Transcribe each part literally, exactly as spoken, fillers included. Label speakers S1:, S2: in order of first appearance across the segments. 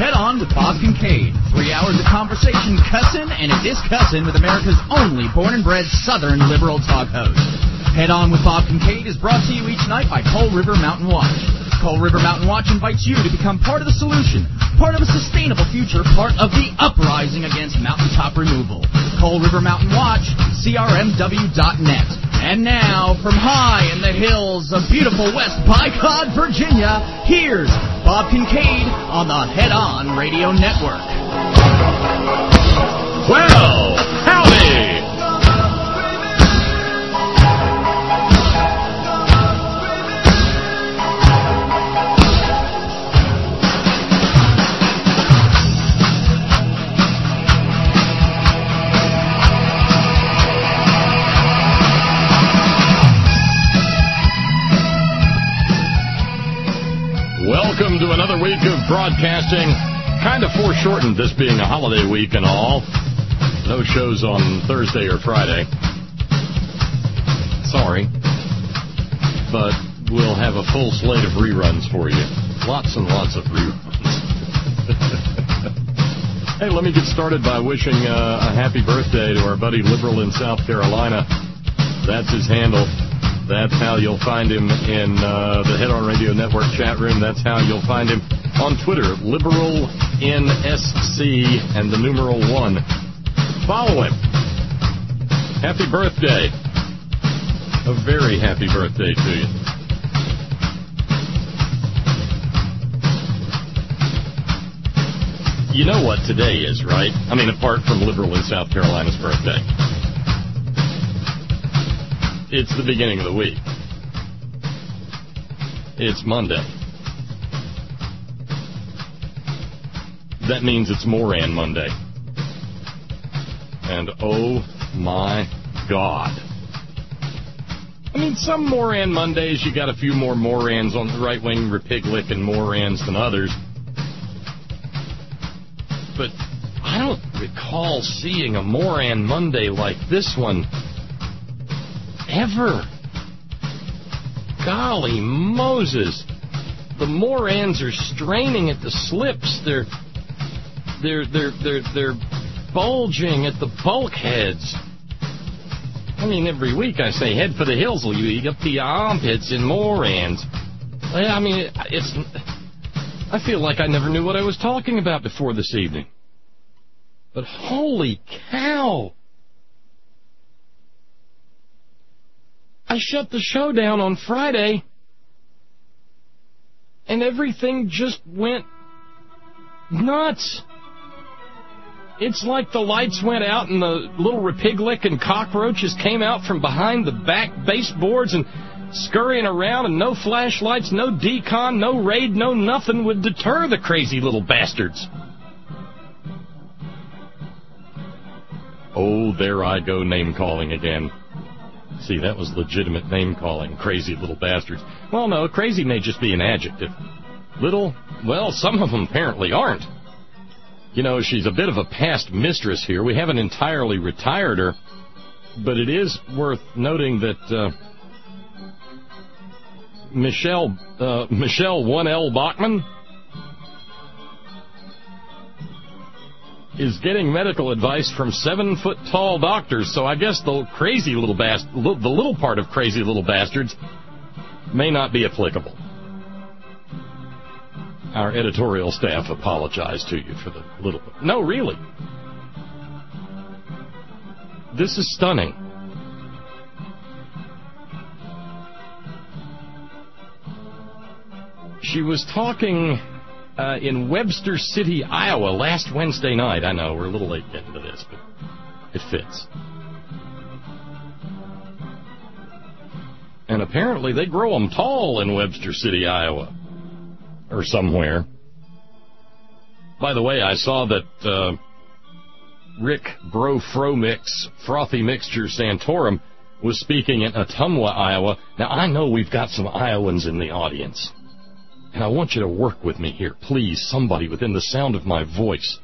S1: Head On with Bob Kincaid. Three hours of conversation, cussin' and a discussin' with America's only born and bred Southern liberal talk host. Head On with Bob Kincaid is brought to you each night by Coal River Mountain Watch. Coal River Mountain Watch invites you to become part of the solution, part of a sustainable future, part of the uprising against mountaintop removal. Coal River Mountain Watch, C R M W dot net. And now, from high in the hills of beautiful West Bycod, Virginia, here's Bob Kincaid on the Head On Radio Network.
S2: Well, howdy! Welcome to another week of broadcasting. Kind of foreshortened, this being a holiday week and all. No shows on Thursday or Friday. Sorry. But we'll have a full slate of reruns for you. Lots and lots of reruns. Hey, let me get started by wishing uh, a happy birthday to our buddy Liberal in South Carolina. That's his handle. That's how you'll find him in uh, the Head On Radio Network chat room. That's how you'll find him on Twitter, Liberal N S C and the numeral one. Follow him. Happy birthday. A very happy birthday to you. You know what today is, right? I mean, apart from Liberal in South Carolina's birthday. It's the beginning of the week. It's Monday. That means it's Moran Monday. And oh my God. I mean, some Moran Mondays, you got a few more Morans on the right-wing Republic and Morans than others. But I don't recall seeing a Moran Monday like this one ever. Golly Moses. The Morans are straining at the slips. They're they're they're they're they're bulging at the bulkheads. I mean, every week I say head for the hills, you eat up the armpits in Morans. I mean, it's I feel like I never knew what I was talking about before this evening. But holy cow. I shut the show down on Friday, and everything just went nuts. It's like the lights went out and the little Republic and cockroaches came out from behind the back baseboards and scurrying around, and no flashlights, no decon, no raid, no nothing would deter the crazy little bastards. Oh, there I go name-calling again. See, that was legitimate name-calling, crazy little bastards. Well, no, crazy may just be an adjective. Little, well, some of them apparently aren't. You know, she's a bit of a past mistress here. We haven't entirely retired her, but it is worth noting that uh, Michelle, uh, Michelle one L Bachmann is getting medical advice from seven-foot-tall doctors, so I guess the crazy little bast- the little part of crazy little bastards may not be applicable. Our editorial staff apologize to you for the little... No, really. This is stunning. She was talking... Uh, in Webster City, Iowa, last Wednesday night. I know, we're a little late getting to this, but it fits. And apparently they grow them tall in Webster City, Iowa. Or somewhere. By the way, I saw that uh, Rick Bro Fromix, Frothy Mixture Santorum, was speaking in Ottumwa, Iowa. Now, I know we've got some Iowans in the audience. And I want you to work with me here, please, somebody within the sound of my voice.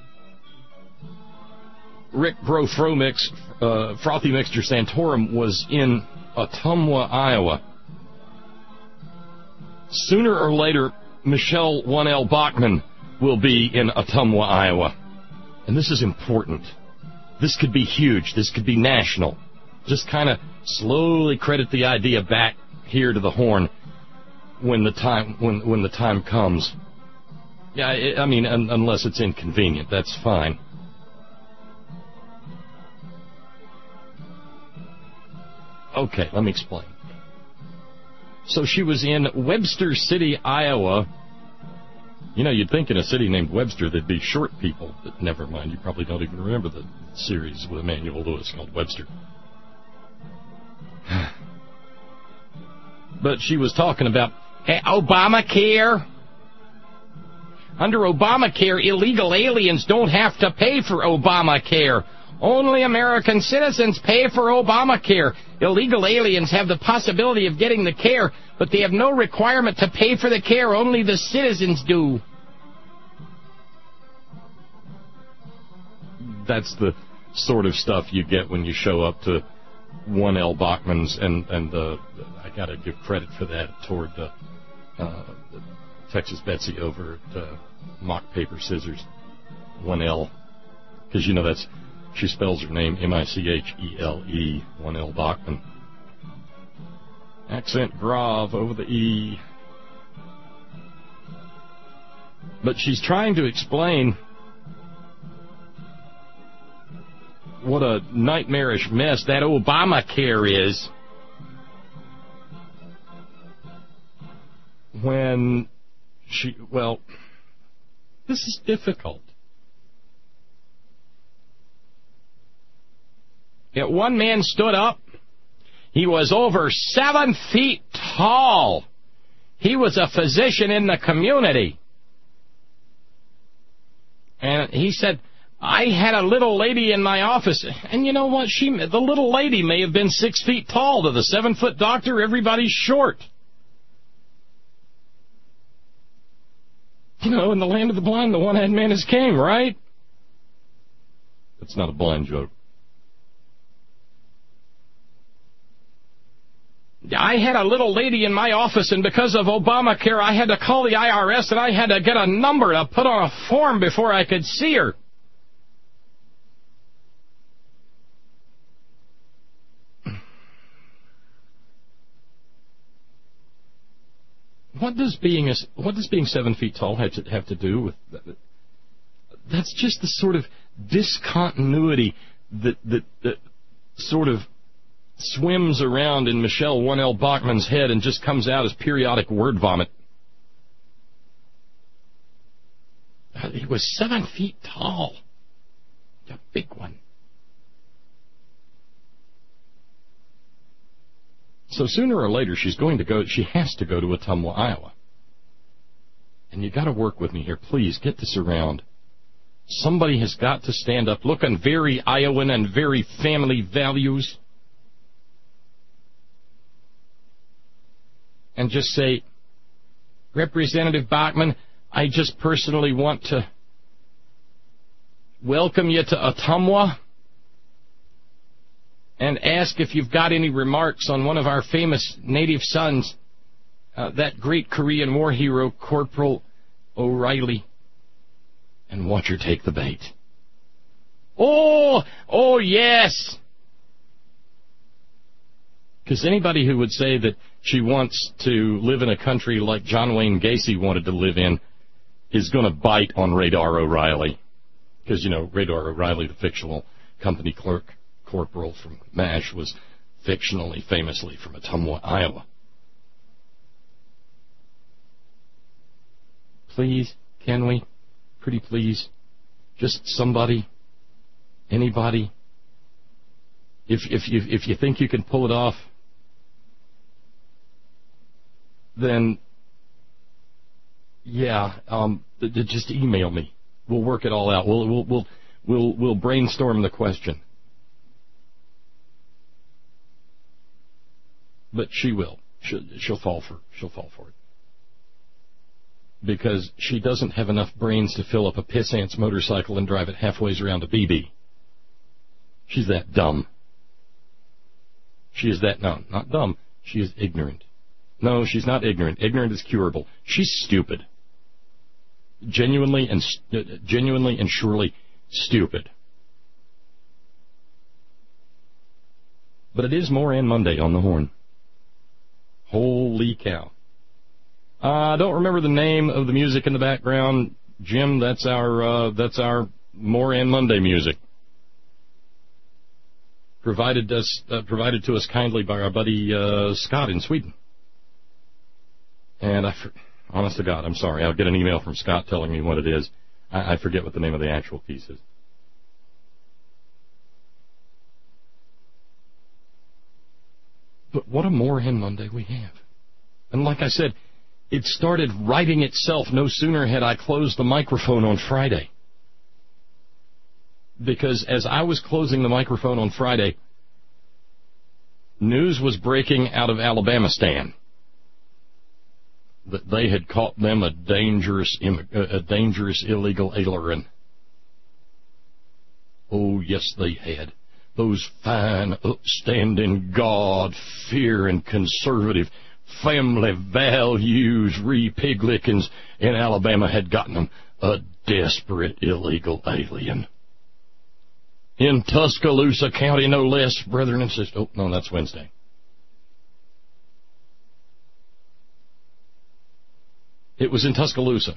S2: Rick Bro Fromix, uh, Frothy Mixture Santorum was in Ottumwa, Iowa. Sooner or later, Michelle one L Bachmann will be in Ottumwa, Iowa. And this is important. This could be huge. This could be national. Just kind of slowly credit the idea back here to the Horn when the time when when the time comes. Yeah, I, I mean, un, unless it's inconvenient, that's fine. Okay, let me explain. So she was in Webster City, Iowa. You know, you'd think in a city named Webster there'd be short people, but never mind. You probably don't even remember the series with Emmanuel Lewis called Webster. But she was talking about hey, Obamacare. Under Obamacare, illegal aliens don't have to pay for Obamacare. Only American citizens pay for Obamacare. Illegal aliens have the possibility of getting the care, but they have no requirement to pay for the care. Only the citizens do. That's the sort of stuff you get when you show up to one L Bachman's, and, and uh, I got to give credit for that toward uh, uh, Texas Betsy over at uh, Mock Paper Scissors, one L, because, you know, that's she spells her name M I C H E L E, one L Bachman. Accent grave over the E. But she's trying to explain what a nightmarish mess that Obamacare is when she, well, this is difficult. Yet one man stood up. He was over seven feet tall. He was a physician in the community. And he said, I had a little lady in my office, and you know what? She, the little lady may have been six feet tall. To the seven-foot doctor, everybody's short. You know, in the land of the blind, the one-eyed man is king, right? That's not a blind joke. I had a little lady in my office, and because of Obamacare, I had to call the I R S, and I had to get a number to put on a form before I could see her. What does being a, what does being seven feet tall have to have to do with that? That's just the sort of discontinuity that that, that sort of swims around in Michelle one L Bachman's head and just comes out as periodic word vomit. He was seven feet tall, a big one. So sooner or later, she's going to go, she has to go to Ottumwa, Iowa. And you got to work with me here. Please, get this around. Somebody has got to stand up, looking very Iowan and very family values, and just say, Representative Bachman, I just personally want to welcome you to Ottumwa and ask if you've got any remarks on one of our famous native sons, uh, that great Korean War hero, Corporal O'Reilly. And watch her take the bait. Oh, oh yes! Because anybody who would say that she wants to live in a country like John Wayne Gacy wanted to live in is going to bite on Radar O'Reilly. Because, you know, Radar O'Reilly, the fictional company clerk, corporal from MASH, was fictionally, famously from Ottumwa, Iowa. Please, can we? Pretty please. Just somebody, anybody. If if you if you think you can pull it off, then yeah, um, just email me. We'll work it all out. We'll we'll we'll we'll, we'll brainstorm the question. But she will. She'll, she'll fall for. She'll fall for it. Because she doesn't have enough brains to fill up a pissant's motorcycle and drive it halfways around a B B. She's that dumb. She is that, no, not dumb. She is ignorant. No, she's not ignorant. Ignorant is curable. She's stupid. genuinely and uh, genuinely and surely stupid. But it is Moran Monday on the Horn. Holy cow. I uh, don't remember the name of the music in the background. Jim, that's our uh, that's our Moran Monday music. Provided us uh, provided to us kindly by our buddy uh, Scott in Sweden. And I, honest to God, I'm sorry. I'll get an email from Scott telling me what it is. I, I forget what the name of the actual piece is. But what a Moran Monday we have. And like I said, it started writing itself no sooner had I closed the microphone on Friday. Because as I was closing the microphone on Friday, news was breaking out of Alabamistan that they had caught them a dangerous, a dangerous illegal alien. Oh, yes, they had. Those fine, upstanding, God-fearing, conservative, family values re-piglickins in Alabama had gotten them a desperate illegal alien. In Tuscaloosa County, no less, brethren and sisters. Oh, no, that's Wednesday. It was in Tuscaloosa,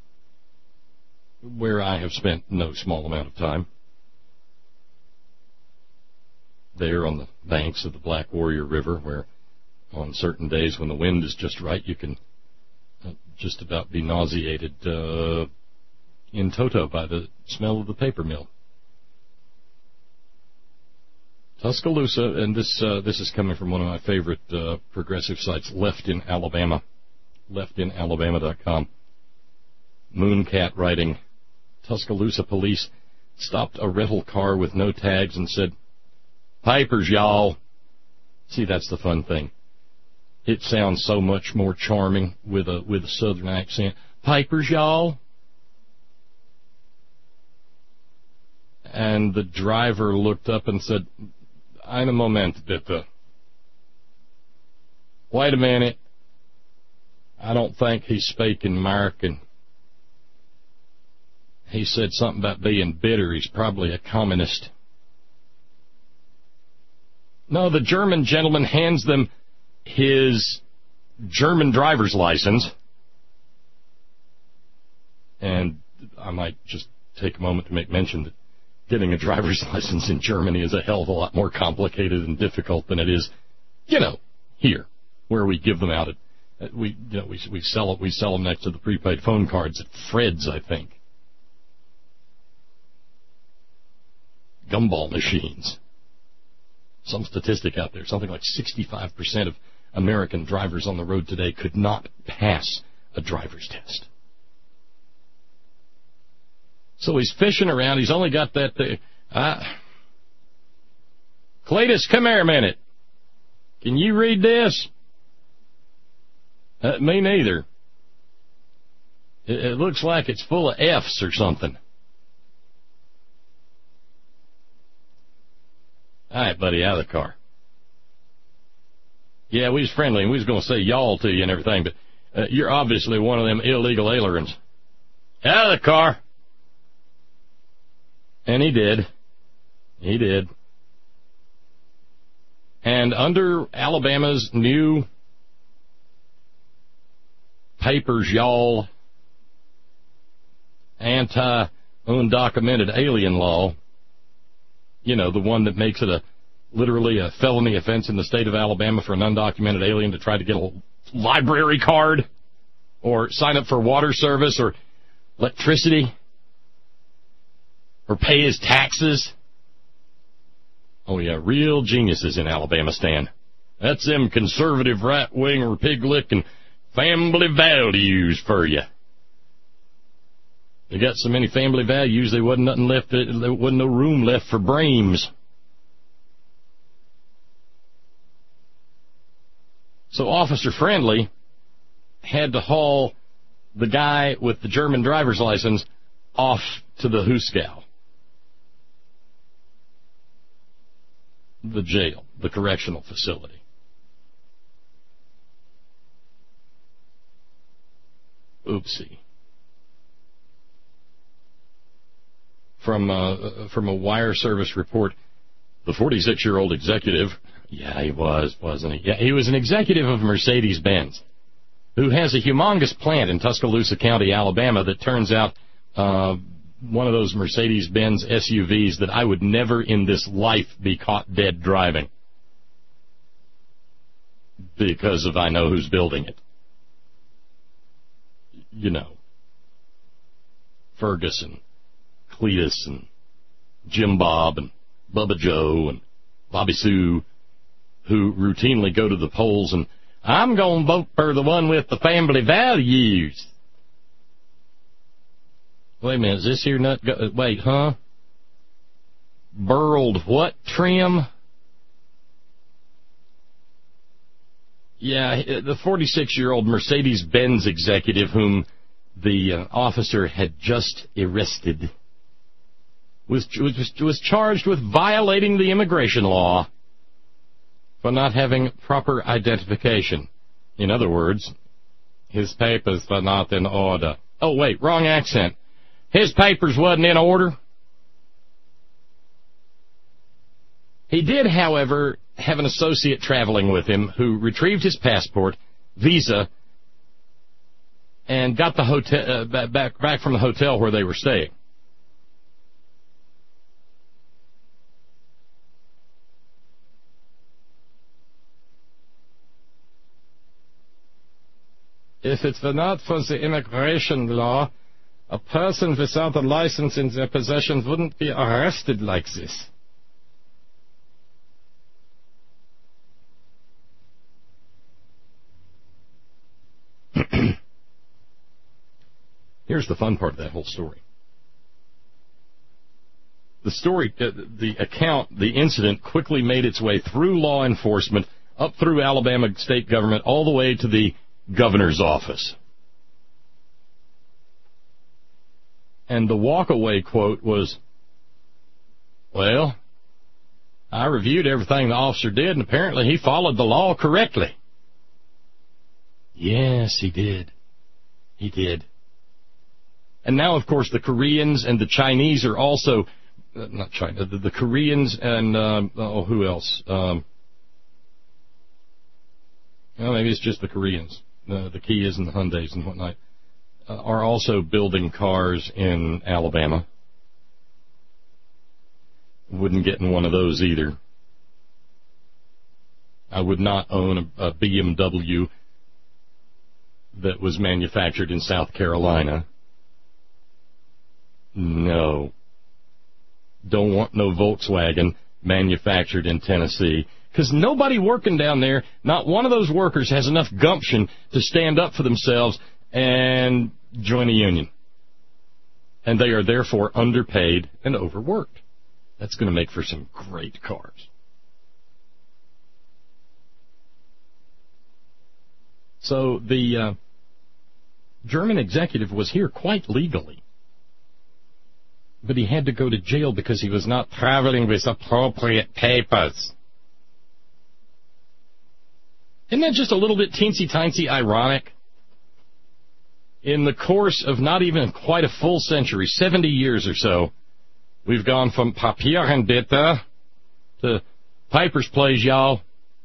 S2: where I have spent no small amount of time. There on the banks of the Black Warrior River, where on certain days when the wind is just right, you can uh, just about be nauseated uh, in toto by the smell of the paper mill. Tuscaloosa, and this uh, this is coming from one of my favorite uh, progressive sites, Left in Alabama, left in alabama dot com. Mooncat writing, Tuscaloosa police stopped a rental car with no tags and said, "Papers, y'all." See, that's the fun thing. It sounds so much more charming with a with a southern accent. "Papers, y'all." And the driver looked up and said, "Eine Moment, bitte." Wait a minute. I don't think he spoke in American. He said something about being bitter. He's probably a communist. No, the German gentleman hands them his German driver's license. And I might just take a moment to make mention that getting a driver's license in Germany is a hell of a lot more complicated and difficult than it is, you know, here, where we give them out at, we, you know, we, we sell it, we sell them next to the prepaid phone cards at Fred's, I think. Gumball machines. Some statistic out there, something like sixty-five percent of American drivers on the road today could not pass a driver's test. So he's fishing around. He's only got that thing. Uh, Cletus, come here a minute. Can you read this? Uh, me neither. It, it looks like it's full of F's or something. All right, buddy, out of the car. Yeah, we was friendly, and we was going to say y'all to you and everything, but uh, you're obviously one of them illegal aliens. Out of the car. And he did. He did. And under Alabama's new papers, y'all, anti-undocumented alien law, you know, the one that makes it a literally a felony offense in the state of Alabama for an undocumented alien to try to get a library card or sign up for water service or electricity or pay his taxes. Oh, yeah, real geniuses in Alabama, Stan. That's them conservative right-wing or pig-licking family values for you. They got so many family values, there wasn't nothing left, there wasn't no room left for brains. So Officer Friendly had to haul the guy with the German driver's license off to the Hooskow, the jail, the correctional facility. Oopsie. from uh, from a wire service report. The forty-six-year-old executive, yeah, he was, wasn't he? Yeah, he was an executive of Mercedes-Benz, who has a humongous plant in Tuscaloosa County, Alabama, that turns out uh, one of those Mercedes-Benz S U Vs that I would never in this life be caught dead driving, because of I know who's building it. You know, Ferguson, Cletus, and Jim Bob, and Bubba Joe, and Bobby Sue, who routinely go to the polls and, I'm going to vote for the one with the family values. Wait a minute, is this here nut go- wait, huh? Burled what trim? Yeah, the forty-six-year-old Mercedes-Benz executive whom the uh, officer had just arrested was, was was charged with violating the immigration law for not having proper identification. In other words, his papers were not in order. Oh, wait, wrong accent. His papers wasn't in order. He did, however, have an associate traveling with him who retrieved his passport, visa, and got the hotel uh, back back from the hotel where they were staying. If it were not for the immigration law, a person without a license in their possession wouldn't be arrested like this. Here's the fun part of that whole story. The story, uh, the account, the incident quickly made its way through law enforcement, up through Alabama state government, all the way to the governor's office. And the walkaway quote was, well, I reviewed everything the officer did, and apparently he followed the law correctly. Yes, he did. He did. And now, of course, the Koreans and the Chinese are also, uh, not China, the, the Koreans and, um, oh, who else? Um, well, maybe it's just the Koreans. Uh, the Kias and the Hyundais and whatnot, uh, are also building cars in Alabama. Wouldn't get in one of those either. I would not own a, a B M W that was manufactured in South Carolina. No. Don't want no Volkswagen manufactured in Tennessee. Because nobody working down there, not one of those workers has enough gumption to stand up for themselves and join a union. And they are therefore underpaid and overworked. That's going to make for some great cars. So the uh, German executive was here quite legally. But he had to go to jail because he was not traveling with appropriate papers. Isn't that just a little bit teensy-tiny ironic? In the course of not even quite a full century, seventy years or so, we've gone from Papier and Bitter to Papers, Please, y'all.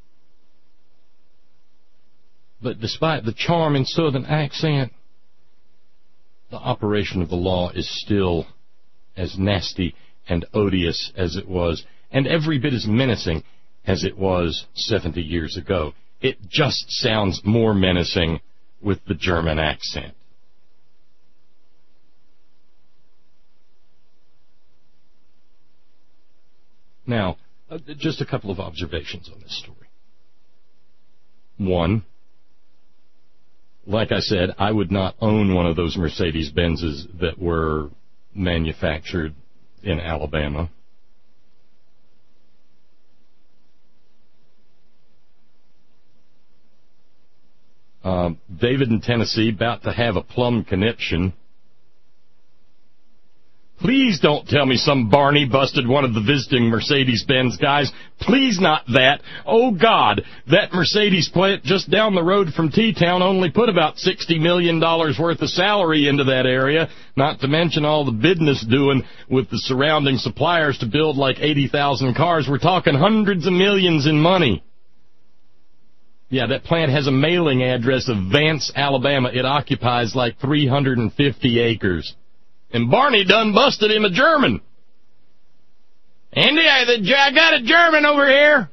S2: But despite the charm and southern accent, the operation of the law is still as nasty and odious as it was, and every bit as menacing as it was seventy years ago. It just sounds more menacing with the German accent. Now, uh, just a couple of observations on this story. One, like I said, I would not own one of those Mercedes-Benzes that were manufactured in Alabama. Uh, David in Tennessee about to have a plum conniption. Please don't tell me some Barney busted one of the visiting Mercedes-Benz guys. Please not that. Oh, God, that Mercedes plant just down the road from T-Town only put about sixty million dollars worth of salary into that area, not to mention all the business doing with the surrounding suppliers to build like eighty thousand cars. We're talking hundreds of millions in money. Yeah, that plant has a mailing address of Vance, Alabama. It occupies like three hundred fifty acres. And Barney done busted him a German. Andy, I, I got a German over here.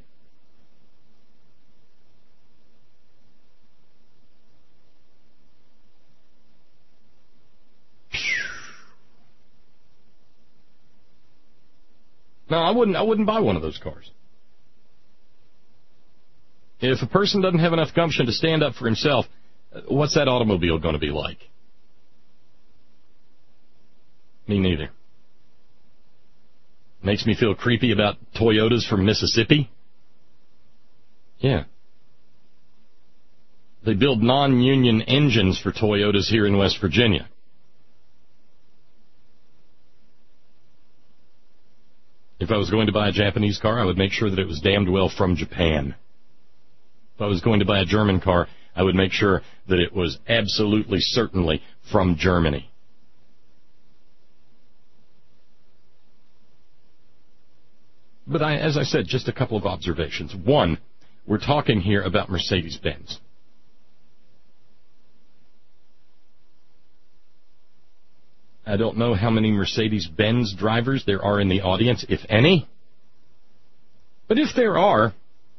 S2: No, I wouldn't. I wouldn't buy one of those cars. If a person doesn't have enough gumption to stand up for himself, what's that automobile going to be like? Me neither. Makes me feel creepy about Toyotas from Mississippi. Yeah. They build non-union engines for Toyotas here in West Virginia. If I was going to buy a Japanese car, I would make sure that it was damned well from Japan. If I was going to buy a German car, I would make sure that it was absolutely certainly from Germany. But I, as I said, just a couple of observations. One, we're talking here about Mercedes-Benz. I don't know how many Mercedes-Benz drivers there are in the audience, if any. But if there are,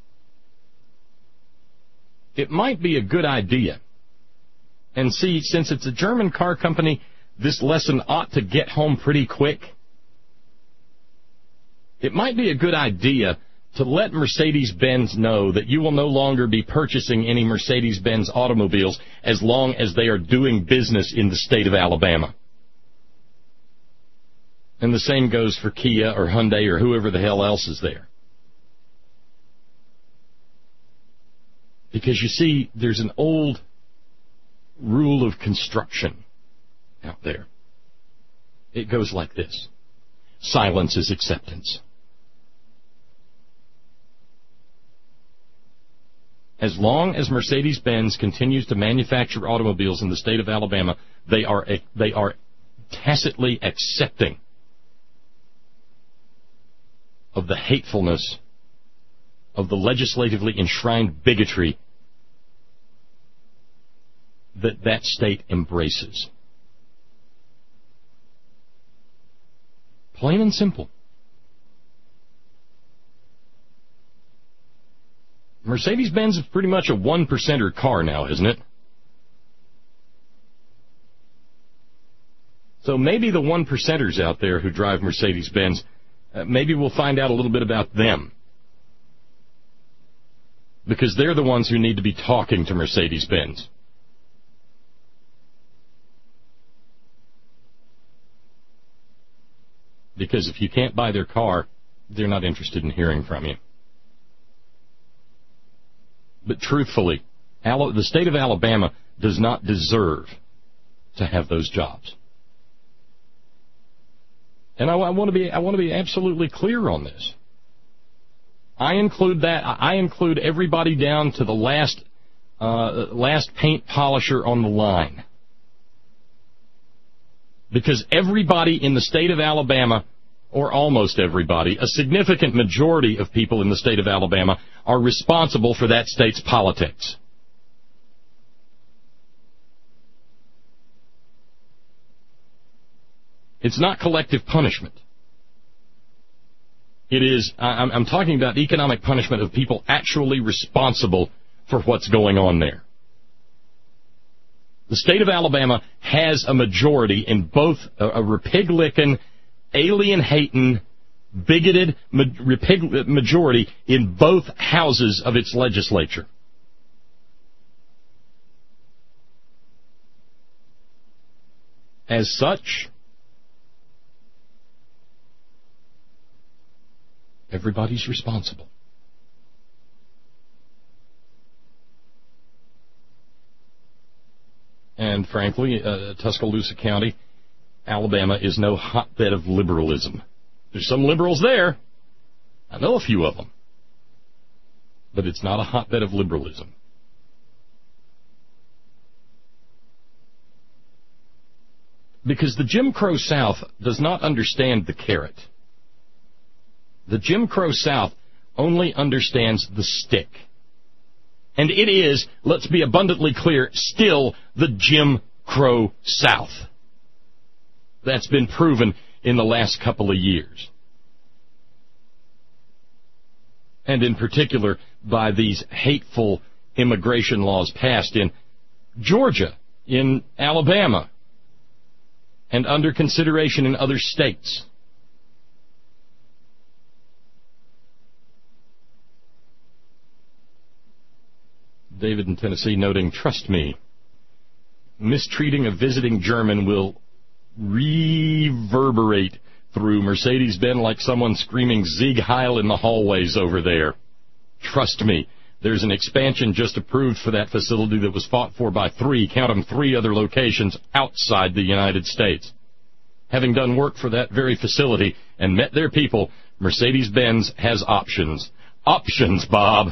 S2: it might be a good idea. And see, since it's a German car company, this lesson ought to get home pretty quick. It might be a good idea to let Mercedes-Benz know that you will no longer be purchasing any Mercedes-Benz automobiles as long as they are doing business in the state of Alabama. And the same goes for Kia or Hyundai or whoever the hell else is there. Because you see, there's an old rule of construction out there. It goes like this. Silence is acceptance. As long as Mercedes-Benz continues to manufacture automobiles in the state of Alabama, they are they are tacitly accepting of the hatefulness of the legislatively enshrined bigotry that that state embraces. Plain and simple. Mercedes-Benz is pretty much a one-percenter car now, isn't it? So maybe the one-percenters out there who drive Mercedes-Benz, uh, maybe we'll find out a little bit about them. Because they're the ones who need to be talking to Mercedes-Benz. Because if you can't buy their car, they're not interested in hearing from you. But truthfully, the state of Alabama does not deserve to have those jobs. And I, I want to be I want to be absolutely clear on this. I include that I include everybody down to the last uh, last paint polisher on the line. Because everybody in the state of Alabama, or almost everybody, a significant majority of people in the state of Alabama are responsible for that state's politics. It's not collective punishment. It is, I'm, I'm talking about economic punishment of people actually responsible for what's going on there. The state of Alabama has a majority in both a, a repig-licking, alien-hating, bigoted repig- majority in both houses of its legislature. As such, everybody's responsible. And frankly, uh, Tuscaloosa County Alabama is no hotbed of liberalism. There's some liberals there. I know a few of them. But it's not a hotbed of liberalism. Because the Jim Crow South does not understand the carrot. The Jim Crow South only understands the stick. And it is, let's be abundantly clear, still the Jim Crow South. That's been proven in the last couple of years. And in particular by these hateful immigration laws passed in Georgia, in Alabama, and under consideration in other states. David in Tennessee noting, trust me, mistreating a visiting German will reverberate through Mercedes-Benz like someone screaming Sieg Heil in the hallways over there. Trust me, there's an expansion just approved for that facility that was fought for by three, count them, three other locations outside the United States. Having done work for that very facility and met their people, Mercedes-Benz has options. Options, Bob.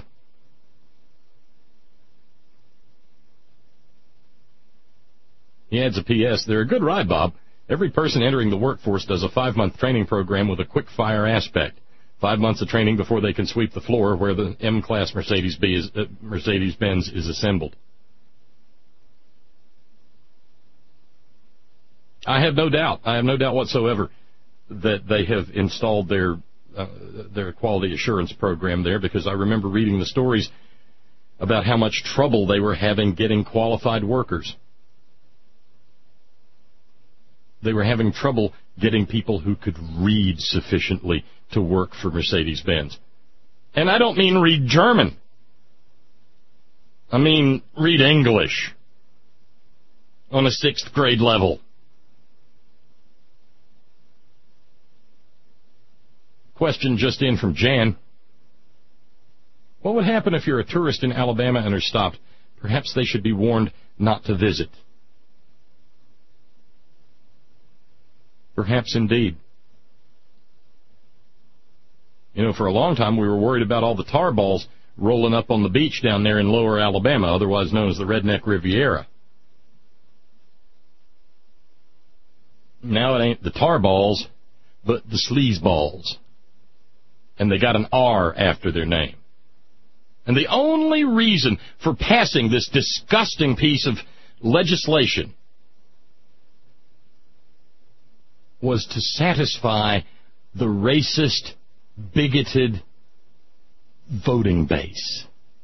S2: He adds a P S, they're a good ride, Bob. Every person entering the workforce does a five-month training program with a quick-fire aspect. Five months of training before they can sweep the floor where the M-Class Mercedes-Benz is, uh, Mercedes-Benz is assembled. I have no doubt, I have no doubt whatsoever that they have installed their uh, their quality assurance program there, because I remember reading the stories about how much trouble they were having getting qualified workers. They were having trouble getting people who could read sufficiently to work for Mercedes-Benz. And I don't mean read German. I mean read English on a sixth grade level. Question just in from Jan. What would happen if you're a tourist in Alabama and are stopped? Perhaps they should be warned not to visit. Perhaps indeed. You know, for a long time we were worried about all the tar balls rolling up on the beach down there in lower Alabama, otherwise known as the Redneck Riviera. Now it ain't the tar balls, but the sleaze balls. And they got an R after their name. And the only reason for passing this disgusting piece of legislation was to satisfy the racist, bigoted voting base.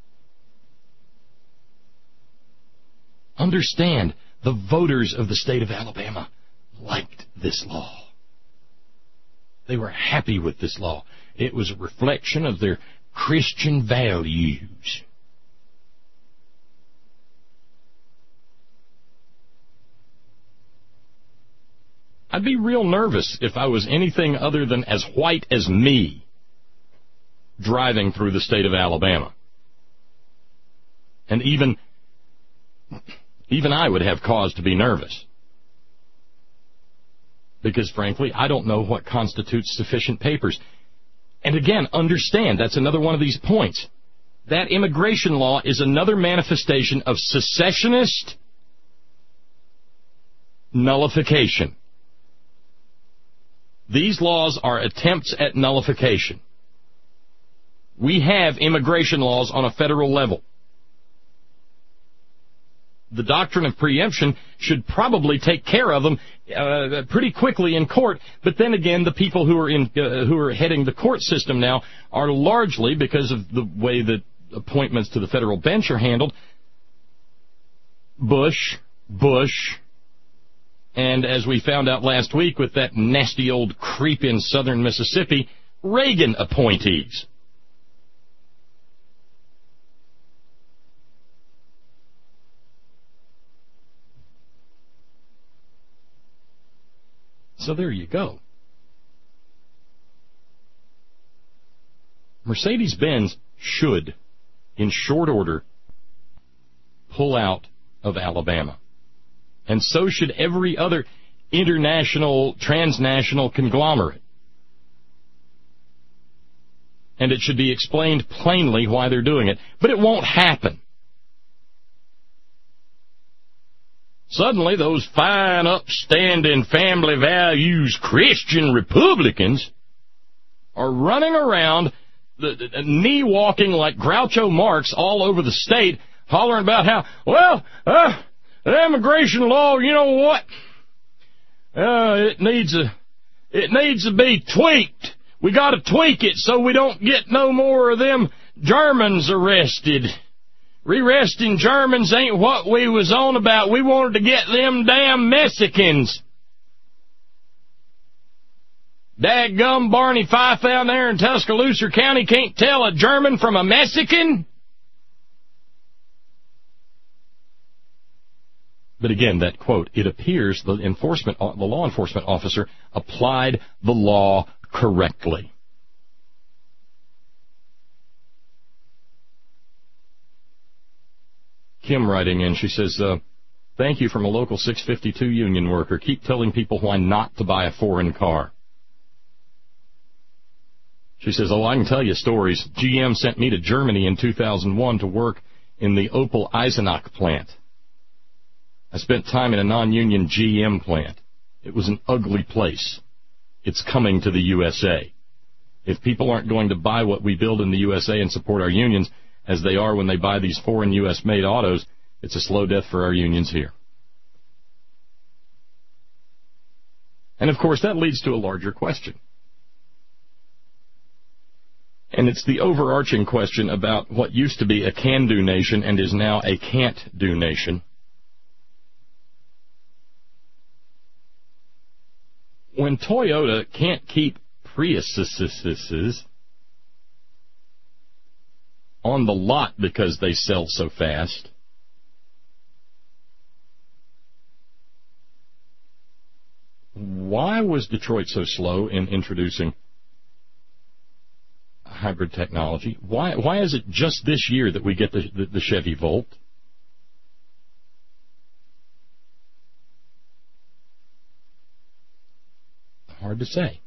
S2: Understand, the voters of the state of Alabama liked this law. They were happy with this law. It was a reflection of their Christian values. I'd be real nervous if I was anything other than as white as me driving through the state of Alabama. And even, even I would have cause to be nervous. Because, frankly, I don't know what constitutes sufficient papers. And again, understand, that's another one of these points. That immigration law is another manifestation of secessionist nullification. These laws are attempts at nullification. We have immigration laws on a federal level. The doctrine of preemption should probably take care of them uh, pretty quickly in court. But then again, the people who are in uh, who are heading the court system now are largely, because of the way that appointments to the federal bench are handled, Bush, Bush, and as we found out last week with that nasty old creep in southern Mississippi, Reagan appointees. So there you go. Mercedes-Benz should, in short order, pull out of Alabama. And so should every other international, transnational conglomerate. And it should be explained plainly why they're doing it. But it won't happen. Suddenly, those fine, upstanding, family values Christian Republicans are running around, the, the, knee-walking like Groucho Marx all over the state, hollering about how, well, uh, the immigration law, you know what? Uh, it needs a, it needs to be tweaked. We got to tweak it so we don't get no more of them Germans arrested. Re-arresting Germans ain't what we was on about. We wanted to get them damn Mexicans. Dadgum Barney Fife down there in Tuscaloosa County can't tell a German from a Mexican? But again, that quote, it appears the enforcement, the law enforcement officer applied the law correctly. Kim writing in, she says, uh, thank you from a local six fifty-two union worker. Keep telling people why not to buy a foreign car. She says, oh, I can tell you stories. G M sent me to Germany in two thousand one to work in the Opel Eisenach plant. I spent time in a non-union G M plant. It was an ugly place. It's coming to the U S A. If people aren't going to buy what we build in the U S A and support our unions, as they are when they buy these foreign U S-made autos, it's a slow death for our unions here. And, of course, that leads to a larger question. And it's the overarching question about what used to be a can-do nation and is now a can't-do nation. When Toyota can't keep Priuses on the lot because they sell so fast, why was Detroit so slow in introducing hybrid technology? Why why is it just this year that we get the, the, the Chevy Volt? Hard to say.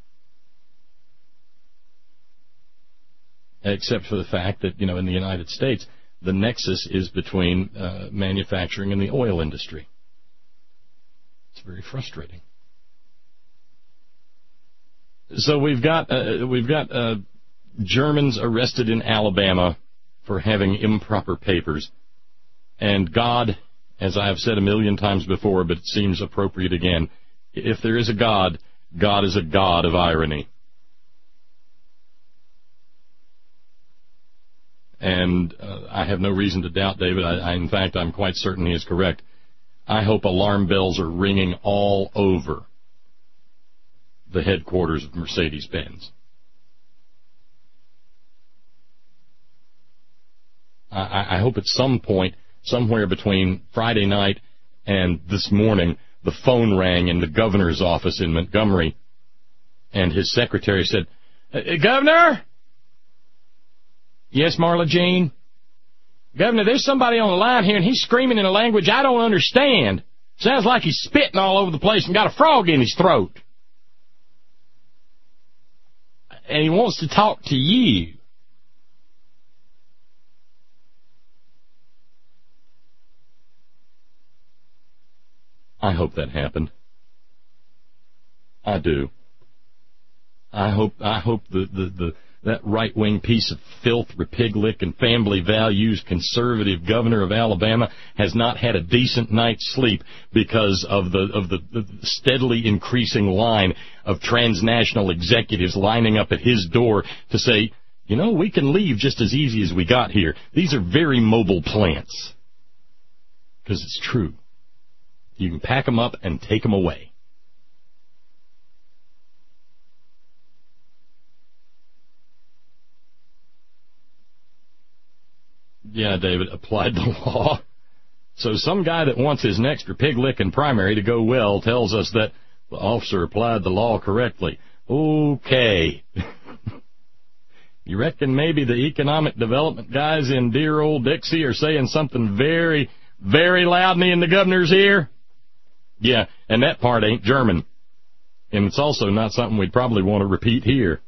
S2: Except for the fact that, you know, in the United States, the nexus is between uh, manufacturing and the oil industry. It's very frustrating. So we've got uh, we've got uh, Germans arrested in Alabama for having improper papers, and God, as I have said a million times before, but it seems appropriate again, if there is a God, God is a God of irony. And uh, I have no reason to doubt David. I, I, in fact, I'm quite certain he is correct. I hope alarm bells are ringing all over the headquarters of Mercedes-Benz. I, I hope at some point, somewhere between Friday night and this morning, the phone rang in the governor's office in Montgomery, and his secretary said, Governor? Yes, Marla Jean? Governor, there's somebody on the line here, and he's screaming in a language I don't understand. Sounds like he's spitting all over the place and got a frog in his throat. And he wants to talk to you. I hope that happened. I do. I hope I hope the, the, the that right-wing piece of filth, Repiglick, and family values conservative governor of Alabama has not had a decent night's sleep because of the of the, the steadily increasing line of transnational executives lining up at his door to say, you know, we can leave just as easy as we got here. These are very mobile plants. Because it's true. You can pack them up and take them away. Yeah, David, applied the law. So some guy that wants his next Repiglick primary to go well tells us that the officer applied the law correctly. Okay. You reckon maybe the economic development guys in dear old Dixie are saying something very, very loud in the governor's ear? Yeah, and that part ain't German. And it's also not something we'd probably want to repeat here.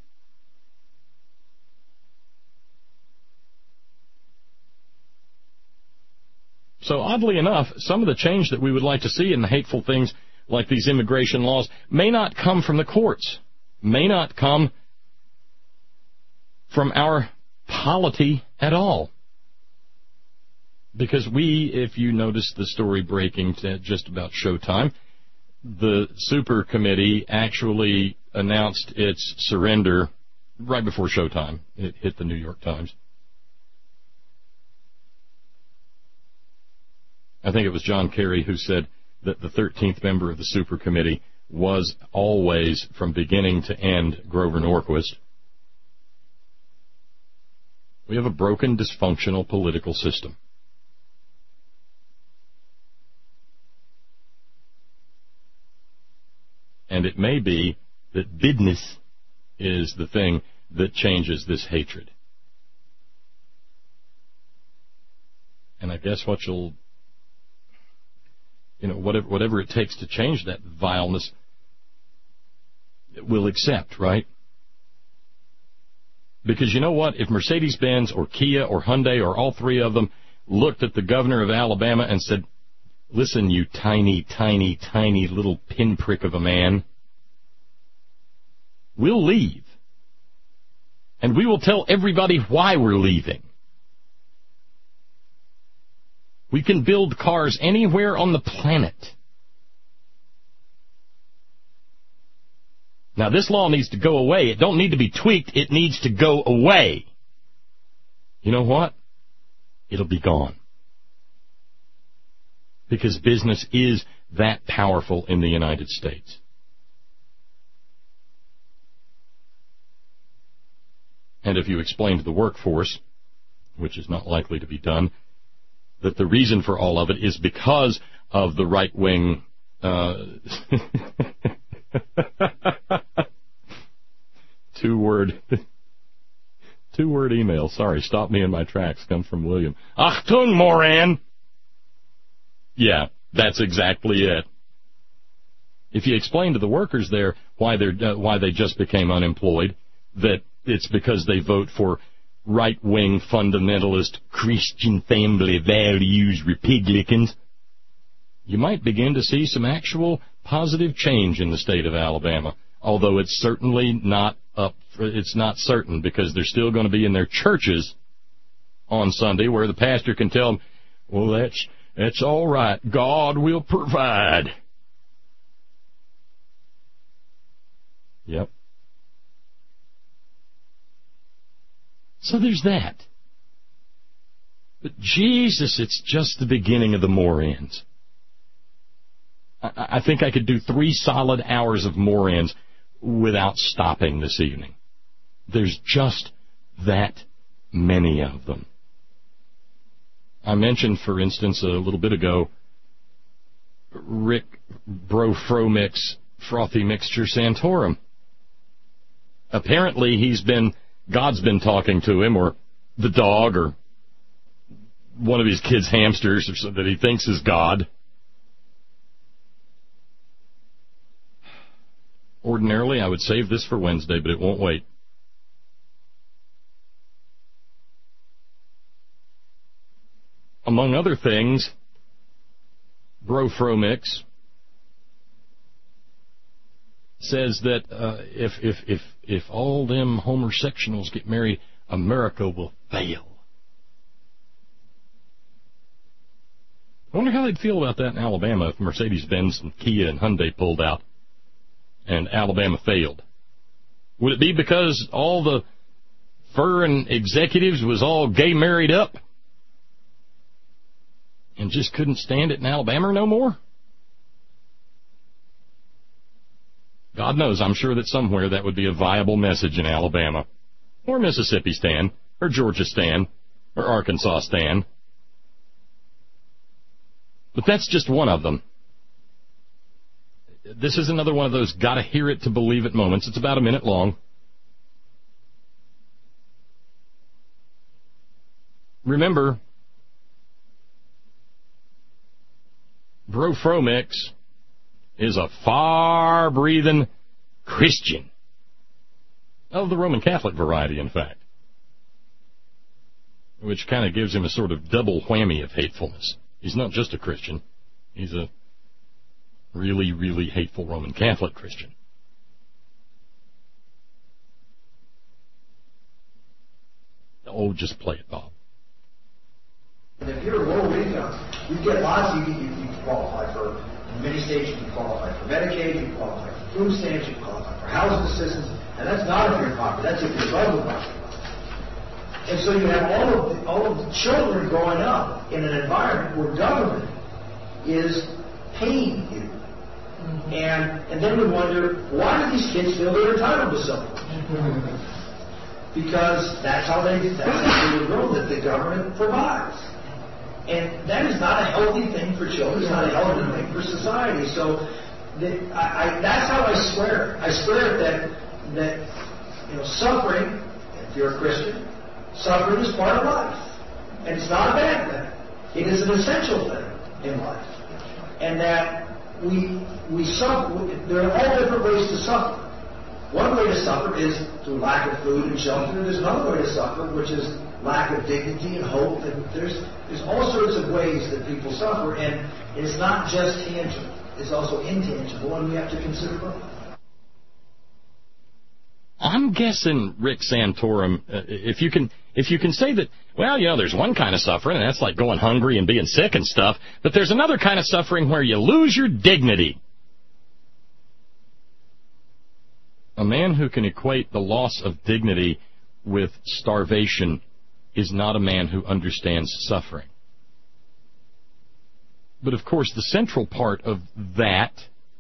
S2: So oddly enough, some of the change that we would like to see in the hateful things like these immigration laws may not come from the courts, may not come from our polity at all. Because we, if you notice the story breaking to just about showtime, the super committee actually announced its surrender right before showtime. It hit the New York Times. I think it was John Kerry who said that the thirteenth member of the super committee was always, from beginning to end, Grover Norquist. We have a broken, dysfunctional political system. And it may be that business is the thing that changes this hatred. And I guess what you'll, you know, whatever, whatever it takes to change that vileness, we'll accept, right? Because you know what? If Mercedes-Benz or Kia or Hyundai or all three of them looked at the governor of Alabama and said, listen, you tiny, tiny, tiny little pinprick of a man, we'll leave. And we will tell everybody why we're leaving. We can build cars anywhere on the planet. Now, this law needs to go away. It don't need to be tweaked. It needs to go away. You know what? It'll be gone. Because business is that powerful in the United States. And if you explain to the workforce, which is not likely to be done, that the reason for all of it is because of the right-wing uh, two-word two-word email. Sorry, stop me in my tracks. Comes from William. Achtung, Moran! Yeah, that's exactly it. If you explain to the workers there why they're uh, why they just became unemployed, that it's because they vote for right-wing fundamentalist Christian family values Republicans, you might begin to see some actual positive change in the state of Alabama. Although it's certainly not up, for, it's not certain, because they're still going to be in their churches on Sunday, where the pastor can tell them, "Well, that's that's all right. God will provide." Yep. So there's that. But Jesus, it's just the beginning of the more ends. I, I think I could do three solid hours of more ends without stopping this evening. There's just that many of them. I mentioned, for instance, a little bit ago, Rick Bro Fromix Frothy Mixture Santorum. Apparently he's been, God's been talking to him, or the dog, or one of his kids' hamsters, or something that he thinks is God. Ordinarily, I would save this for Wednesday, but it won't wait. Among other things, Bro Fromix says that uh, if if if if all them homosexuals get married, America will fail. I wonder how they'd feel about that in Alabama if Mercedes-Benz and Kia and Hyundai pulled out and Alabama failed. Would it be because all the foreign executives was all gay married up and just couldn't stand it in Alabama no more? God knows, I'm sure that somewhere that would be a viable message in Alabama, or Mississippi Stan, or Georgia Stan, or Arkansas Stan. But that's just one of them. This is another one of those gotta hear it to believe it moments. It's about a minute long. Remember, Bro Fromix is a far-breathing Christian. Of the Roman Catholic variety, in fact. Which kind of gives him a sort of double whammy of hatefulness. He's not just a Christian. He's a really, really hateful Roman Catholic Christian. Oh, just play it, Bob.
S3: If you're low income, you get lots. You, you, you qualify for many states. You can qualify for Medicaid. You can qualify for food stamps. You can qualify for housing assistance. And that's not if you're in poverty. That's if you're above the poverty. And so you have all of the, all of the children growing up in an environment where government is paying you. Mm-hmm. And and then we wonder, why do these kids feel they're entitled to something? Mm-hmm. Because that's how they that's how they grow, that the government provides. And that is not a healthy thing for children. It's not a healthy thing for society. So the, I, I, that's how I swear. I swear that that you know suffering, if you're a Christian, suffering is part of life. And it's not a bad thing. It is an essential thing in life. And that we we suffer. There are all different ways to suffer. One way to suffer is through lack of food and shelter. There's another way to suffer, which is lack of dignity and hope. And there's there's all sorts of ways that people suffer. And it's not just tangible. It's also intangible, and we have to consider both.
S2: I'm guessing, Rick Santorum, uh, if you can if you can say that, well, you know, there's one kind of suffering, and that's like going hungry and being sick and stuff, but there's another kind of suffering where you lose your dignity. A man who can equate the loss of dignity with starvation is not a man who understands suffering. But, of course, the central part of that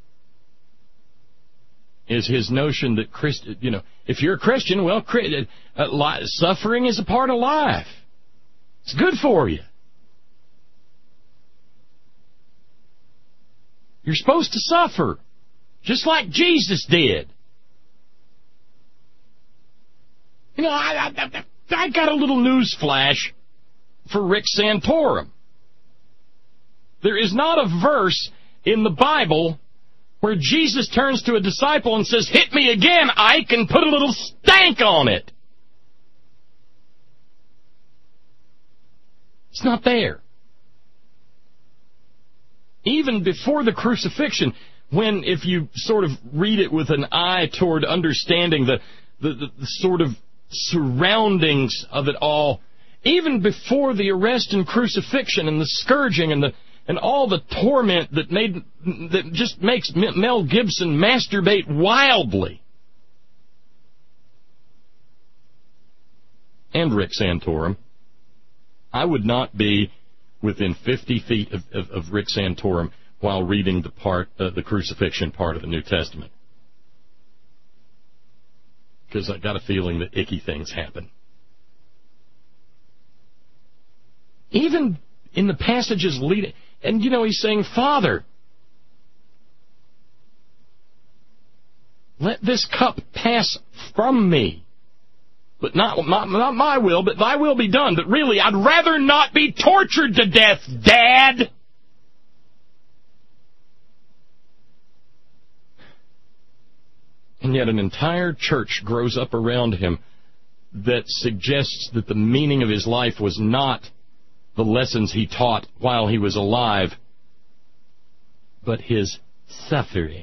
S2: is his notion that, Christ, you know, if you're a Christian, well, uh, suffering is a part of life. It's good for you. You're supposed to suffer, just like Jesus did. You know, I, I, I got a little news flash for Rick Santorum. There is not a verse in the Bible where Jesus turns to a disciple and says, "Hit me again, Ike, and put a little stank on it." It's not there. Even before the crucifixion, when, if you sort of read it with an eye toward understanding the, the, the, the sort of surroundings of it all, even before the arrest and crucifixion and the scourging and the and all the torment that made that just makes Mel Gibson masturbate wildly, and Rick Santorum, I would not be within fifty feet of, of, of Rick Santorum while reading the part, uh, the crucifixion part of the New Testament, because I got a feeling that icky things happen. Even in the passages leading, and you know, he's saying, "Father, let this cup pass from me, but not, not, not my will, but thy will be done." But really, I'd rather not be tortured to death, Dad. And yet an entire church grows up around him that suggests that the meaning of his life was not the lessons he taught while he was alive, but his suffering.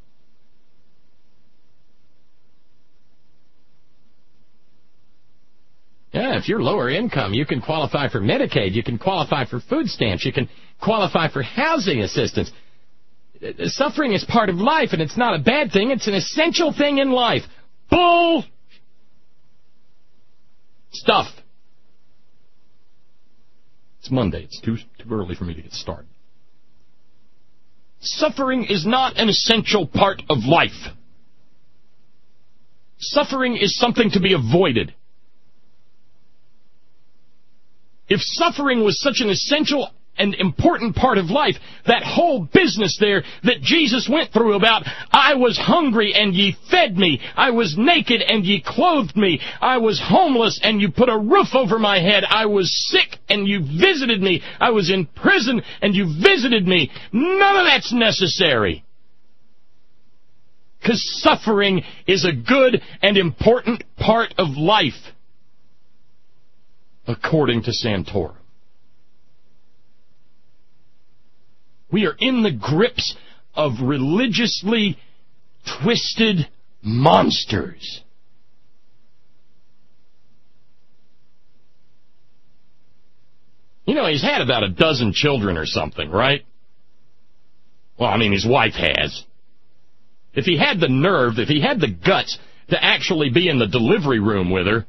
S2: Yeah, if you're lower income, you can qualify for Medicaid, you can qualify for food stamps, you can qualify for housing assistance. Suffering is part of life, and it's not a bad thing. It's an essential thing in life. Bull stuff. It's Monday. It's too, too early for me to get started. Suffering is not an essential part of life. Suffering is something to be avoided. If suffering was such an essential and important part of life, that whole business there that Jesus went through about, "I was hungry and ye fed me, I was naked and ye clothed me, I was homeless and you put a roof over my head, I was sick and you visited me, I was in prison and you visited me," none of that's necessary. Because suffering is a good and important part of life, according to Santorum. We are in the grips of religiously twisted monsters. You know, he's had about a dozen children or something, right? Well, I mean, his wife has. If he had the nerve, if he had the guts to actually be in the delivery room with her,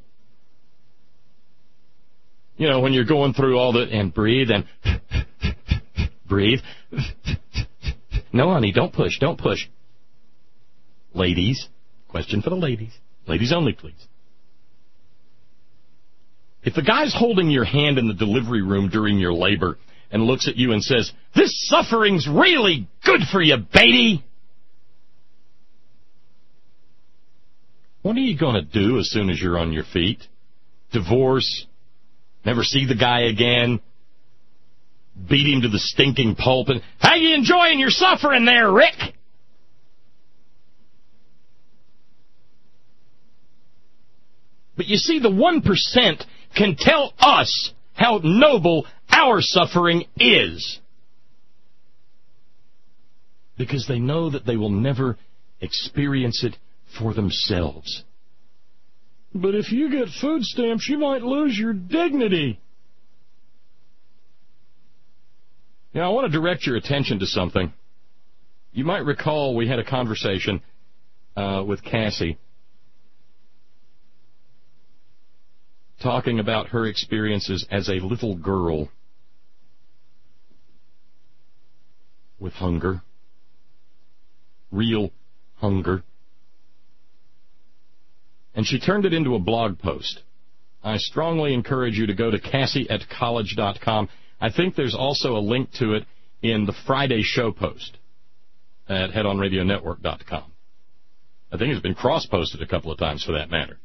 S2: you know, when you're going through all the, and breathe, and breathe. No, honey, don't push, don't push. Ladies, question for the ladies. Ladies only, please. If the guy's holding your hand in the delivery room during your labor and looks at you and says, "This suffering's really good for you, baby," what are you going to do as soon as you're on your feet? Divorce? Never see the guy again? Beat him to the stinking pulp? And, "How you enjoying your suffering there, Rick?" But you see, the one percent can tell us how noble our suffering is. Because they know that they will never experience it for themselves. But if you get food stamps, you might lose your dignity. Now, I want to direct your attention to something. You might recall we had a conversation uh, with Cassie talking about her experiences as a little girl with hunger, real hunger. And she turned it into a blog post. I strongly encourage you to go to Cassie at college dot com. I think there's also a link to it in the Friday show post at head on radio network dot com. I think it's been cross-posted a couple of times for that matter.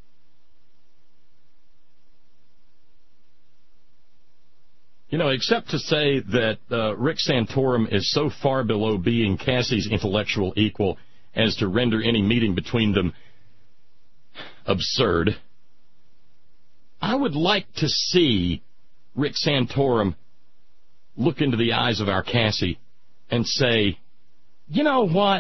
S2: You know, except to say that uh, Rick Santorum is so far below being Cassie's intellectual equal as to render any meeting between them absurd, I would like to see Rick Santorum look into the eyes of our Cassie and say, "You know what?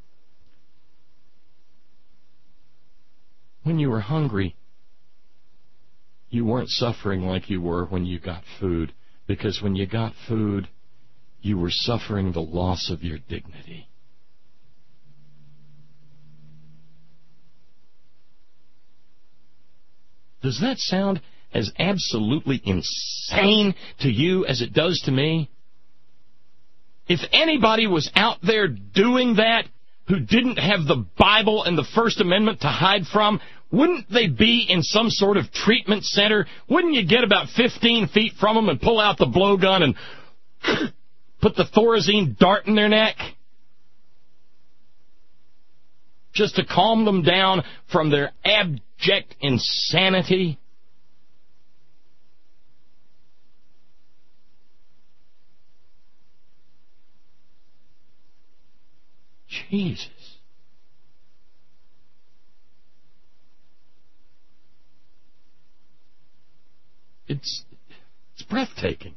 S2: When you were hungry, you weren't suffering like you were when you got food. Because when you got food, you were suffering the loss of your dignity." Does that sound as absolutely insane to you as it does to me? If anybody was out there doing that who didn't have the Bible and the First Amendment to hide from, wouldn't they be in some sort of treatment center? Wouldn't you get about fifteen feet from them and pull out the blowgun and put the Thorazine dart in their neck? Just to calm them down from their abject insanity? Jesus. It's, it's breathtaking.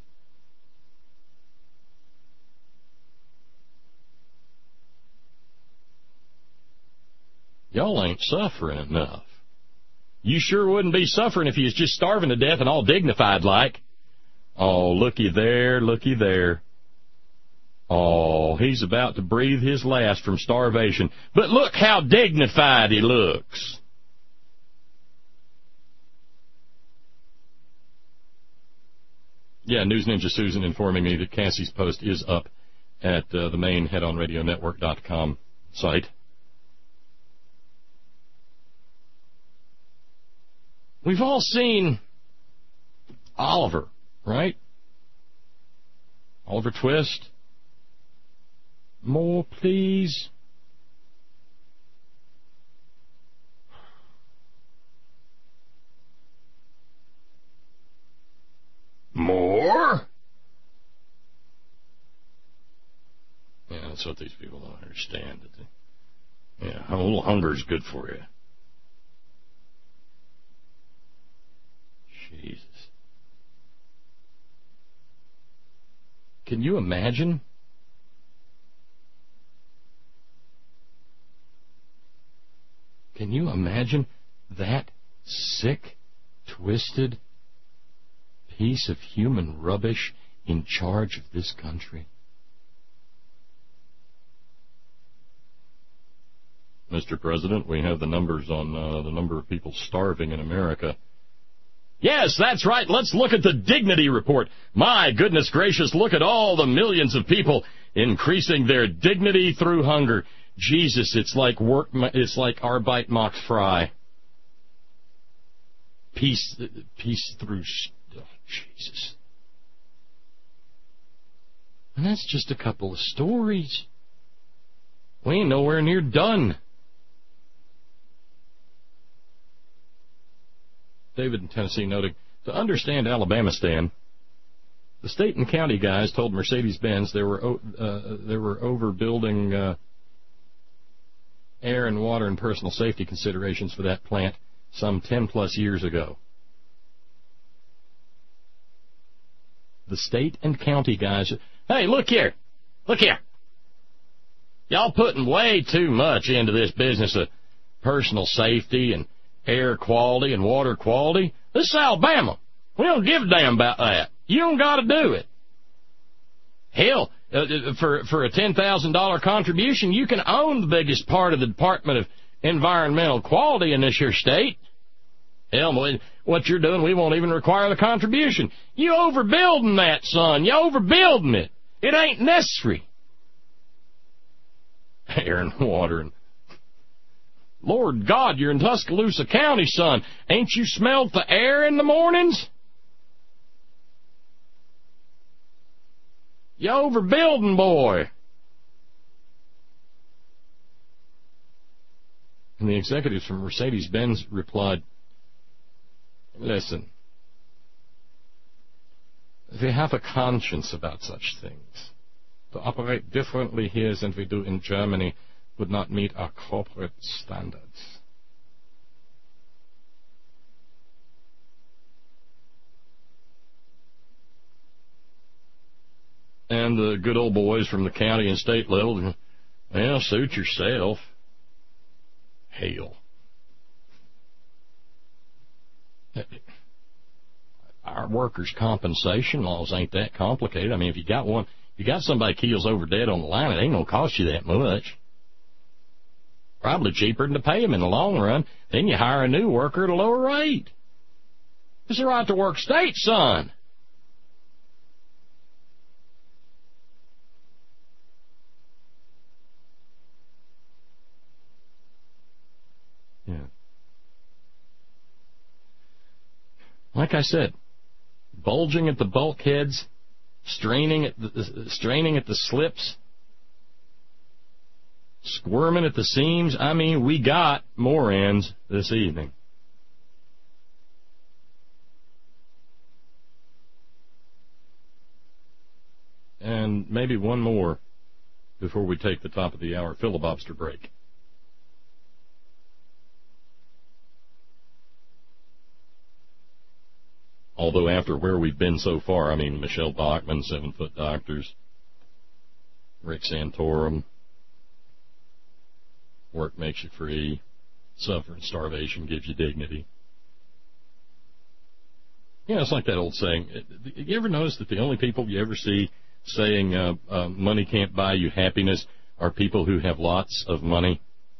S2: Y'all ain't suffering enough. You sure wouldn't be suffering if you was just starving to death and all dignified like. Oh, looky there, looky there. Oh, he's about to breathe his last from starvation. But look how dignified he looks. Yeah, News Ninja Susan informing me that Cassie's post is up at uh, the main head on radio network dot com site. We've all seen Oliver, right? Oliver Twist. More, please. More? Yeah, that's what these people don't understand. That they Yeah, a little hunger is good for you. Jesus. Can you imagine? Can you imagine that sick, twisted piece of human rubbish in charge of this country? Mister President, we have the numbers on uh, the number of people starving in America. Yes, that's right. Let's look at the Dignity Report. My goodness gracious, look at all the millions of people increasing their dignity through hunger. Jesus, it's like work. It's like Arbeit macht frei. Peace, peace through. Oh, Jesus. And that's just a couple of stories. We ain't nowhere near done. David in Tennessee noting, to understand Alabamistan, the state and county guys told Mercedes-Benz they were uh, they were overbuilding uh, air and water and personal safety considerations for that plant some ten plus years ago. The state and county guys, hey, look here, look here. Y'all putting way too much into this business of personal safety and air quality and water quality. This is Alabama. We don't give a damn about that. You don't got to do it. Hell, uh, for for a ten thousand dollars contribution, you can own the biggest part of the Department of Environmental Quality in this here state. Hell, what you're doing, we won't even require the contribution. You overbuilding that, son. You overbuilding it. It ain't necessary. Air and water and Lord God, you're in Tuscaloosa County, son. Ain't you smelled the air in the mornings? You overbuilding, boy. And the executives from Mercedes-Benz replied, listen, we have a conscience about such things. To operate differently here than we do in Germany would not meet our corporate standards. And the good old boys from the county and state level, well, suit yourself. Hell. Our workers' compensation laws ain't that complicated. I mean, if you got one, you got somebody keels over dead on the line, it ain't going to cost you that much. Probably cheaper than to pay them in the long run. Then you hire a new worker at a lower rate. It's the right to work state, son. Yeah. Like I said, bulging at the bulkheads, straining at the, straining at the slips, squirming at the seams. I mean, we got more ends this evening. And maybe one more before we take the top of the hour filibuster break. Although after where we've been so far, I mean, Michelle Bachmann, Seven Foot Doctors, Rick Santorum, work makes you free, suffering starvation gives you dignity. Yeah, it's like that old saying. You ever notice that the only people you ever see saying uh, uh, money can't buy you happiness are people who have lots of money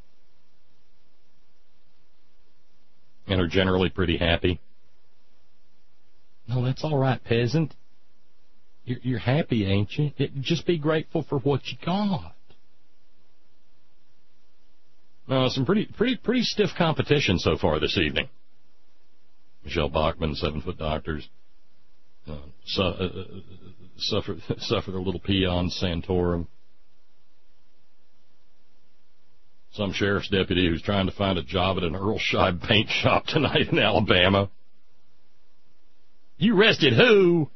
S2: and are generally pretty happy? No, that's all right, peasant. You're, you're happy, ain't you? It, just be grateful for what you got. No, some pretty, pretty, pretty stiff competition so far this evening. Michelle Bachmann, Seven Foot Doctors, uh, su- uh, suffer, suffer the little peon Santorum. Some sheriff's deputy who's trying to find a job at an Earl Scheib paint shop tonight in Alabama. You arrested who?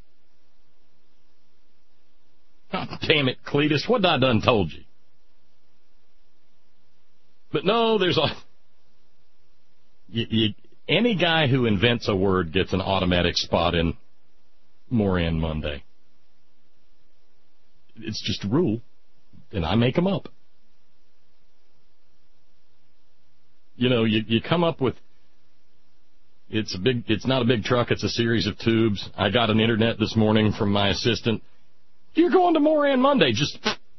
S2: Oh, damn it, Cletus, what I done told you? But no, there's a... You, you, any guy who invents a word gets an automatic spot in Moran Monday. It's just a rule, and I make them up. You know, you, you come up with... It's a big. It's not a big truck. It's a series of tubes. I got an internet this morning from my assistant. You're going to Moran Monday, just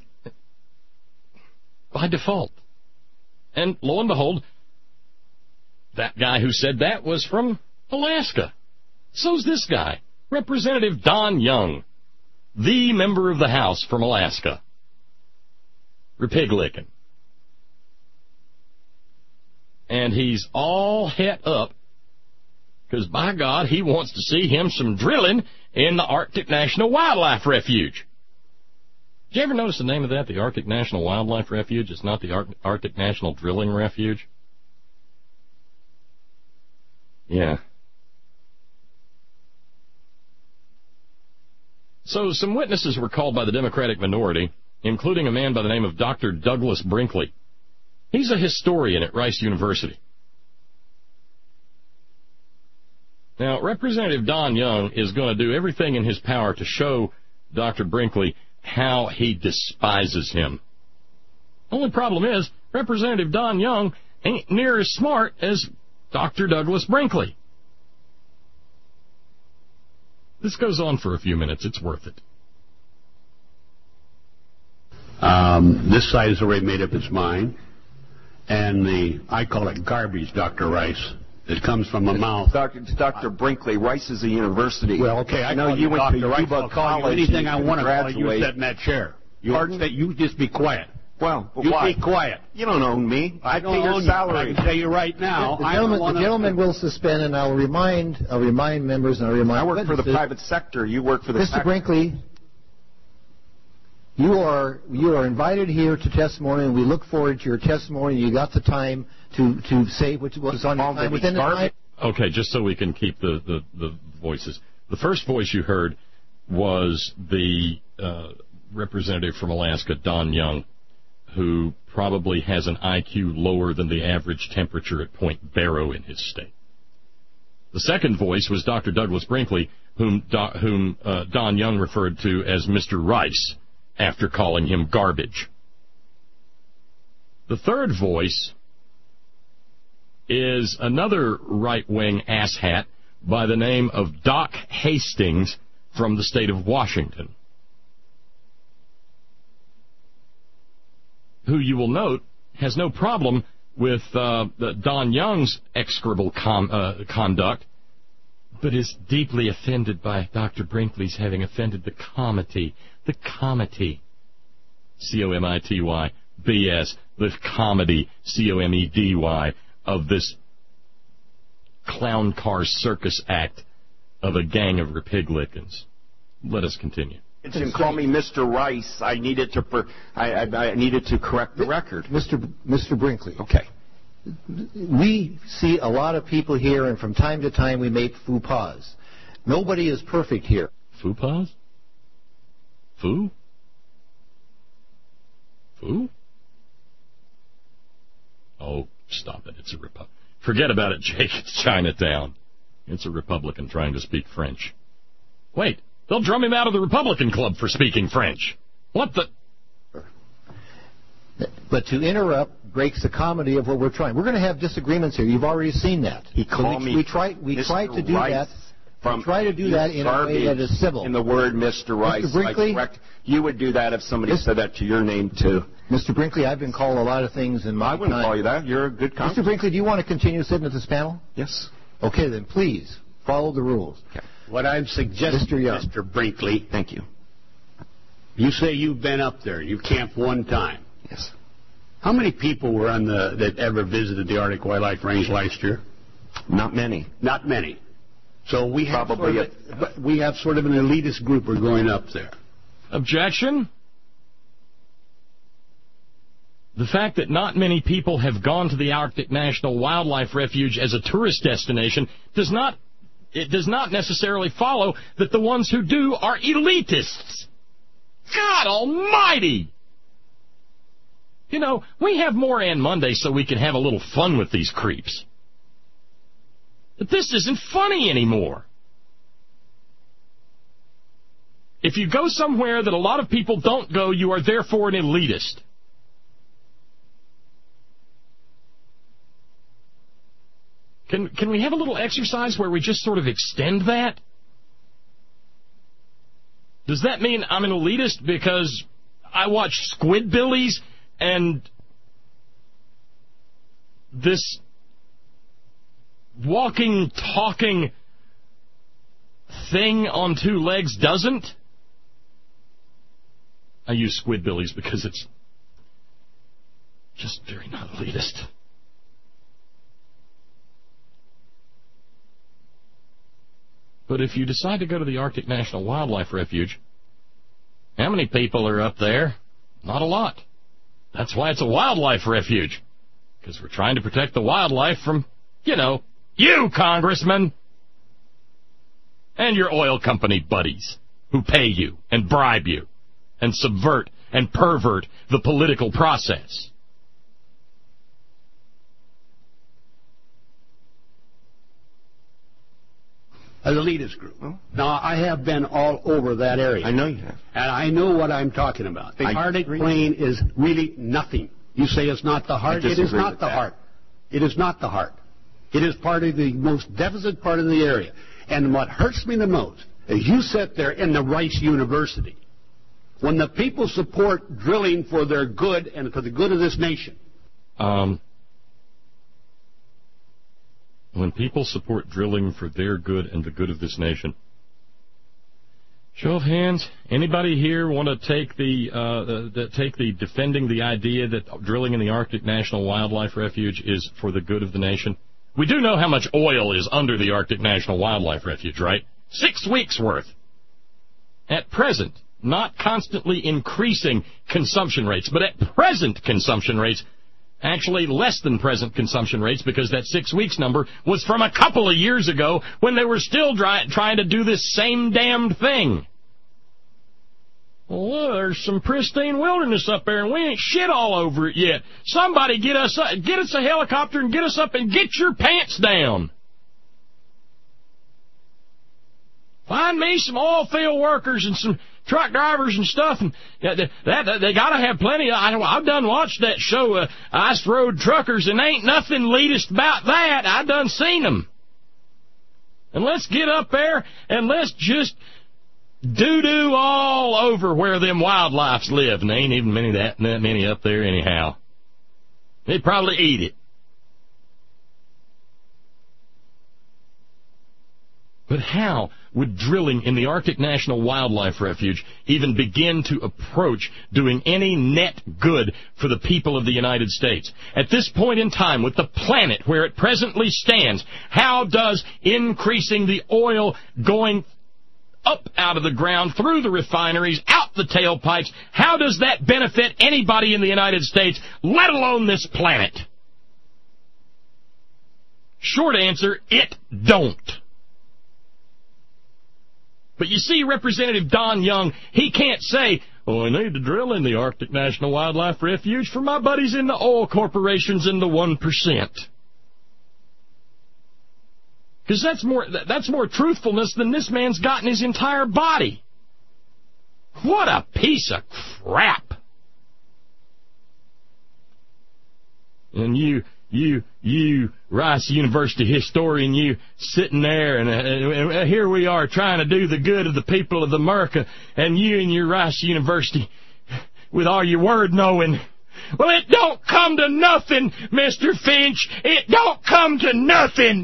S2: by default. And lo and behold, that guy who said that was from Alaska. So's this guy, Representative Don Young, the member of the House from Alaska. Repig-licking. And he's all het up because, by God, he wants to see him some drilling in the Arctic National Wildlife Refuge. Did you ever notice the name of that, the Arctic National Wildlife Refuge? It's not the Ar- Arctic National Drilling Refuge. Yeah. So some witnesses were called by the Democratic minority, including a man by the name of Doctor Douglas Brinkley. He's a historian at Rice University. Now, Representative Don Young is going to do everything in his power to show Doctor Brinkley how he despises him. Only problem is, Representative Don Young ain't near as smart as Doctor Douglas Brinkley. This goes on for a few minutes. It's worth it.
S4: Um, this side has already made up its mind. And the, I call it garbage, Doctor Rice. It comes from a mouth.
S5: Doctor Doctor Brinkley, Rice is a university.
S4: Well, okay, I
S5: know
S4: call
S5: you went
S4: Doctor
S5: to
S4: Rice.
S5: Yuba
S4: I'll call you
S5: College.
S4: anything I want to call you.
S5: Graduate.
S4: You sit in that chair. You,
S5: Pardon?
S4: You just be quiet.
S5: Well, but
S4: you
S5: why?
S4: be quiet.
S5: You don't own me. I,
S4: I don't
S5: pay your
S4: own
S5: salary.
S4: You. I can tell you right now.
S6: The
S4: I
S6: gentleman,
S4: don't wanna,
S6: the gentleman will suspend, and I'll remind, I'll remind members, and I'll remind.
S5: I work
S6: witnesses,
S5: for the private sector. You work for the.
S6: Mister Brinkley, you are you are invited here to testimony, and we look forward to your testimony. You got the time to to say what was on your time within the time.
S2: Okay, just so we can keep the, the, the voices. The first voice you heard was the uh, representative from Alaska, Don Young, who probably has an I Q lower than the average temperature at Point Barrow in his state. The second voice was Doctor Douglas Brinkley, whom, Do, whom uh, Don Young referred to as Mister Rice after calling him garbage. The third voice is another right-wing asshat by the name of Doc Hastings from the state of Washington, who you will note has no problem with uh, Don Young's execrable com- uh, conduct, but is deeply offended by Doctor Brinkley's having offended the comity, the comity, C O M I T Y, B S, the comedy, C O M E D Y, of this clown car circus act of a gang of Repig-lickins. Let us continue.
S5: And call me Mister Rice. I needed to per, I, I, I needed to correct the record.
S6: Mister Mister Brinkley.
S5: Okay.
S6: We see a lot of people here, and from time to time we make faux pas. Nobody is perfect here.
S2: Faux pas? Foo? Foo? Oh, stop it. It's a Republican. Forget about it, Jake. It's Chinatown. It's a Republican trying to speak French. Wait, they'll drum him out of the Republican Club for speaking French. What the...
S6: But to interrupt breaks the comedy of what we're trying. We're going to have disagreements here. You've already seen that.
S5: He called
S6: so we,
S5: me
S6: we try, we
S5: Mister
S6: try to do
S5: Rice
S6: that.
S5: From
S6: we try to do that in a way that is civil.
S5: In the word Mister Rice,
S6: Mister Brinkley,
S5: correct. You would do that if somebody
S6: Mister
S5: said that to your name, too.
S6: Mister Brinkley, I've been called a lot of things in my
S5: I wouldn't
S6: time.
S5: call you that. You're a good
S6: Mister Brinkley, do you want to continue sitting at this panel?
S5: Yes.
S6: Okay, then please follow the rules.
S5: Okay.
S4: What I'm suggesting,
S6: Mister Young.
S4: Mister Brinkley.
S5: Thank you.
S4: You say you've been up there. You camped one time.
S5: Yes.
S4: How many people were on the that ever visited the Arctic Wildlife Range last year?
S5: Not many.
S4: Not many. So we have
S5: Probably
S4: sort of, but we have sort of an elitist group we're going up there.
S2: Objection? The fact that not many people have gone to the Arctic National Wildlife Refuge as a tourist destination does not, it does not necessarily follow that the ones who do are elitists. God almighty! You know, we have Moran Monday so we can have a little fun with these creeps. But this isn't funny anymore. If you go somewhere that a lot of people don't go, you are therefore an elitist. Can can we have a little exercise where we just sort of extend that? Does that mean I'm an elitist because I watch Squidbillies and this walking, talking thing on two legs doesn't? I use Squidbillies because it's just very not elitist. But if you decide to go to the Arctic National Wildlife Refuge, how many people are up there? Not a lot. That's why it's a wildlife refuge. Because we're trying to protect the wildlife from, you know, you, Congressman, and your oil company buddies who pay you and bribe you and subvert and pervert the political process.
S4: An elitist group. Now, I have been all over that area.
S5: I know you have.
S4: And I know what I'm talking about. The
S5: I
S4: Arctic
S5: agree.
S4: Plain is really nothing. You say it's not the heart. It is not the
S5: that.
S4: heart. It is not the heart. It is part of the most deficit part of the area. And what hurts me the most is you sit there in the Rice University when the people support drilling for their good and for the good of this nation.
S2: Um... When people support drilling for their good and the good of this nation, show of hands, anybody here want to take the, uh, the take the defending the idea that drilling in the Arctic National Wildlife Refuge is for the good of the nation? We do know how much oil is under the Arctic National Wildlife Refuge, right? Six weeks worth. At present, not constantly increasing consumption rates, but at present consumption rates, actually less than present consumption rates, because that six weeks number was from a couple of years ago when they were still dry, trying to do this same damned thing. Well, there's some pristine wilderness up there, and we ain't shit all over it yet. Somebody get us get us a helicopter and get us up and get your pants down. Find me some oil field workers and some truck drivers and stuff, and that, that they got to have plenty of. I, I've done watched that show, uh, Ice Road Truckers, and ain't nothing elitist about that. I done seen them. And let's get up there and let's just doo-doo all over where them wildlifes live, and there ain't even many that, that many up there anyhow. They'd probably eat it. But how would drilling in the Arctic National Wildlife Refuge even begin to approach doing any net good for the people of the United States? At this point in time, with the planet where it presently stands, how does increasing the oil going up out of the ground, through the refineries, out the tailpipes, how does that benefit anybody in the United States, let alone this planet? Short answer, it don't. But you see, Representative Don Young, he can't say, oh, I need to drill in the Arctic National Wildlife Refuge for my buddies in the oil corporations in the one percent. Because that's more, that's more truthfulness than this man's got in his entire body. What a piece of crap. And you... You, you, Rice University historian, you sitting there, and, uh, and here we are trying to do the good of the people of America, and you and your Rice University, with all your word knowing. Well, it don't come to nothing, Mister Finch. It don't come to nothing.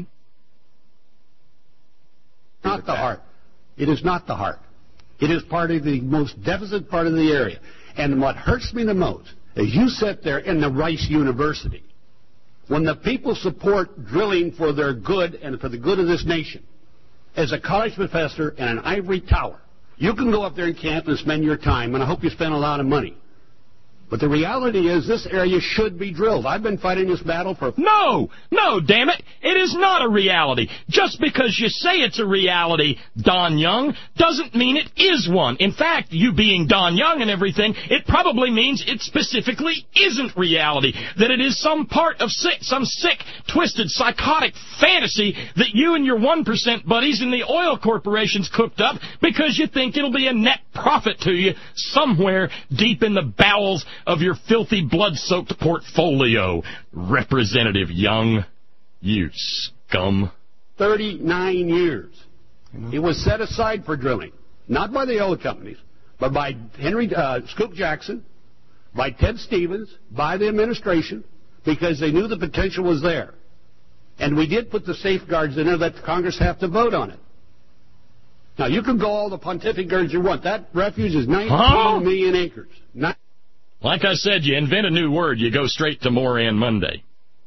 S4: Not the heart. It is not the heart. It is part of the most deficit part of the area. And what hurts me the most is you sit there in the Rice University when the people support drilling for their good and for the good of this nation. As a college professor in an ivory tower, you can go up there and camp and spend your time, and I hope you spend a lot of money. But the reality is this area should be drilled. I've been fighting this battle for...
S2: No! No, damn it! It is not a reality. Just because you say it's a reality, Don Young, doesn't mean it is one. In fact, you being Don Young and everything, it probably means it specifically isn't reality. That it is some part of sick, some sick, twisted, psychotic fantasy that you and your one percent buddies in the oil corporations cooked up because you think it'll be a net profit to you somewhere deep in the bowels of your filthy, blood-soaked portfolio. Representative Young, you scum.
S4: thirty-nine years. It was set aside for drilling, not by the oil companies, but by Henry uh, Scoop Jackson, by Ted Stevens, by the administration, because they knew the potential was there. And we did put the safeguards in there that Congress have to vote on it. Now, you can go all the pontificate you want. That refuge is nineteen huh? million acres. Not
S2: Like I said, you invent a new word, you go straight to Moran Monday.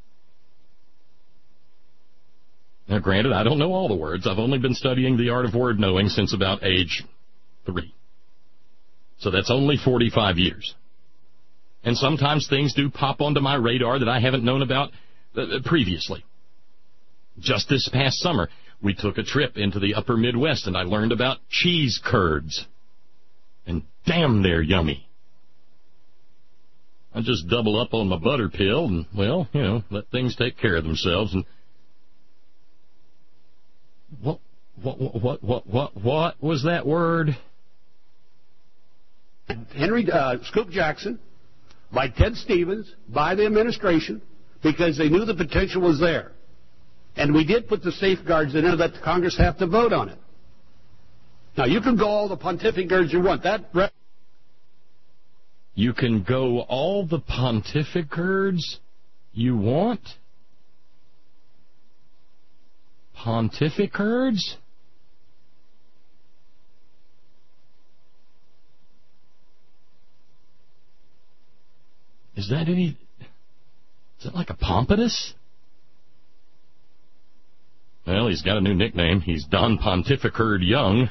S2: Now, granted, I don't know all the words. I've only been studying the art of word knowing since about age three. So that's only forty-five years. And sometimes things do pop onto my radar that I haven't known about uh, previously. Just this past summer, we took a trip into the upper Midwest, and I learned about cheese curds. And damn, they're yummy. I just double up on my butter pill and, well, you know, let things take care of themselves. And what, what, what, what, what, what was that word?
S4: Henry uh, Scoop Jackson, by Ted Stevens, by the administration, because they knew the potential was there. And we did put the safeguards in there that Congress have to vote on it. Now, you can go all the pontificate you want. That re-
S2: You can go all the pontificate you want? Pontificate? Is that any... Is that like a pompous? Well, he's got a new nickname. He's Don Pontificate Young.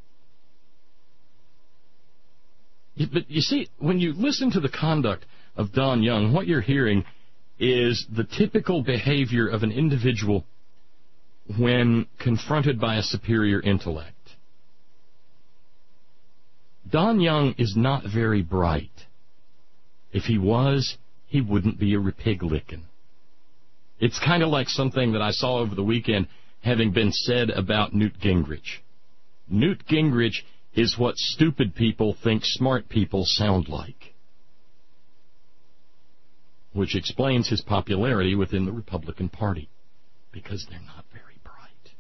S2: But you see, when you listen to the conduct of Don Young, what you're hearing is the typical behavior of an individual when confronted by a superior intellect. Don Young is not very bright. If he was, he wouldn't be a pig-licking. It's kind of like something that I saw over the weekend having been said about Newt Gingrich. Newt Gingrich is what stupid people think smart people sound like, which explains his popularity within the Republican Party, because they're not very bright.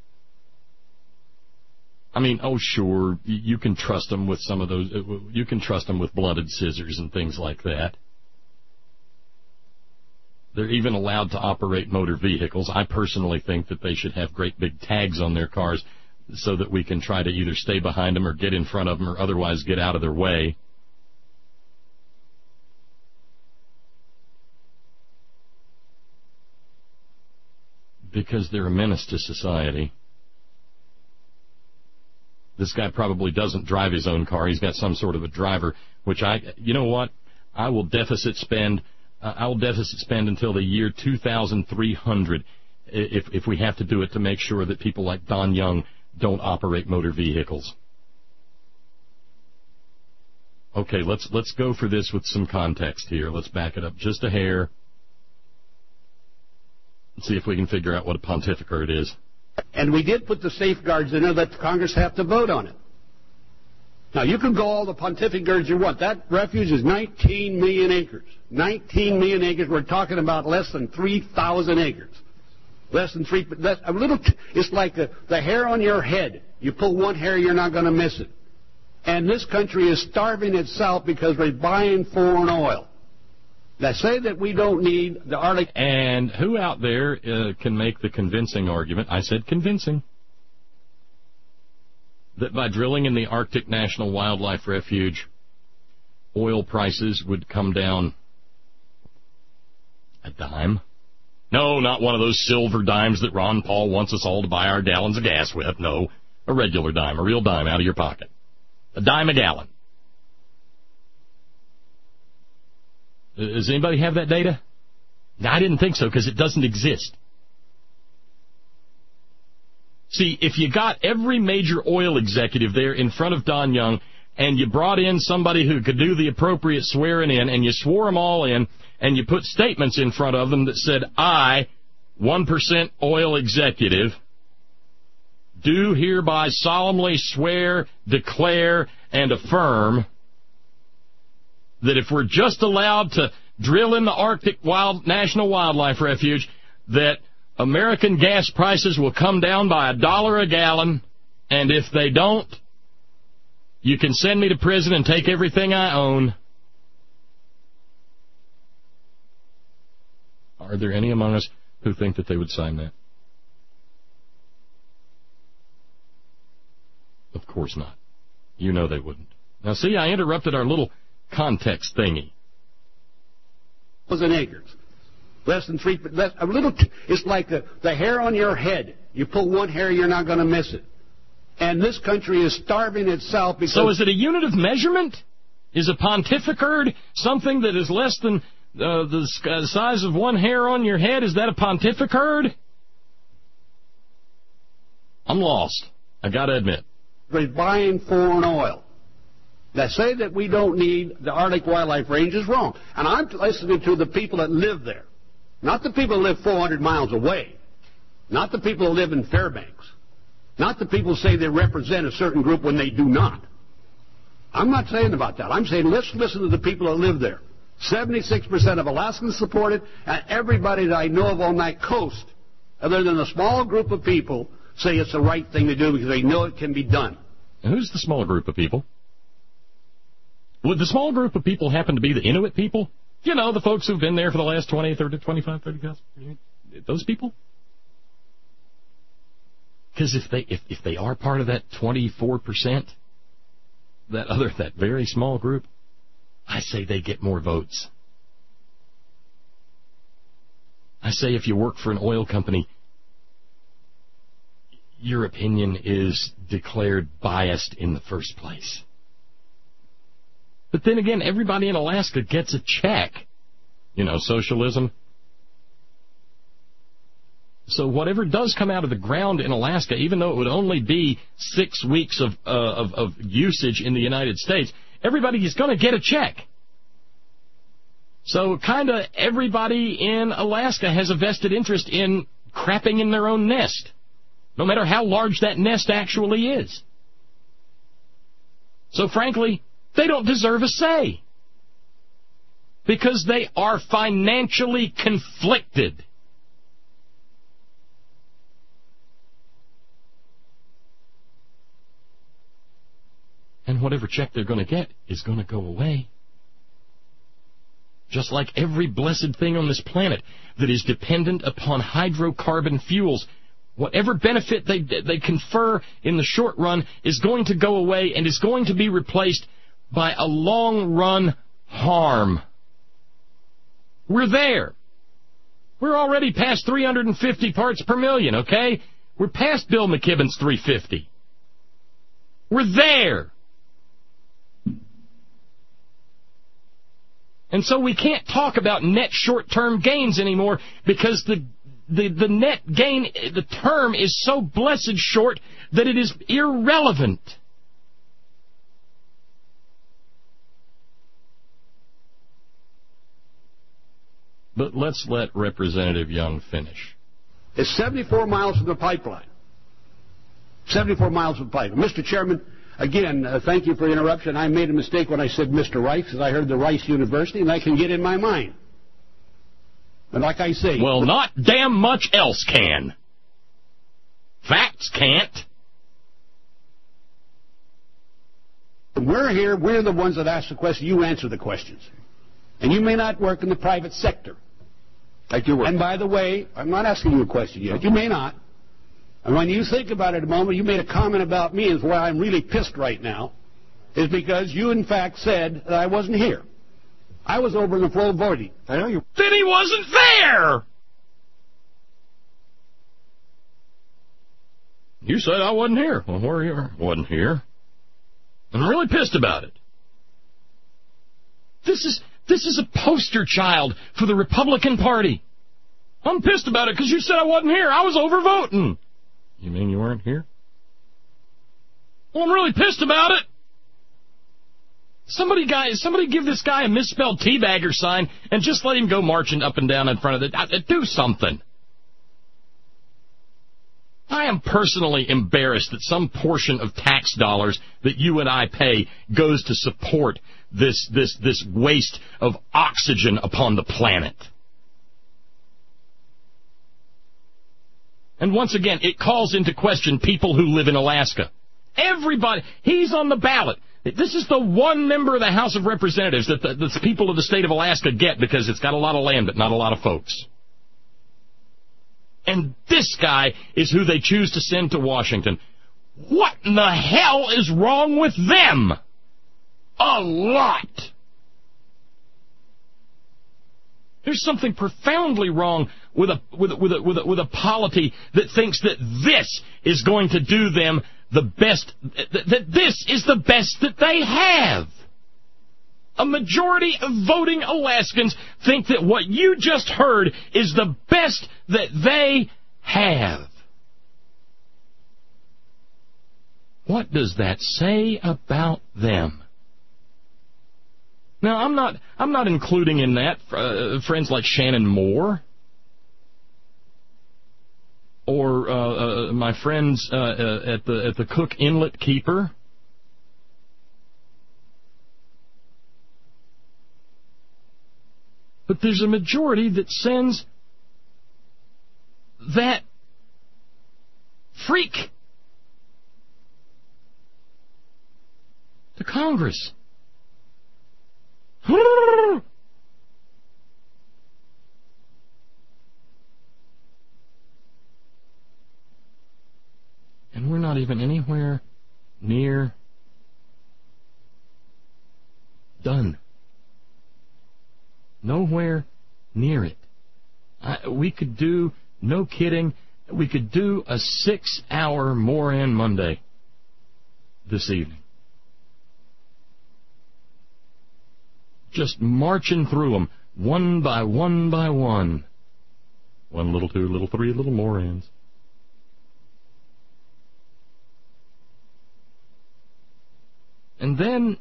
S2: I mean, oh, sure, you can trust them with some of those, you can trust them with blunted scissors and things like that. They're even allowed to operate motor vehicles. I personally think that they should have great big tags on their cars so that we can try to either stay behind them or get in front of them or otherwise get out of their way. Because they're a menace to society. This guy probably doesn't drive his own car. He's got some sort of a driver, which I, you know what, I will deficit spend, uh, I will deficit spend until the year two thousand three hundred if, if we have to do it to make sure that people like Don Young don't operate motor vehicles. Okay, let's let's go for this with some context here. Let's back it up just a hair. Let's see if we can figure out what a pontificate is.
S4: And we did put the safeguards in there that Congress have to vote on it. Now, you can go all the pontificate you want. That refuge is nineteen million acres. nineteen million acres. We're talking about less than three thousand acres. Less than three, less, a little, it's like the, the hair on your head. You pull one hair, you're not going to miss it. And this country is starving itself because we're buying foreign oil. Now, say that we don't need the Arctic.
S2: And who out there uh, can make the convincing argument, I said convincing, that by drilling in the Arctic National Wildlife Refuge, oil prices would come down a dime? No, not one of those silver dimes that Ron Paul wants us all to buy our gallons of gas with. No, a regular dime, a real dime out of your pocket. A dime a gallon. Does anybody have that data? No, I didn't think so, because it doesn't exist. See, if you got every major oil executive there in front of Don Young, and you brought in somebody who could do the appropriate swearing in, and you swore them all in, and you put statements in front of them that said, I, one percent oil executive, do hereby solemnly swear, declare, and affirm that if we're just allowed to drill in the Arctic Wild National Wildlife Refuge, that American gas prices will come down by a dollar a gallon, and if they don't, you can send me to prison and take everything I own. Are there any among us who think that they would sign that? Of course not. You know they wouldn't. Now, see, I interrupted our little context thingy.
S4: Thousand acres, less than three. Less, a little. T- it's like the, the hair on your head. You pull one hair, you're not going to miss it. And this country is starving itself because.
S2: So, is it a unit of measurement? Is a pontificard something that is less than uh, the uh, size of one hair on your head? Is that a pontificard? I'm lost. I got to admit.
S4: By buying foreign oil. That say that we don't need the Arctic Wildlife Range is wrong. And I'm listening to the people that live there. Not the people who live four hundred miles away. Not the people who live in Fairbanks. Not the people who say they represent a certain group when they do not. I'm not saying about that. I'm saying let's listen to the people that live there. seventy-six percent of Alaskans support it, and everybody that I know of on that coast, other than a small group of people, say it's the right thing to do because they know it can be done.
S2: And who's the small group of people? Would the small group of people happen to be the Inuit people? You know, the folks who've been there for the last twenty, thirty, twenty-five, thirty thousand years? Those people? Because if they if, if they are part of that twenty-four percent, that other, that very small group, I say they get more votes. I say if you work for an oil company, your opinion is declared biased in the first place. But then again, everybody in Alaska gets a check. You know, socialism. So whatever does come out of the ground in Alaska, even though it would only be six weeks of uh, of, of usage in the United States, everybody is going to get a check. So kind of everybody in Alaska has a vested interest in crapping in their own nest, no matter how large that nest actually is. So frankly, they don't deserve a say because they are financially conflicted. And whatever check they're going to get is going to go away. Just like every blessed thing on this planet that is dependent upon hydrocarbon fuels, whatever benefit they they confer in the short run is going to go away and is going to be replaced by a long-run harm. We're there. We're already past three hundred fifty parts per million, okay? We're past Bill McKibben's three hundred fifty. We're there. And so we can't talk about net short-term gains anymore because the the, the net gain, the term is so blessed short that it is irrelevant. But let's let Representative Young finish.
S4: It's seventy-four miles from the pipeline. seventy-four miles from the pipeline. Mister Chairman, again, uh, thank you for the interruption. I made a mistake when I said Mister Rice, because I heard the Rice University, and I can get in my mind. But like I say...
S2: Well, not damn much else can. Facts can't.
S4: We're here, we're the ones that ask the question, you answer the questions. And you may not work in the private sector.
S5: I do work.
S4: And by the way, I'm not asking you a question yet. You may not. And when you think about it a moment, you made a comment about me, is why I'm really pissed right now, is because you, in fact, said that I wasn't here. I was over in the Flow Valley.
S5: I know you.
S2: Then he wasn't there! You said I wasn't here. Well, where you were? Wasn't here. I'm really pissed about it. This is This is a poster child for the Republican Party. I'm pissed about it because you said I wasn't here. I was overvoting. You mean you weren't here? Well, I'm really pissed about it. Somebody guy, somebody give this guy a misspelled teabagger sign and just let him go marching up and down in front of the... Do something. I am personally embarrassed that some portion of tax dollars that you and I pay goes to support this this this waste of oxygen upon the planet. And once again, it calls into question people who live in Alaska. Everybody, he's on the ballot. This is the one member of the House of Representatives that the, the people of the state of Alaska get because it's got a lot of land but not a lot of folks. And this guy is who they choose to send to Washington. What in the hell is wrong with them? A lot. There's something profoundly wrong with a with a, with a, with a, with a polity that thinks that this is going to do them the best, that, that this is the best that they have. A majority of voting Alaskans think that what you just heard is the best that they have. What does that say about them? Now, I'm not I'm not including in that uh, friends like Shannon Moore or uh, uh, my friends uh, uh, at the at the Cook Inlet Keeper. But there's a majority that sends that freak to Congress. And we're not even anywhere near done. Nowhere near it. I, we could do, no kidding, we could do a six-hour Moran Monday this evening. Just marching through them, one by one by one. One, little two, little three, little Morans. And then,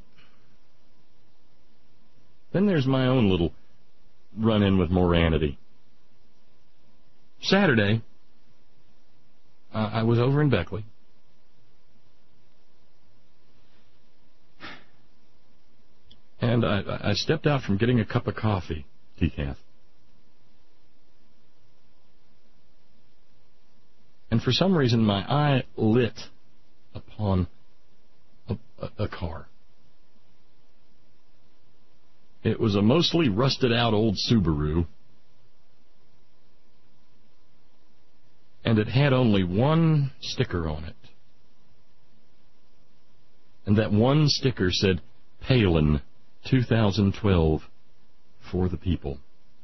S2: then there's my own little run-in with Moranity. Saturday, uh, I was over in Beckley. And I, I stepped out from getting a cup of coffee, decaf. And for some reason, my eye lit upon a, a, a car. It was a mostly rusted-out old Subaru. And it had only one sticker on it. And that one sticker said, Palin, two thousand twelve, for the people.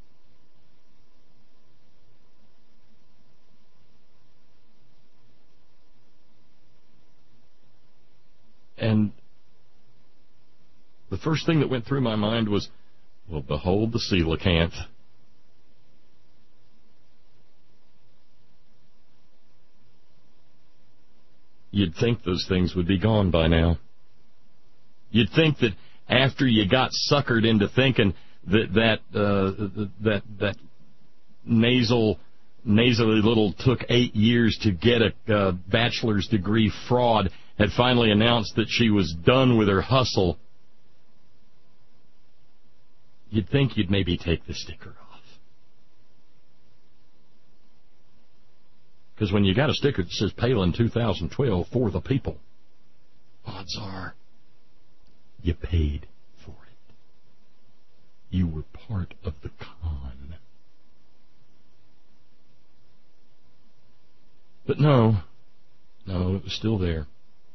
S2: And the first thing that went through my mind was, well, behold the coelacanth. You'd think those things would be gone by now. You'd think that after you got suckered into thinking that that uh, that that nasal, nasally little took eight years to get a uh, bachelor's degree fraud had finally announced that she was done with her hustle, you'd think you'd maybe take the sticker off. Because when you got a sticker that says Palin two thousand twelve for the people, odds are you paid for it. You were part of the con. But no, no, it was still there.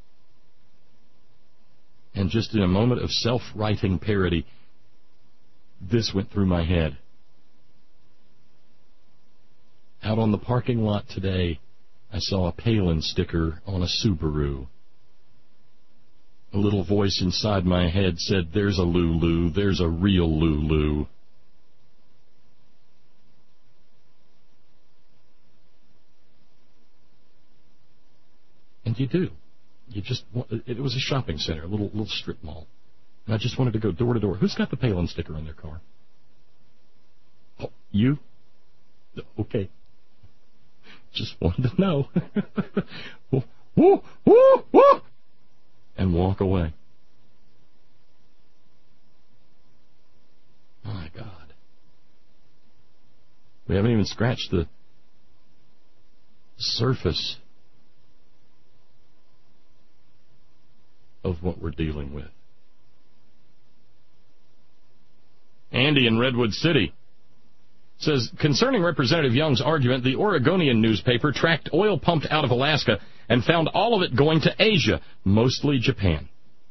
S2: And just in a moment of self-writing parody, this went through my head. Out on the parking lot today, I saw a Palin sticker on a Subaru. A little voice inside my head said, there's a Lulu, there's a real Lulu. And you do. You just, it was a shopping center, a little little strip mall. And I just wanted to go door to door. Who's got the Palin sticker on their car? Oh, you? Okay. Just wanted to know. woo, woo, woo, woo, and walk away. My God. We haven't even scratched the surface of what we're dealing with. Andy in Redwood City says, concerning Representative Young's argument, the Oregonian newspaper tracked oil pumped out of Alaska and found all of it going to Asia, mostly Japan.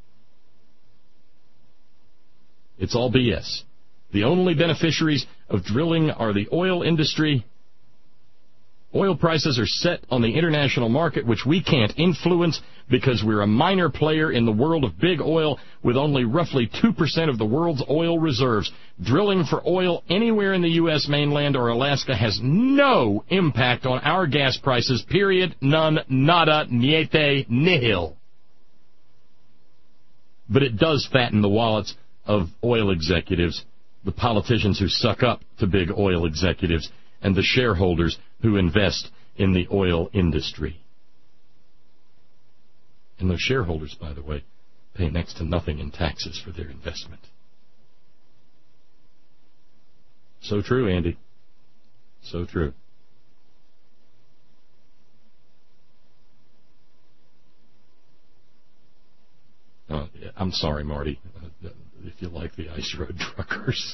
S2: It's all B S. The only beneficiaries of drilling are the oil industry. Oil prices are set on the international market, which we can't influence because we're a minor player in the world of big oil with only roughly two percent of the world's oil reserves. Drilling for oil anywhere in the U S mainland or Alaska has no impact on our gas prices, period, none, nada, niente, nihil. But it does fatten the wallets of oil executives, the politicians who suck up to big oil executives, and the shareholders who invest in the oil industry. And those shareholders, by the way, pay next to nothing in taxes for their investment. So true, Andy. So true. Uh, I'm sorry, Marty, uh, if you like the Ice Road Truckers.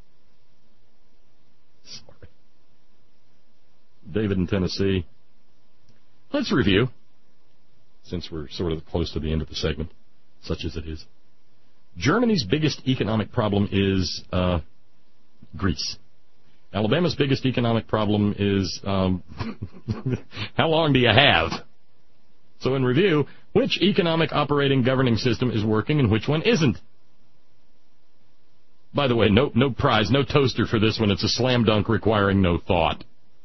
S2: Sorry. David in Tennessee. Let's review, since we're sort of close to the end of the segment, such as it is. Germany's biggest economic problem is uh, Greece. Alabama's biggest economic problem is um, how long do you have? So in review, which economic operating governing system is working and which one isn't? By the way, no no prize, no toaster for this one. It's a slam dunk requiring no thought.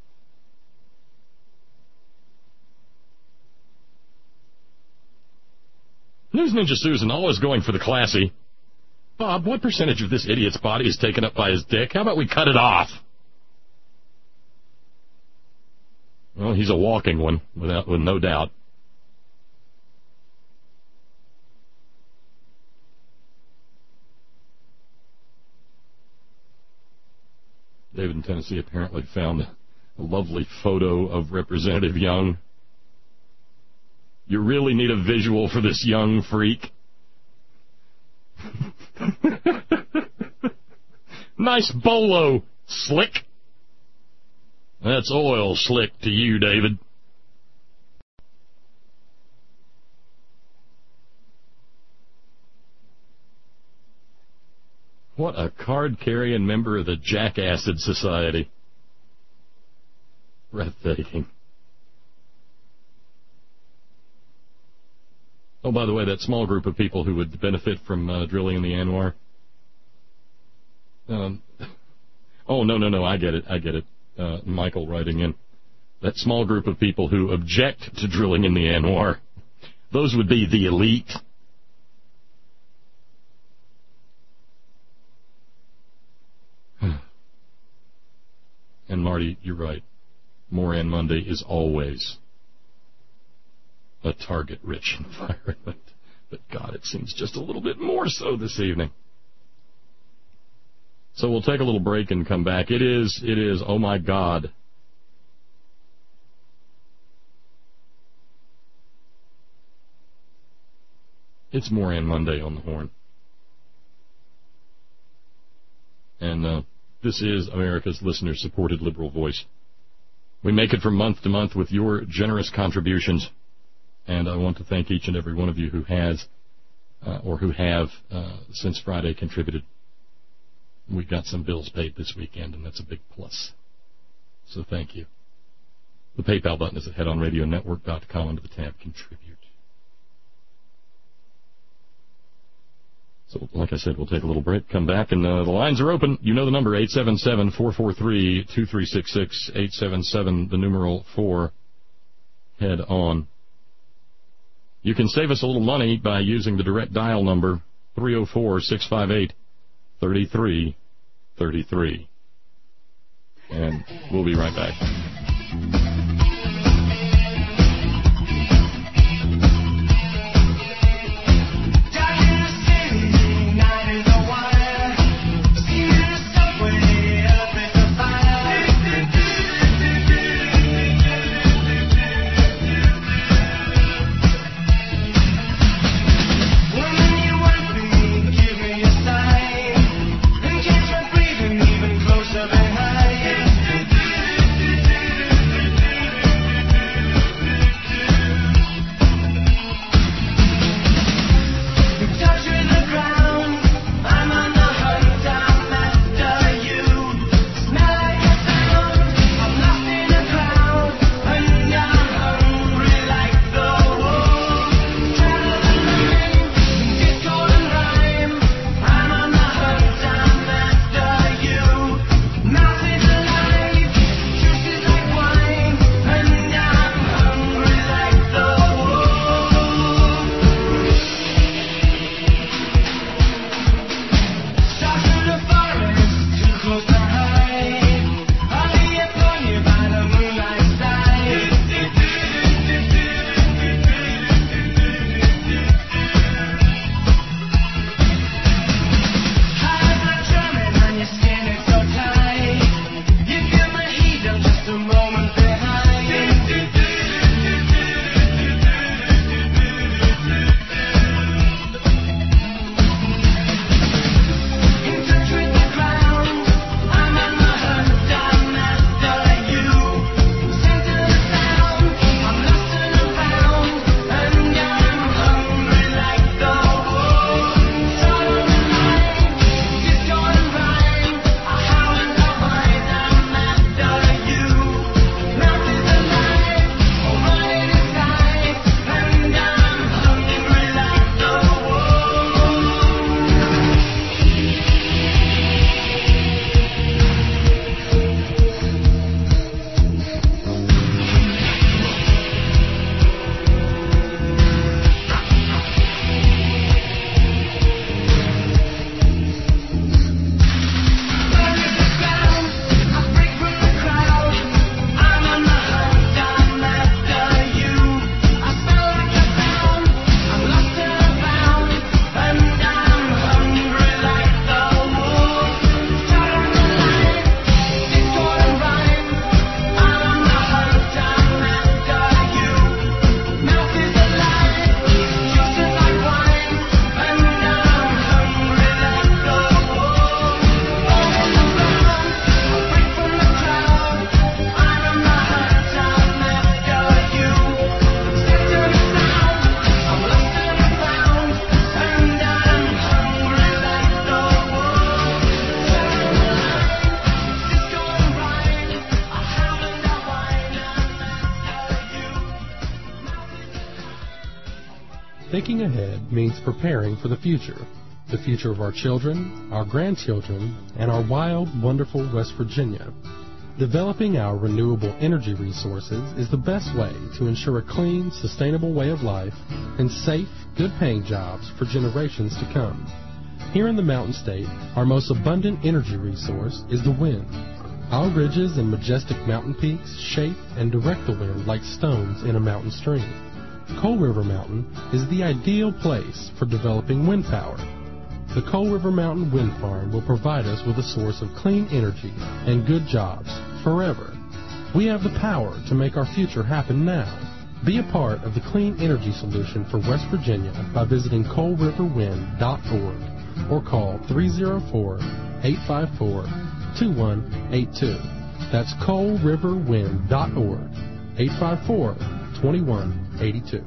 S2: News Ninja Susan, always going for the classy. Bob, what percentage of this idiot's body is taken up by his dick? How about we cut it off? Well, he's a walking one, without, with no doubt. David in Tennessee apparently found a lovely photo of Representative Young. You really need a visual for this young freak. Nice bolo, Slick. That's oil slick to you, David. What a card-carrying member of the Jackacid Society. Breathtaking. Oh, by the way, that small group of people who would benefit from uh, drilling in the Anwar. Um, oh, no, no, no, I get it, I get it. Uh, Michael writing in. That small group of people who object to drilling in the Anwar. Those would be the elite. And Marty, you're right. Moran Monday is always a target-rich environment. But God, it seems just a little bit more so this evening. So we'll take a little break and come back. It is, it is, oh my God. It's Moran Monday on the Horn. And uh, this is America's listener-supported liberal voice. We make it from month to month with your generous contributions. And I want to thank each and every one of you who has, uh, or who have, uh, since Friday contributed. We got some bills paid this weekend, and that's a big plus. So thank you. The PayPal button is at head on radio network dot com under the tab Contribute. So, like I said, we'll take a little break, come back, and uh, the lines are open. You know the number, eight seven seven, four four three, two three six six, eight seven seven, the numeral four. Head on. You can save us a little money by using the direct dial number, three oh four, six five eight, three three three three. And we'll be right back.
S7: Thinking ahead means preparing for the future. The future of our children, our grandchildren, and our wild, wonderful West Virginia. Developing our renewable energy resources is the best way to ensure a clean, sustainable way of life and safe, good-paying jobs for generations to come. Here in the Mountain State, our most abundant energy resource is the wind. Our ridges and majestic mountain peaks shape and direct the wind like stones in a mountain stream. Coal River Mountain is the ideal place for developing wind power. The Coal River Mountain Wind Farm will provide us with a source of clean energy and good jobs forever. We have the power to make our future happen now. Be a part of the clean energy solution for West Virginia by visiting coal river wind dot org or call three oh four, eight five four, two one eight two. That's coal river wind dot org, eight five four, two one eight two.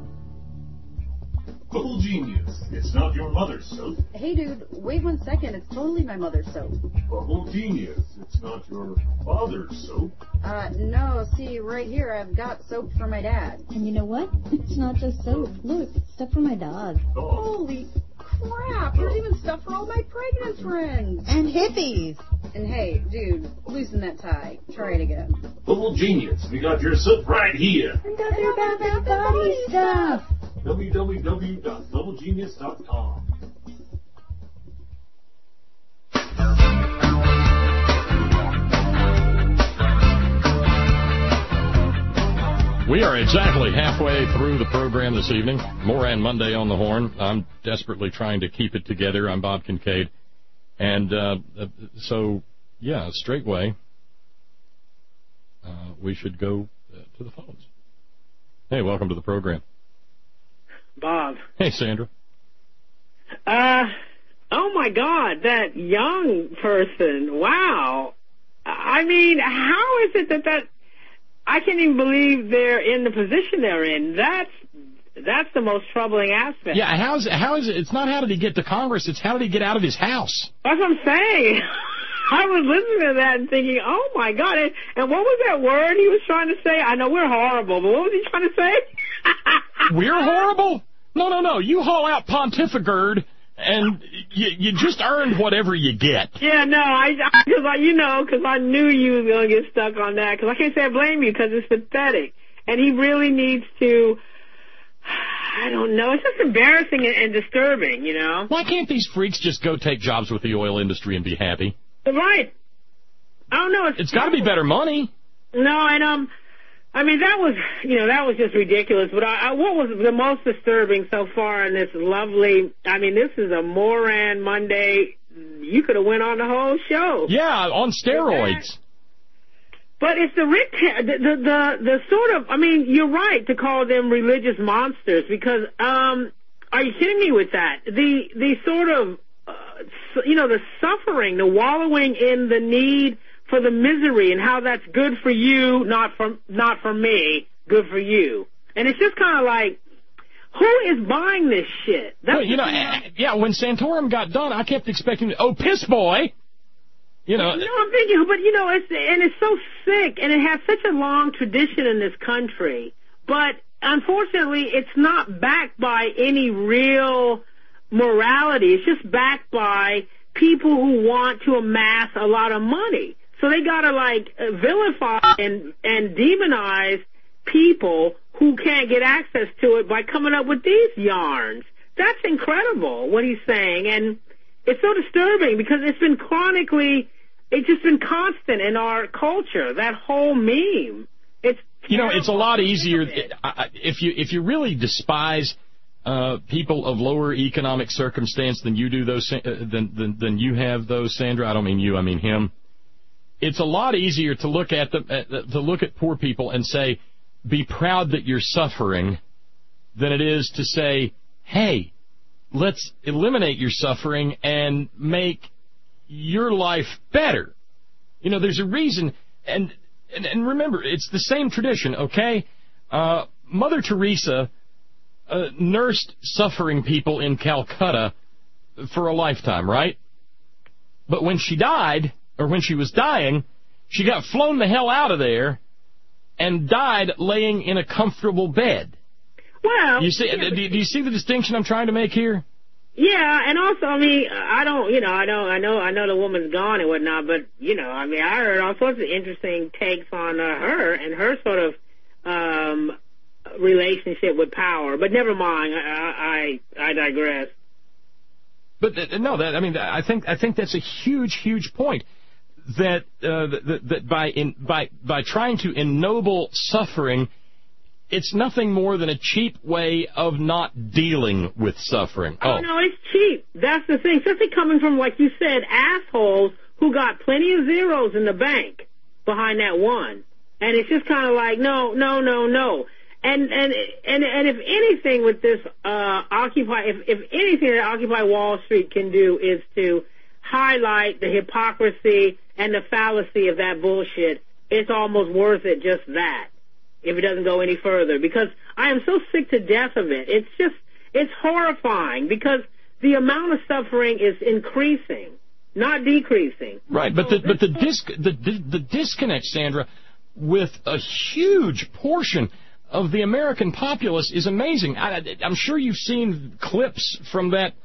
S8: Cool Genius. It's not your mother's soap.
S9: Hey, dude, wait one second. It's totally my mother's soap.
S8: Cool Genius. It's not your father's soap.
S9: Uh, no, see, right here I've got soap for my dad.
S10: And you know what? It's not just soap. Look, it's stuff for my dog.
S8: Oh.
S9: Holy crap. You don't even stuff for all my pregnant friends.
S10: And hippies.
S9: And hey, dude, loosen that tie. Try it again.
S8: Little genius, we got your stuff right here.
S10: And don't do about that body stuff.
S8: w w w dot double genius dot com.
S2: We are exactly halfway through the program this evening. Moran Monday on the Horn. I'm desperately trying to keep it together. I'm Bob Kincaid. And uh, so, yeah, straightway, uh, we should go uh, to the phones. Hey, welcome to the program.
S11: Bob.
S2: Hey, Sandra.
S11: Uh, oh, my God, that young person. Wow. I mean, how is it that that... I can't even believe they're in the position they're in. That's that's the most troubling aspect.
S2: Yeah, how's how is it? It's not how did he get to Congress. It's how did he get out of his house.
S11: That's what I'm saying. I was listening to that and thinking, oh my God! And, and what was that word he was trying to say? I know we're horrible, but what was he trying to say?
S2: We're horrible? No, no, no. You haul out pontificard. And you, you just earned whatever you get.
S11: Yeah, no, I, because I, you know, because I knew you was going to get stuck on that. Because I can't say I blame you because it's pathetic. And he really needs to, I don't know, it's just embarrassing and, and disturbing, you know.
S2: Why can't these freaks just go take jobs with the oil industry and be happy?
S11: Right. I don't know. It's,
S2: it's got to be better money.
S11: No, and, um, I mean, that was, you know, that was just ridiculous. But I, I, what was the most disturbing so far in this lovely, I mean, this is a Moran Monday. You could have went on the whole show.
S2: Yeah, on steroids.
S11: But it's the, the, the, the, the sort of, I mean, you're right to call them religious monsters because, um, are you kidding me with that? The, the sort of, uh, you know, the suffering, the wallowing in the need for the misery and how that's good for you, not for not for me, good for you. And it's just kind of like, who is buying this shit? That's
S2: well, you know, yeah, when Santorum got done, I kept expecting, oh, piss boy. You know.
S11: No, I'm thinking, but, you know, it's and it's so sick, and it has such a long tradition in this country. But, unfortunately, it's not backed by any real morality. It's just backed by people who want to amass a lot of money. So they gotta like vilify and and demonize people who can't get access to it by coming up with these yarns. That's incredible what he's saying, and it's so disturbing because it's been chronically, it's just been constant in our culture. That whole meme. It's
S2: you know, it's a lot easier if you if you really despise uh, people of lower economic circumstance than you do those uh, than, than than you have those, Sandra. I don't mean you, I mean him. It's a lot easier to look at the uh, to look at poor people and say, be proud that you're suffering, than it is to say, hey, let's eliminate your suffering and make your life better. You know, there's a reason, and and, and remember, it's the same tradition, okay? Uh, Mother Teresa uh, nursed suffering people in Calcutta for a lifetime, right? But when she died, or when she was dying, she got flown the hell out of there and died laying in a comfortable bed.
S11: Well,
S2: you see,
S11: yeah,
S2: do, do you see the distinction I'm trying to make here?
S11: Yeah, and also, I mean, I don't, you know, I don't, I know, I know the woman's gone and whatnot, but you know, I mean, I heard all sorts of interesting takes on uh, her and her sort of um, relationship with power. But never mind, I, I, I digress.
S2: But uh, no, that I mean, I think I think that's a huge, huge point. That uh, that, that by in, by by trying to ennoble suffering, it's nothing more than a cheap way of not dealing with suffering.
S11: Oh, oh no, it's cheap. That's the thing. Especially coming from, like you said, assholes who got plenty of zeros in the bank behind that one. And it's just kind of like, no, no, no, no. And and and and if anything with this uh, Occupy, if if anything that Occupy Wall Street can do is to highlight the hypocrisy and the fallacy of that bullshit, it's almost worth it just that, if it doesn't go any further, because I am so sick to death of it. It's just, it's horrifying, because the amount of suffering is increasing, not decreasing.
S2: Right, but the but the dis the the disconnect, Sandra, with a huge portion of the American populace is amazing. I, I'm sure you've seen clips from that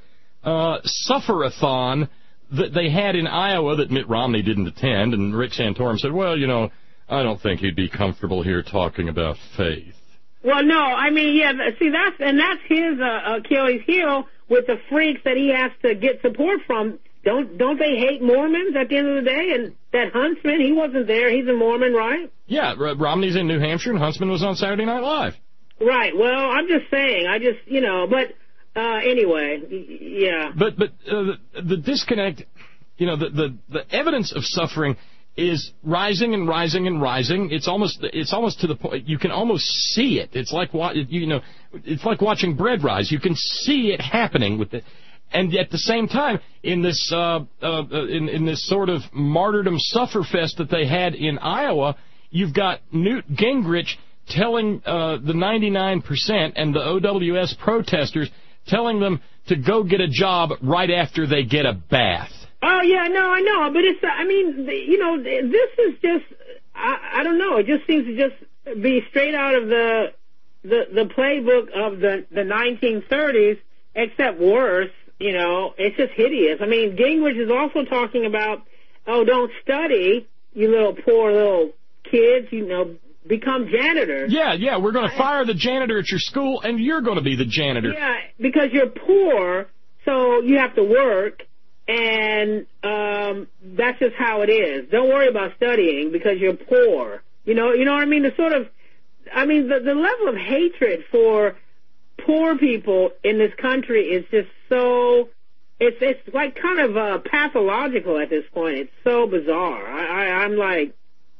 S2: uh, suffer-a-thon that they had in Iowa that Mitt Romney didn't attend, and Rick Santorum said, well, you know, I don't think he'd be comfortable here talking about faith.
S11: Well, no, I mean, yeah, see, that's, and that's his uh, Achilles heel with the freaks that he has to get support from. Don't don't they hate Mormons at the end of the day? And that Huntsman, he wasn't there. He's a Mormon, right?
S2: Yeah, Romney's in New Hampshire, and Huntsman was on Saturday Night Live.
S11: Right. Well, I'm just saying. I just, you know, but uh, anyway, yeah.
S2: But but uh, the, the disconnect, you know, the, the the evidence of suffering is rising and rising and rising. It's almost it's almost to the point you can almost see it. It's like you know, it's like watching bread rise. You can see it happening with it. And at the same time, in this uh, uh, in in this sort of martyrdom sufferfest that they had in Iowa, you've got Newt Gingrich telling uh, the ninety-nine percent and the O W S protesters, telling them to go get a job right after they get a bath.
S11: Oh, yeah, no, I know, but it's, I mean, you know, this is just, I, I don't know, it just seems to just be straight out of the the, the playbook of the, the nineteen thirties, except worse, you know, it's just hideous. I mean, Gingrich is also talking about, oh, don't study, you little poor little kids, you know, become janitors.
S2: Yeah, yeah, we're going to fire the janitor at your school, and you're going to be the janitor.
S11: Yeah, because you're poor, so you have to work. And um, that's just how it is. Don't worry about studying because you're poor. You know, you know what I mean? The sort of, I mean, the, the level of hatred for poor people in this country is just so, it's it's like kind of uh, pathological at this point. It's so bizarre. I, I, I'm like,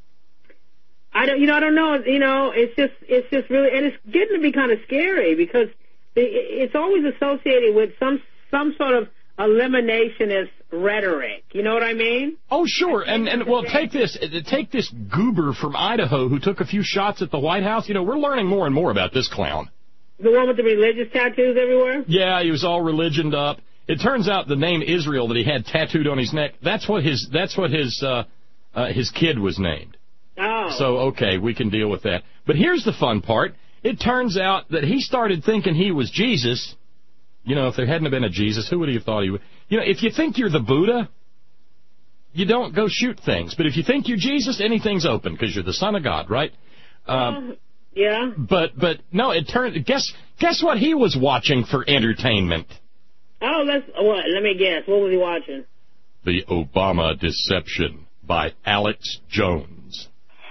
S11: I don't, you know, I don't know. You know, it's just, it's just really, and it's getting to be kind of scary because it's always associated with some some sort of eliminationist rhetoric. You know what I mean?
S2: Oh, sure. And, and well, take this. Take this goober from Idaho who took a few shots at the White House. You know, we're learning more and more about this clown.
S11: The one with the religious tattoos everywhere?
S2: Yeah, he was all religioned up. It turns out the name Israel that he had tattooed on his neck, that's what his that's what his uh, uh, his kid was named.
S11: Oh.
S2: So, okay, we can deal with that. But here's the fun part. It turns out that he started thinking he was Jesus. You know, if there hadn't been a Jesus, who would he have thought he would? You know, if you think you're the Buddha, you don't go shoot things. But if you think you're Jesus, anything's open because you're the Son of God, right? Um,
S11: uh, yeah.
S2: But but no, it turned. Guess guess what he was watching for entertainment?
S11: Oh, let's what? Let me guess. What was he watching?
S2: The Obama Deception by Alex Jones.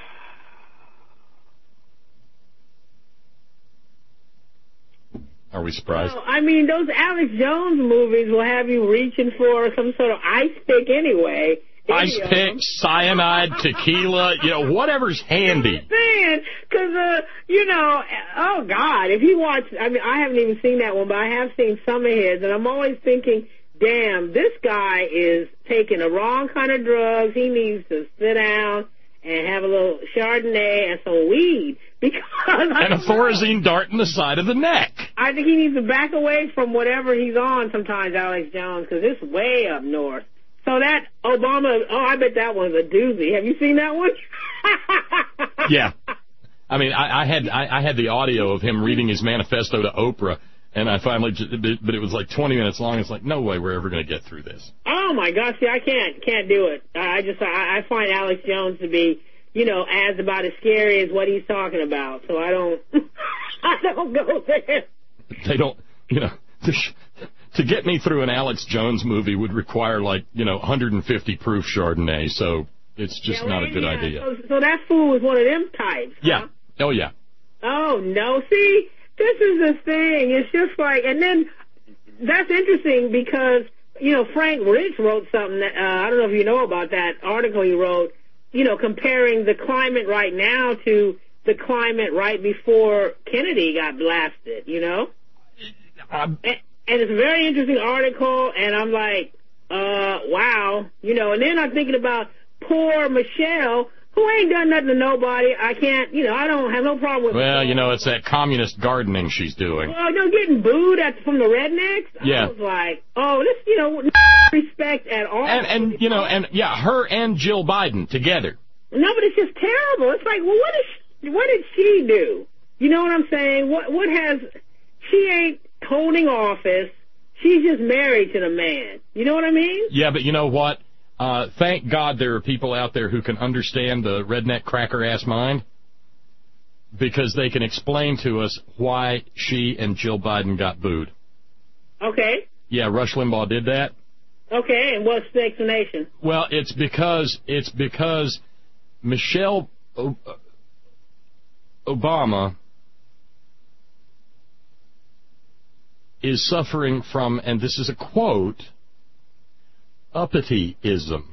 S2: Are we surprised?
S11: Well, I mean, those Alex Jones movies will have you reaching for some sort of ice pick anyway.
S2: Ice pick, cyanide, tequila, you know, whatever's handy.
S11: I'm saying, because, uh, you know, oh, God, if you watch, I mean, I haven't even seen that one, but I have seen some of his, and I'm always thinking, damn, this guy is taking the wrong kind of drugs. He needs to sit down and have a little Chardonnay and some weed. Because
S2: and a Thorazine dart in the side of the neck.
S11: I think he needs to back away from whatever he's on sometimes, Alex Jones, because it's way up north. So that Obama, oh, I bet that one's a doozy. Have you seen that one?
S2: Yeah. I mean, I, I had I, I had the audio of him reading his manifesto to Oprah, and I finally, but it was like twenty minutes long. It's like, no way we're ever going to get through this.
S11: Oh, my gosh, see, I can't, can't do it. I just, I, I find Alex Jones to be, you know, as about as scary as what he's talking about. So I don't, I don't go there.
S2: They don't, you know, to, to get me through an Alex Jones movie would require, like, you know, one hundred fifty proof Chardonnay. So it's just
S11: yeah,
S2: not
S11: well,
S2: a good
S11: yeah.
S2: idea.
S11: So, so that fool was one of them types.
S2: Yeah.
S11: Huh?
S2: Oh, yeah.
S11: Oh, no. See, this is the thing. It's just like, and then that's interesting because, you know, Frank Rich wrote something that, uh, I don't know if you know about that article he wrote, you know, comparing the climate right now to the climate right before Kennedy got blasted, you know?
S2: Um,
S11: and, and it's a very interesting article, and I'm like, uh, wow, you know, and then I'm thinking about poor Michelle, who ain't done nothing to nobody. I can't, you know, I don't have no problem with
S2: Well,
S11: Michelle.
S2: you know, it's that communist gardening she's doing.
S11: Well, you know, getting booed at, from the rednecks.
S2: Yeah.
S11: I was like, oh, this, you know, no respect at all.
S2: And, and you know, and, yeah, her and Jill Biden together.
S11: No, but it's just terrible. It's like, well, what is she, what did she do? You know what I'm saying? What what has, she ain't holding office. She's just married to the man. You know what I mean?
S2: Yeah, but you know what? Uh, thank God there are people out there who can understand the redneck cracker-ass mind, because they can explain to us why she and Jill Biden got booed.
S11: Okay.
S2: Yeah, Rush Limbaugh did that.
S11: Okay, and what's the explanation?
S2: Well, it's because it's because Michelle o- Obama is suffering from, and this is a quote, uppity-ism.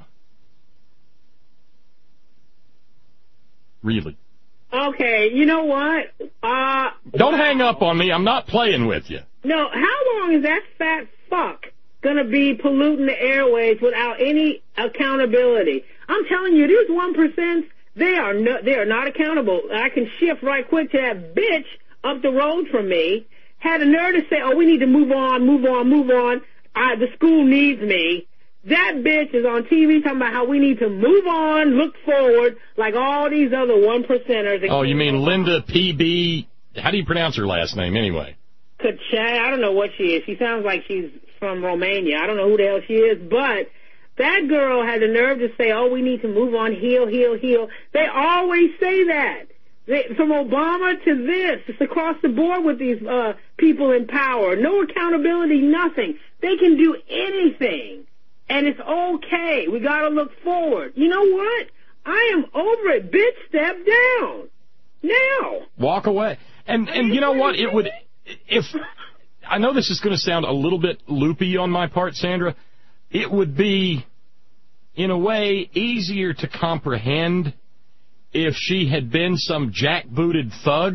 S2: Really.
S11: Okay, you know what? Uh,
S2: Don't hang up on me. I'm not playing with you.
S11: No, how long is that fat fuck going to be polluting the airways without any accountability? I'm telling you, these one percent, they are no, they are not accountable. I can shift right quick to that bitch up the road from me. Had a nerve to say, oh, we need to move on, move on, move on. Uh, the school needs me. That bitch is on T V talking about how we need to move on, look forward, like all these other one percenters.
S2: Oh, you mean Linda P B? How do you pronounce her last name anyway?
S11: Kachay, I don't know what she is. She sounds like she's from Romania. I don't know who the hell she is, but that girl had the nerve to say, oh, we need to move on, heal, heal, heal. They always say that. They, from Obama to this, it's across the board with these uh, people in power. No accountability, nothing. They can do anything, and it's okay. We got to look forward. You know what? I am over it. Bitch, step down. Now.
S2: Walk away. And and you know what? It would, if, I know this is going to sound a little bit loopy on my part, Sandra. It would be, in a way, easier to comprehend if she had been some jackbooted thug.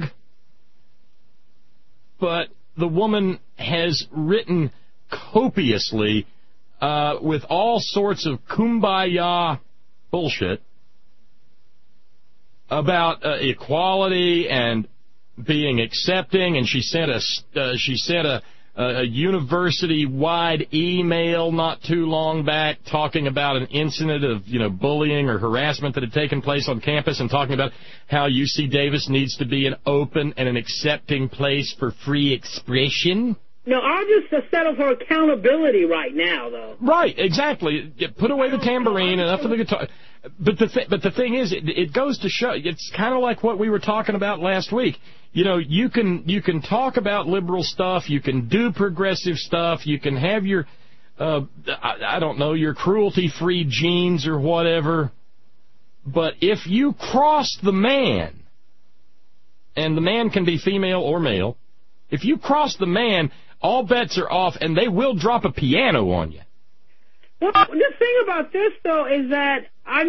S2: But the woman has written copiously uh, with all sorts of kumbaya bullshit about uh, equality and being accepting, and she sent a uh, she sent a, a university-wide email not too long back talking about an incident of, you know, bullying or harassment that had taken place on campus, and talking about how U C Davis needs to be an open and an accepting place for free expression.
S11: No, I'll just uh, settle for accountability right now, though.
S2: Right, exactly. Put away the tambourine, enough of the guitar. But the th- but the thing is, it, it goes to show, it's kind of like what we were talking about last week. You know, you can you can talk about liberal stuff, you can do progressive stuff, you can have your, uh, I, I don't know, your cruelty-free genes or whatever. But if you cross the man, and the man can be female or male, if you cross the man, all bets are off, and they will drop a piano on you.
S11: Well, the thing about this, though, is that I'm,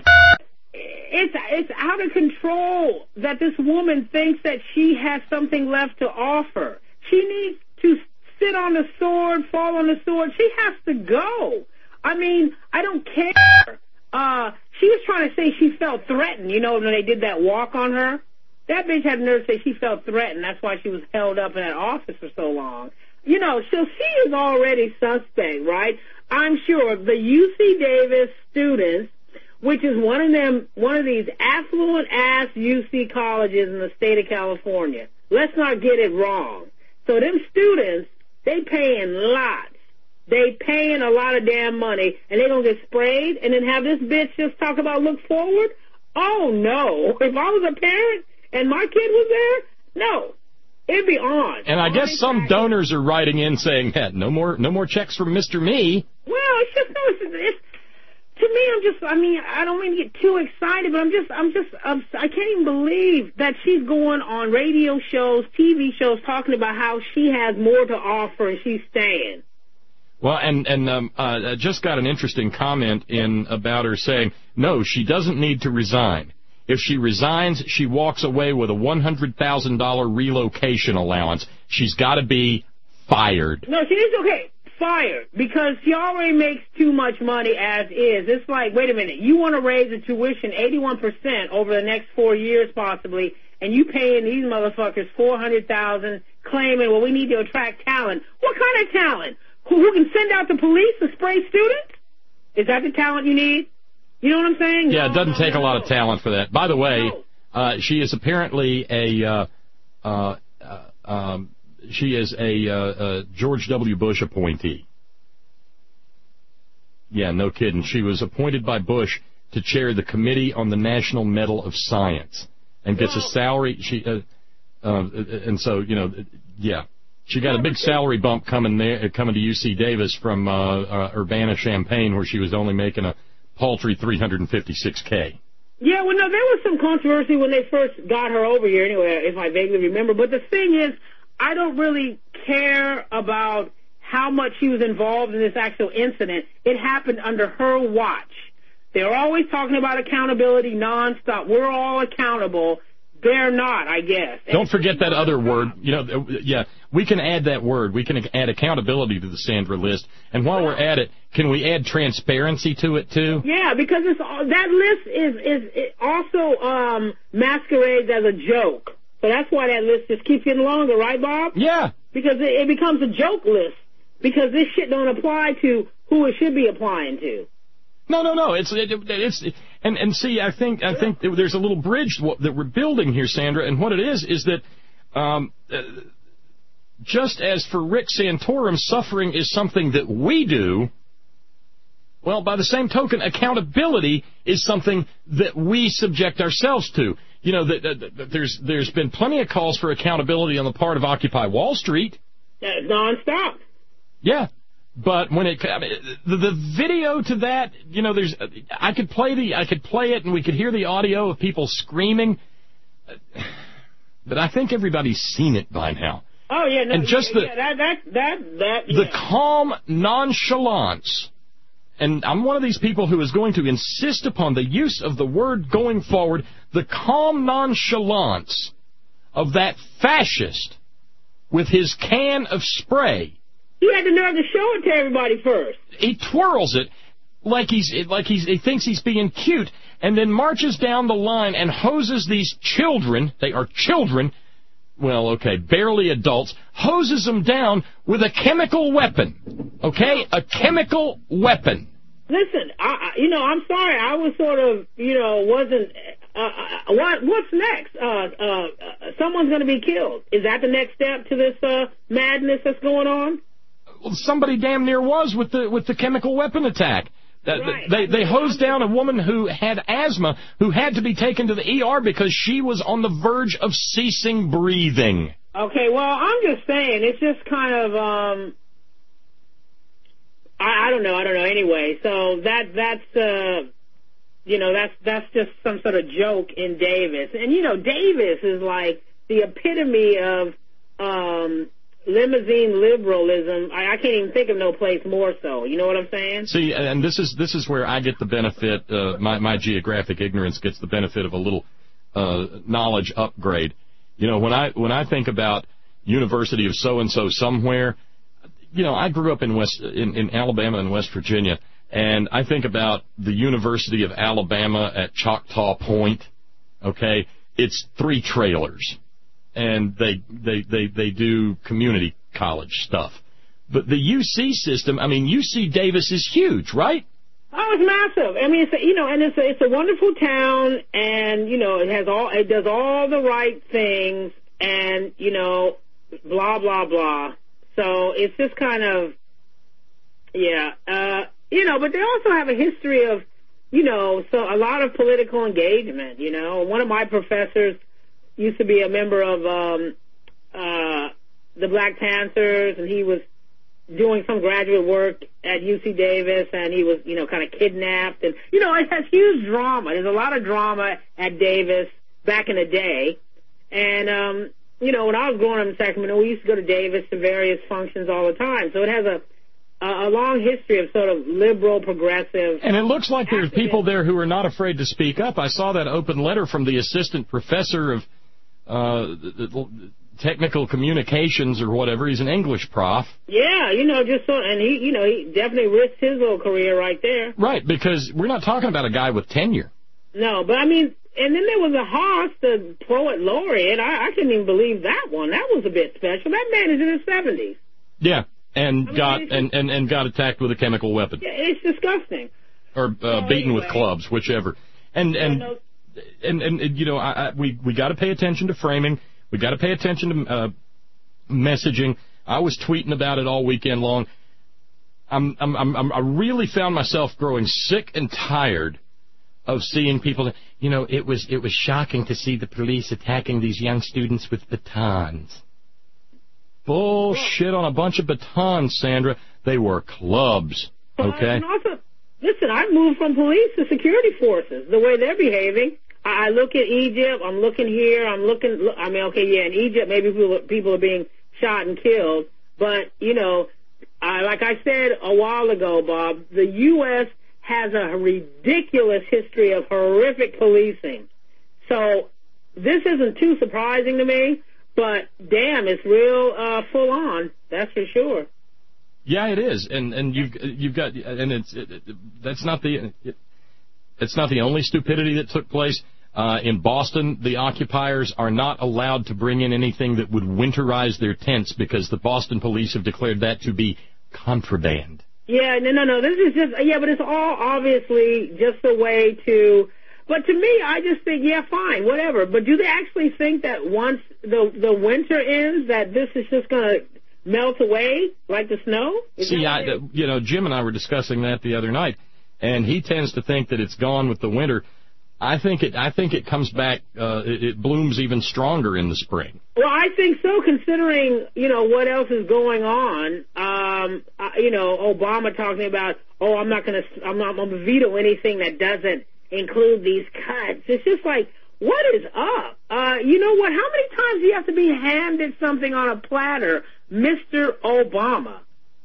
S11: it's it's out of control that this woman thinks that she has something left to offer. She needs to sit on the sword, fall on the sword. She has to go. I mean, I don't care. Uh, she was trying to say she felt threatened, you know, when they did that walk on her. That bitch had the nerve to say she felt threatened. That's why she was held up in that office for so long. You know, so she is already suspect, right? I'm sure the U C Davis students, which is one of them, one of these affluent-ass U C colleges in the state of California. Let's not get it wrong. So them students, they paying lots. They paying a lot of damn money, and they gonna get sprayed, and then have this bitch just talk about look forward? Oh, no. If I was a parent and my kid was there, no. It'd be on.
S2: And I guess some donors are writing in saying, hey, no more no more checks from Mister Me.
S11: Well, it's just, no, it's, it's, to me, I'm just, I mean, I don't mean to get too excited, but I'm just, I'm just, I'm, I can't even believe that she's going on radio shows, T V shows, talking about how she has more to offer and she's staying.
S2: Well, and, and um, uh, I just got an interesting comment in about her saying, no, she doesn't need to resign. If she resigns, she walks away with a one hundred thousand dollars relocation allowance. She's got to be fired.
S11: No, she is okay. Fired, because she already makes too much money as is. It's like, wait a minute, you want to raise the tuition eighty-one percent over the next four years possibly, and you paying these motherfuckers four hundred thousand dollars claiming, well, we need to attract talent. What kind of talent? Who, who can send out the police to spray students? Is that the talent you need? You know what I'm saying?
S2: Yeah,
S11: no,
S2: it doesn't
S11: no,
S2: take
S11: no.
S2: a lot of talent for that. By the way,
S11: no.
S2: uh, she is apparently a, uh, uh, uh, um, she is a, uh, a George W. Bush appointee. Yeah, no kidding. She was appointed by Bush to chair the Committee on the National Medal of Science and gets a salary. She uh, uh, and so you know, yeah, she got a big salary bump coming there, coming to U C Davis from uh, uh, Urbana-Champaign, where she was only making a paltry three hundred fifty-six K.
S11: Yeah, well, no, there was some controversy when they first got her over here, anyway, if I vaguely remember. But the thing is, I don't really care about how much she was involved in this actual incident. It happened under her watch. They're always talking about accountability nonstop. We're all accountable. They're not, I guess.
S2: Don't forget that other word. You know, yeah, we can add that word. We can add accountability to the Sandra list. And while we're at it, can we add transparency to it too?
S11: Yeah, because it's that list is is it also um, masquerades as a joke. So that's why that list just keeps getting longer, right, Bob?
S2: Yeah.
S11: Because it, it becomes a joke list. Because this shit don't apply to who it should be applying to.
S2: No, no, no. It's it, it's and and see, I think I think there's a little bridge that we're building here, Sandra. And what it is is that um, uh, just as for Rick Santorum, suffering is something that we do. Well, by the same token, accountability is something that we subject ourselves to. You know, that, that, that there's there's been plenty of calls for accountability on the part of Occupy Wall Street.
S11: That's nonstop.
S2: Yeah. But when it I mean, the, the video to that, you know, there's I could play the I could play it and we could hear the audio of people screaming, but I think everybody's seen it by now.
S11: Oh yeah, no,
S2: and just the
S11: yeah, that that that that yeah.
S2: the calm nonchalance, and I'm one of these people who is going to insist upon the use of the word going forward. The calm nonchalance of that fascist with his can of spray.
S11: He had the nerve to show it to everybody first.
S2: He twirls it like he's like he's he thinks he's being cute, and then marches down the line and hoses these children. They are children. Well, okay, barely adults. Hoses them down with a chemical weapon. Okay, a chemical weapon.
S11: Listen, I, I, you know, I'm sorry. I was sort of, you know, wasn't. Uh, uh, what what's next? Uh, uh, uh, someone's going to be killed. Is that the next step to this uh, madness that's going on?
S2: Well, somebody damn near was with the with the chemical weapon attack. Uh,
S11: right.
S2: They they hosed down a woman who had asthma, who had to be taken to the E R because she was on the verge of ceasing breathing.
S11: Okay, well, I'm just saying, it's just kind of, um, I, I don't know, I don't know. Anyway, so that that's, uh, you know, that's that's just some sort of joke in Davis, and you know, Davis is like the epitome of um. limousine liberalism. I, I can't even think of no place more so. You know what I'm saying?
S2: See, and this is this is where I get the benefit. Uh, my my geographic ignorance gets the benefit of a little uh, knowledge upgrade. You know, when I when I think about University of so and so somewhere, you know, I grew up in West in, in Alabama and West Virginia, and I think about the University of Alabama at Choctaw Point. Okay, it's three trailers. And they, they, they, they do community college stuff. But the U C system, I mean, U C Davis is huge, right?
S11: Oh, it's massive. I mean, it's a, you know, and it's a, it's a wonderful town, and, you know, it has all, it does all the right things, and, you know, blah, blah, blah. So it's just kind of, yeah, uh, you know, but they also have a history of, you know, so a lot of political engagement, you know. One of my professors used to be a member of um, uh, the Black Panthers, and he was doing some graduate work at U C Davis, and he was, you know, kind of kidnapped. And, you know, it has huge drama. There's a lot of drama at Davis back in the day. And, um, you know, when I was growing up in Sacramento, we used to go to Davis to various functions all the time. So it has a a long history of sort of liberal, progressive.
S2: And it looks like there's people there who are not afraid to speak up. I saw that open letter from the assistant professor of Uh, the, the technical communications or whatever. He's an English prof.
S11: Yeah, you know, just so, and he, you know, he definitely risked his little career right there.
S2: Right, because we're not talking about a guy with tenure.
S11: No, but I mean, and then there was a Haas, the poet laureate. I, I couldn't even believe that one. That was a bit special. That man is in his seventies.
S2: Yeah, and I mean, got and, and, and got attacked with a chemical weapon.
S11: Yeah, it's disgusting.
S2: Or uh, well, beaten anyway. with clubs, whichever. And and.
S11: Yeah, no,
S2: And, and, and, you know, I, I, we, we got to pay attention to framing. We got to pay attention to uh, messaging. I was tweeting about it all weekend long. I'm, I'm, I'm, I really found myself growing sick and tired of seeing people. You know, it was it was shocking to see the police attacking these young students with batons. Bullshit on a bunch of batons, Sandra. They were clubs. Okay.
S11: And also, listen, I've moved from police to security forces. The way they're behaving, I look at Egypt. I'm looking here. I'm looking. I mean, okay, yeah, in Egypt, maybe people people are being shot and killed, but you know, I, like I said a while ago, Bob, the U S has a ridiculous history of horrific policing. So this isn't too surprising to me, but damn, it's real uh, full on. That's for sure.
S2: Yeah, it is, and and you've you've got, and it's it, it, that's not the it, it's not the only stupidity that took place. Uh, in Boston, the occupiers are not allowed to bring in anything that would winterize their tents because the Boston police have declared that to be contraband.
S11: Yeah, no, no, no. This is just, yeah, but it's all obviously just a way to, but to me, I just think, yeah, fine, whatever. But do they actually think that once the the winter ends, that this is just going to melt away like the snow? Is
S2: See, I, you know, Jim and I were discussing that the other night, and he tends to think that it's gone with the winter. I think it. I think it comes back. Uh, it, it blooms even stronger in the spring.
S11: Well, I think so, considering you know what else is going on. Um, uh, you know, Obama talking about, oh, I'm not going to, I'm not going to veto anything that doesn't include these cuts. It's just like, what is up? Uh, you know what? How many times do you have to be handed something on a platter, Mister Obama?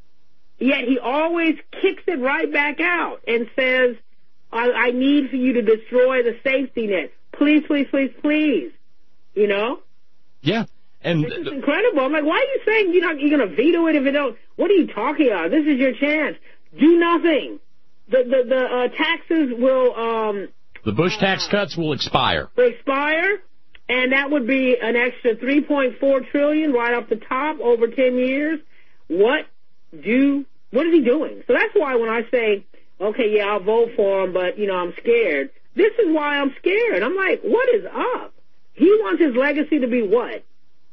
S11: Yet he always kicks it right back out and says, I, I need for you to destroy the safety net. Please, please, please, please. You know?
S2: Yeah. And
S11: it's just incredible. I'm like, why are you saying you're not you're going to veto it if it don't? What are you talking about? This is your chance. Do nothing. The the the uh, taxes will um.
S2: The Bush tax uh, cuts will expire.
S11: Will expire, and that would be an extra three point four trillion right off the top over ten years. What do what is he doing? So that's why when I say, okay, yeah, I'll vote for him, but, you know, I'm scared. This is why I'm scared. I'm like, what is up? He wants his legacy to be what?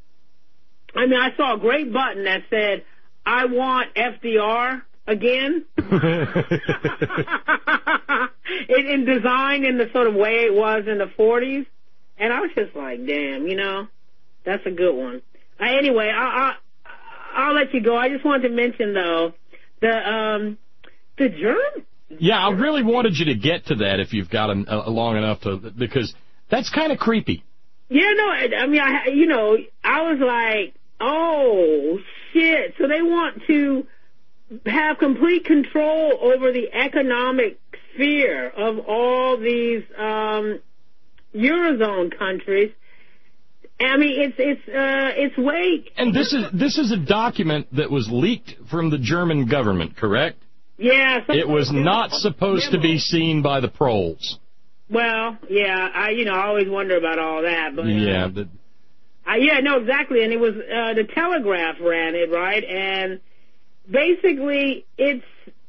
S11: I mean, I saw a great button that said, I want F D R again. in, in design in the sort of way it was in the forties. And I was just like, damn, you know, that's a good one. Uh, anyway, I, I, I'll let you go. I just wanted to mention, though, the, um, the germ.
S2: Yeah, I really wanted you to get to that if you've got a, a long enough to, because that's kind of creepy.
S11: Yeah, no, I mean, I, you know, I was like, oh, shit. So they want to have complete control over the economic sphere of all these um, Eurozone countries. I mean, it's it's uh, it's way.
S2: And this is this is a document that was leaked from the German government, correct?
S11: Yeah.
S2: It was not supposed to be seen by the proles.
S11: Well, yeah, I you know I always wonder about all that, but
S2: yeah,
S11: uh,
S2: but
S11: I, yeah, no, exactly, and it was uh, the Telegraph ran it, right, and basically it's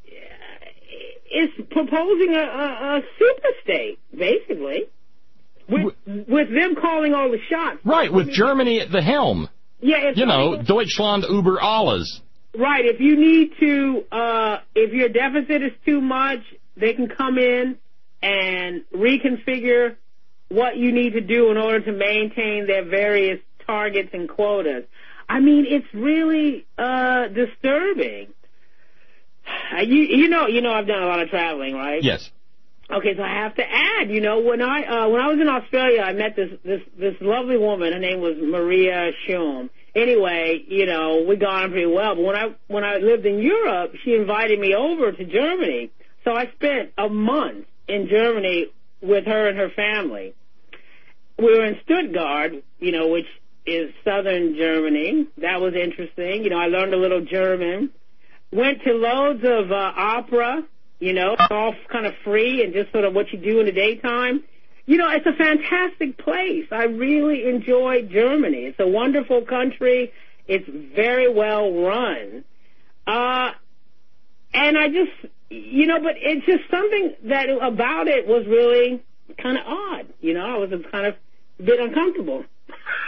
S11: it's proposing a, a, a super state, basically, with with them calling all the shots.
S2: Right, with I mean, Germany at the helm.
S11: Yeah, it's
S2: you know, Deutschland über alles.
S11: Right. If you need to, uh, if your deficit is too much, they can come in and reconfigure what you need to do in order to maintain their various targets and quotas. I mean, it's really uh, disturbing. Uh, you, you know, you know, I've done a lot of traveling, right?
S2: Yes.
S11: Okay, so I have to add, you know, when I uh, when I was in Australia, I met this this this lovely woman. Her name was Maria Schum. Anyway, you know, we got on pretty well. But when I when I lived in Europe, she invited me over to Germany. So I spent a month in Germany with her and her family. We were in Stuttgart, you know, which is southern Germany. That was interesting. You know, I learned a little German. Went to loads of uh, opera, you know, all kind of free and just sort of what you do in the daytime. You know, it's a fantastic place. I really enjoyed Germany. It's a wonderful country. It's very well run. Uh, and I just, you know, but it's just something that about it was really kind of odd. You know, I was kind of a bit uncomfortable.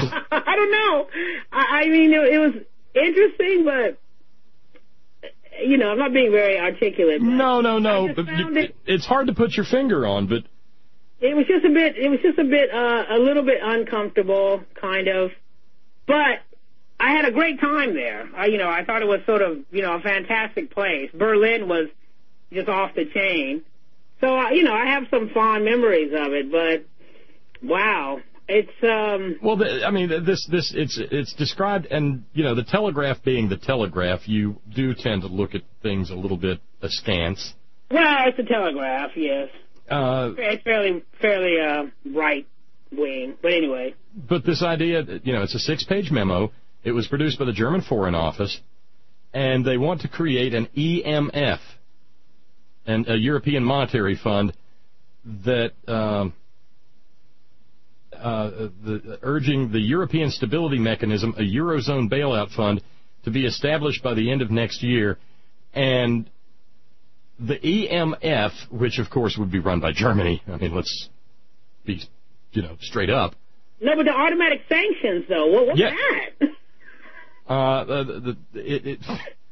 S11: I don't know. I, I mean, it, it was interesting, but, you know, I'm not being very articulate.
S2: No, no, no. But you, it, it's hard to put your finger on, but...
S11: It was just a bit, it was just a bit, uh, a little bit uncomfortable, kind of. But I had a great time there. I, you know, I thought it was sort of, you know, a fantastic place. Berlin was just off the chain. So, uh, you know, I have some fond memories of it, but wow. It's, um...
S2: Well, the, I mean, this, this, it's, it's described, and, you know, the Telegraph being the Telegraph, you do tend to look at things a little bit askance.
S11: Well, it's the Telegraph, yes.
S2: Uh,
S11: it's fairly, fairly, uh, right-wing, but anyway.
S2: But this idea, you know, it's a six-page memo. It was produced by the German Foreign Office, and they want to create an E M F, and a European Monetary Fund, that, um... Uh, the, urging the European Stability Mechanism, a Eurozone bailout fund, to be established by the end of next year. And the E M F, which of course would be run by Germany, I mean, let's be, you know, straight up.
S11: No, but the automatic sanctions, though, what, what's
S2: yeah.
S11: that?
S2: uh, the, the, it, it,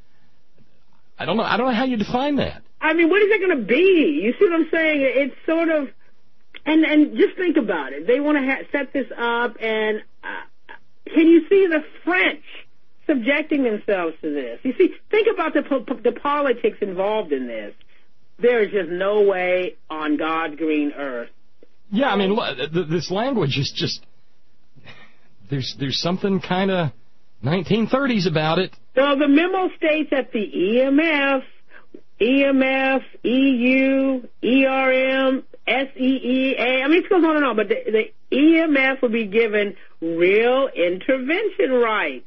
S2: I don't know. I don't know how you define that.
S11: I mean, what is it going to be? You see what I'm saying? It's sort of. And and just think about it. They want to ha- set this up, and uh, can you see the French subjecting themselves to this? You see, think about the po- the politics involved in this. There is just no way on God's green earth.
S2: Yeah, I mean, this language is just there's there's something kind of nineteen thirties about it.
S11: Well, the memo states that the E M F, E M F, E U, E R M, S E E A, I mean, it goes on and on, but the, the E M F will be given real intervention rights.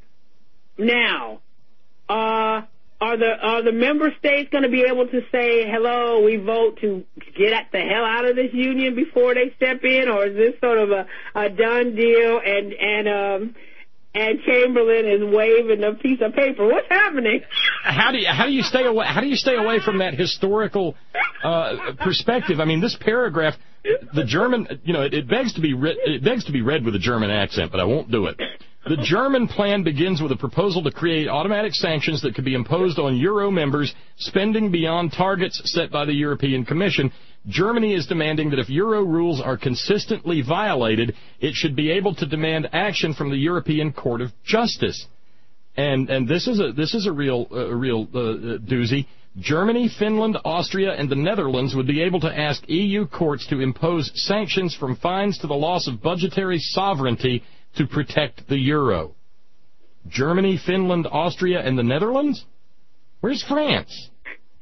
S11: Now, uh, are the are the member states going to be able to say, hello, we vote to get the hell out of this union before they step in, or is this sort of a, a done deal, and, and, um, and Chamberlain is waving a piece of paper? What's happening?
S2: How do you how do you stay away how do you stay away from that historical uh, perspective? I mean, this paragraph, the German, you know, it, it begs to be re- it begs to be read with a German accent, but I won't do it. The German plan begins with a proposal to create automatic sanctions that could be imposed on Euro members spending beyond targets set by the European Commission. Germany is demanding that if Euro rules are consistently violated, it should be able to demand action from the European Court of Justice. And and this is a this is a real a real uh, doozy. Germany, Finland, Austria, and the Netherlands would be able to ask E U courts to impose sanctions from fines to the loss of budgetary sovereignty to protect the euro. Germany, Finland, Austria, and the Netherlands? Where's France?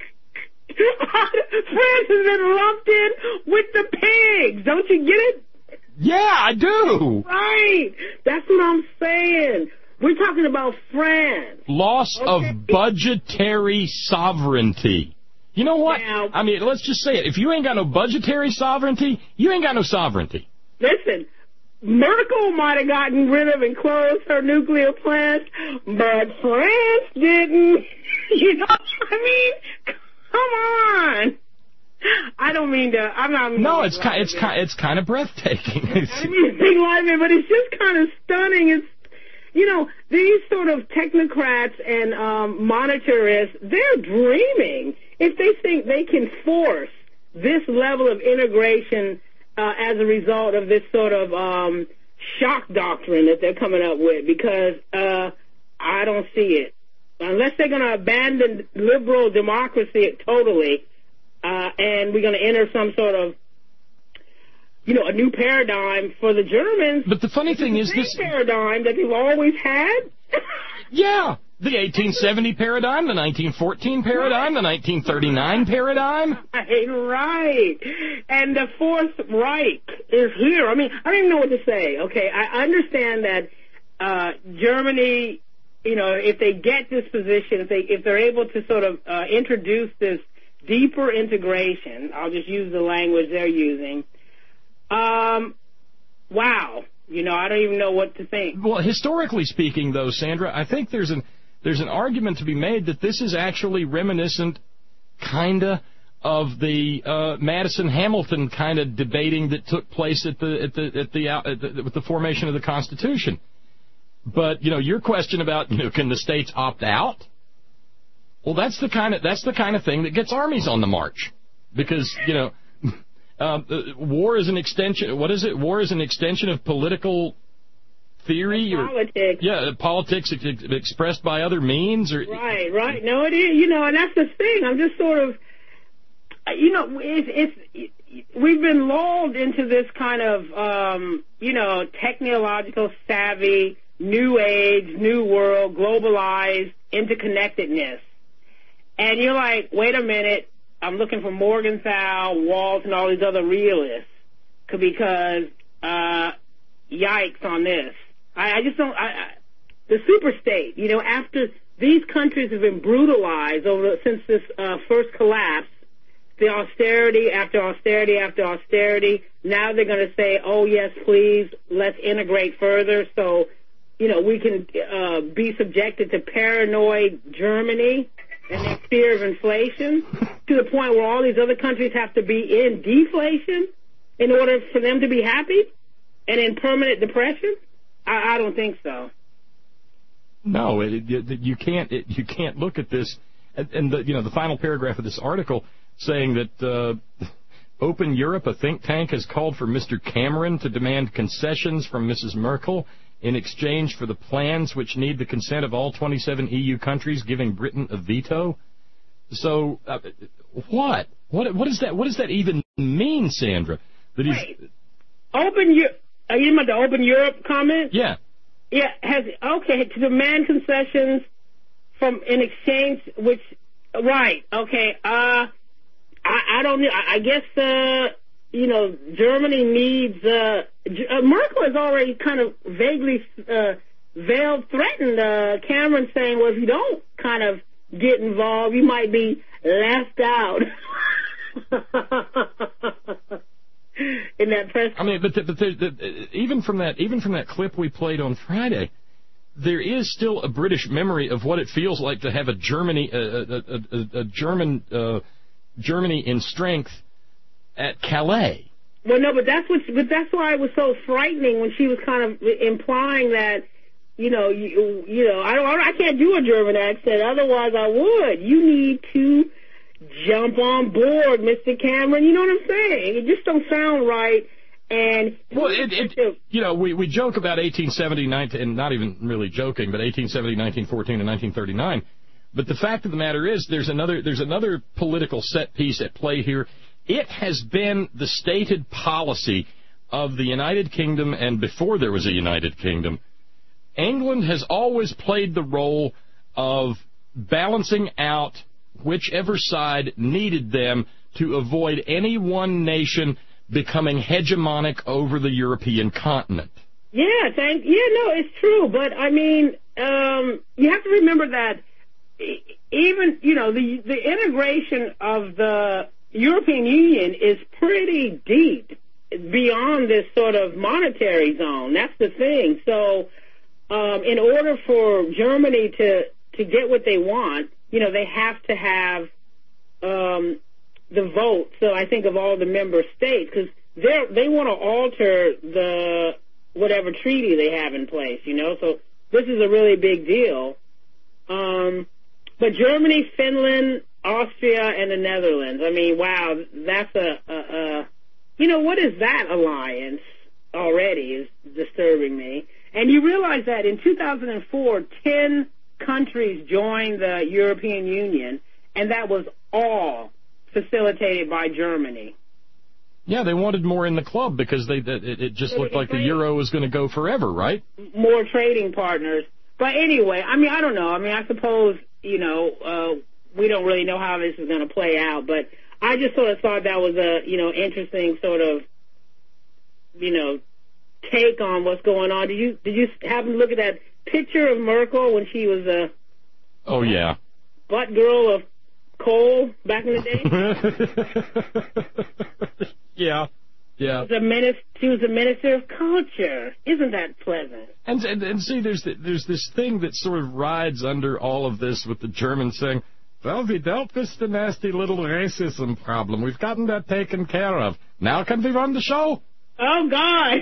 S11: France has been lumped in with the pigs. Don't you get it?
S2: Yeah, I do.
S11: Right. That's what I'm saying. We're talking about France.
S2: Loss okay. of budgetary sovereignty. You know what?
S11: Now,
S2: I mean, let's just say it. If you ain't got no budgetary sovereignty, you ain't got no sovereignty.
S11: Listen, Merkel might have gotten rid of and closed her nuclear plants, but France didn't. You know what I mean? Come on. I don't mean to. I'm not.
S2: No, it's kind. It's kind. It's kind of breathtaking.
S11: I don't mean to think like it, but it's just kind of stunning. It's, you know, these sort of technocrats and um, monetarists, they're dreaming if they think they can force this level of integration uh, as a result of this sort of um, shock doctrine that they're coming up with. Because uh, I don't see it. Unless they're going to abandon liberal democracy totally, uh, and we're going to enter some sort of, you know, a new paradigm for the Germans.
S2: But the funny thing is this
S11: paradigm that they've always had.
S2: Yeah, the eighteen seventy paradigm, the nineteen fourteen paradigm, the nineteen thirty-nine paradigm.
S11: Right, right. And the Fourth Reich is here. I mean, I don't even know what to say. Okay, I understand that uh, Germany, you know, if they get this position, if they if they're able to sort of uh, introduce this deeper integration, I'll just use the language they're using. Um, wow, you know, I don't even know what to think.
S2: Well, historically speaking, though, Sandra, I think there's an there's an argument to be made that this is actually reminiscent, kinda, of the uh, Madison-Hamilton kind of debating that took place at the at the at the, at the with the formation of the Constitution. But you know, your question about you know, can the states opt out? Well, that's the kind of that's the kind of thing that gets armies on the march, because you know, uh, war is an extension. What is it? War is an extension of political theory, or
S11: politics.
S2: Yeah, politics ex- expressed by other means, or
S11: right, right. No, it is. You know, and that's the thing. I'm just sort of, you know, it's, it's we've been lulled into this kind of, um, you know, technological savvy, new age, new world, globalized interconnectedness. And you're like, wait a minute, I'm looking for Morgenthau, Walt, and all these other realists, because, uh, yikes on this. I, I just don't, I, I, the superstate, you know, after these countries have been brutalized over, since this, uh, first collapse, the austerity after austerity after austerity, now they're going to say, oh yes, please, let's integrate further so, you know, we can, uh, be subjected to paranoid Germany and their fear of inflation, to the point where all these other countries have to be in deflation in order for them to be happy and in permanent depression? I, I don't think so.
S2: No, it, it, you can't. It, you can't look at this, and, and the, you know the final paragraph of this article saying that uh, Open Europe, a think tank, has called for Mister Cameron to demand concessions from Missus Merkel in exchange for the plans which need the consent of all twenty-seven E U countries, giving Britain a veto. So, uh, what? What? What does that? What does that even mean, Sandra? That he's
S11: Wait. Open Europe. Are you about the Open Europe comment?
S2: Yeah.
S11: Yeah. Has okay to demand concessions from in exchange, which right? Okay. Uh, I, I don't. I, I guess. Uh. You know, Germany needs, uh, uh, Merkel has already kind of vaguely, uh, veiled threatened, uh, Cameron, saying, well, if you don't kind of get involved, you might be left out. In that press.
S2: I mean, but, the, but the, the, even from that, even from that clip we played on Friday, there is still a British memory of what it feels like to have a Germany, a, a, a, a German, uh, Germany in strength at Calais.
S11: Well, no, but that's what, but that's why it was so frightening when she was kind of implying that, you know, you, you know, I don't, I can't do a German accent, otherwise I would. You need to jump on board, Mister Cameron. You know what I'm saying? It just don't sound right. And
S2: well, it, it, you know, we we joke about eighteen seventy, nineteen, and not even really joking, but eighteen seventy, nineteen fourteen, and nineteen thirty-nine. But the fact of the matter is, there's another there's another political set piece at play here. It has been the stated policy of the United Kingdom, and before there was a United Kingdom, England has always played the role of balancing out whichever side needed them to avoid any one nation becoming hegemonic over the European continent.
S11: Yeah, thank, yeah, no, it's true. But, I mean, um, you have to remember that even, you know, the the integration of the European Union is pretty deep beyond this sort of monetary zone. That's the thing. So um, in order for Germany to, to get what they want, you know, they have to have um, the vote. So I think of all the member states, because they they want to alter the whatever treaty they have in place, you know. So this is a really big deal. Um, but Germany, Finland, Austria, and the Netherlands. I mean, wow, that's a, a, a, you know, what is that alliance already is disturbing me. And you realize that in two thousand four, ten countries joined the European Union, and that was all facilitated by Germany.
S2: Yeah, they wanted more in the club because they it, it just looked like the euro was going to go forever, right?
S11: More trading partners. But anyway, I mean, I don't know. I mean, I suppose, you know, uh, we don't really know how this is going to play out, but I just sort of thought that was a, you know, interesting sort of, you know, take on what's going on. Did you did you happen to look at that picture of Merkel when she was a
S2: oh yeah
S11: butt girl of coal back in the day?
S2: yeah, yeah.
S11: She was a minister, she was a minister of culture. Isn't that pleasant?
S2: And and, and see, there's the, there's this thing that sort of rides under all of this with the Germans saying, Well, we dealt with the nasty little racism problem. We've gotten that taken care of. Now can we run the show?
S11: Oh, God.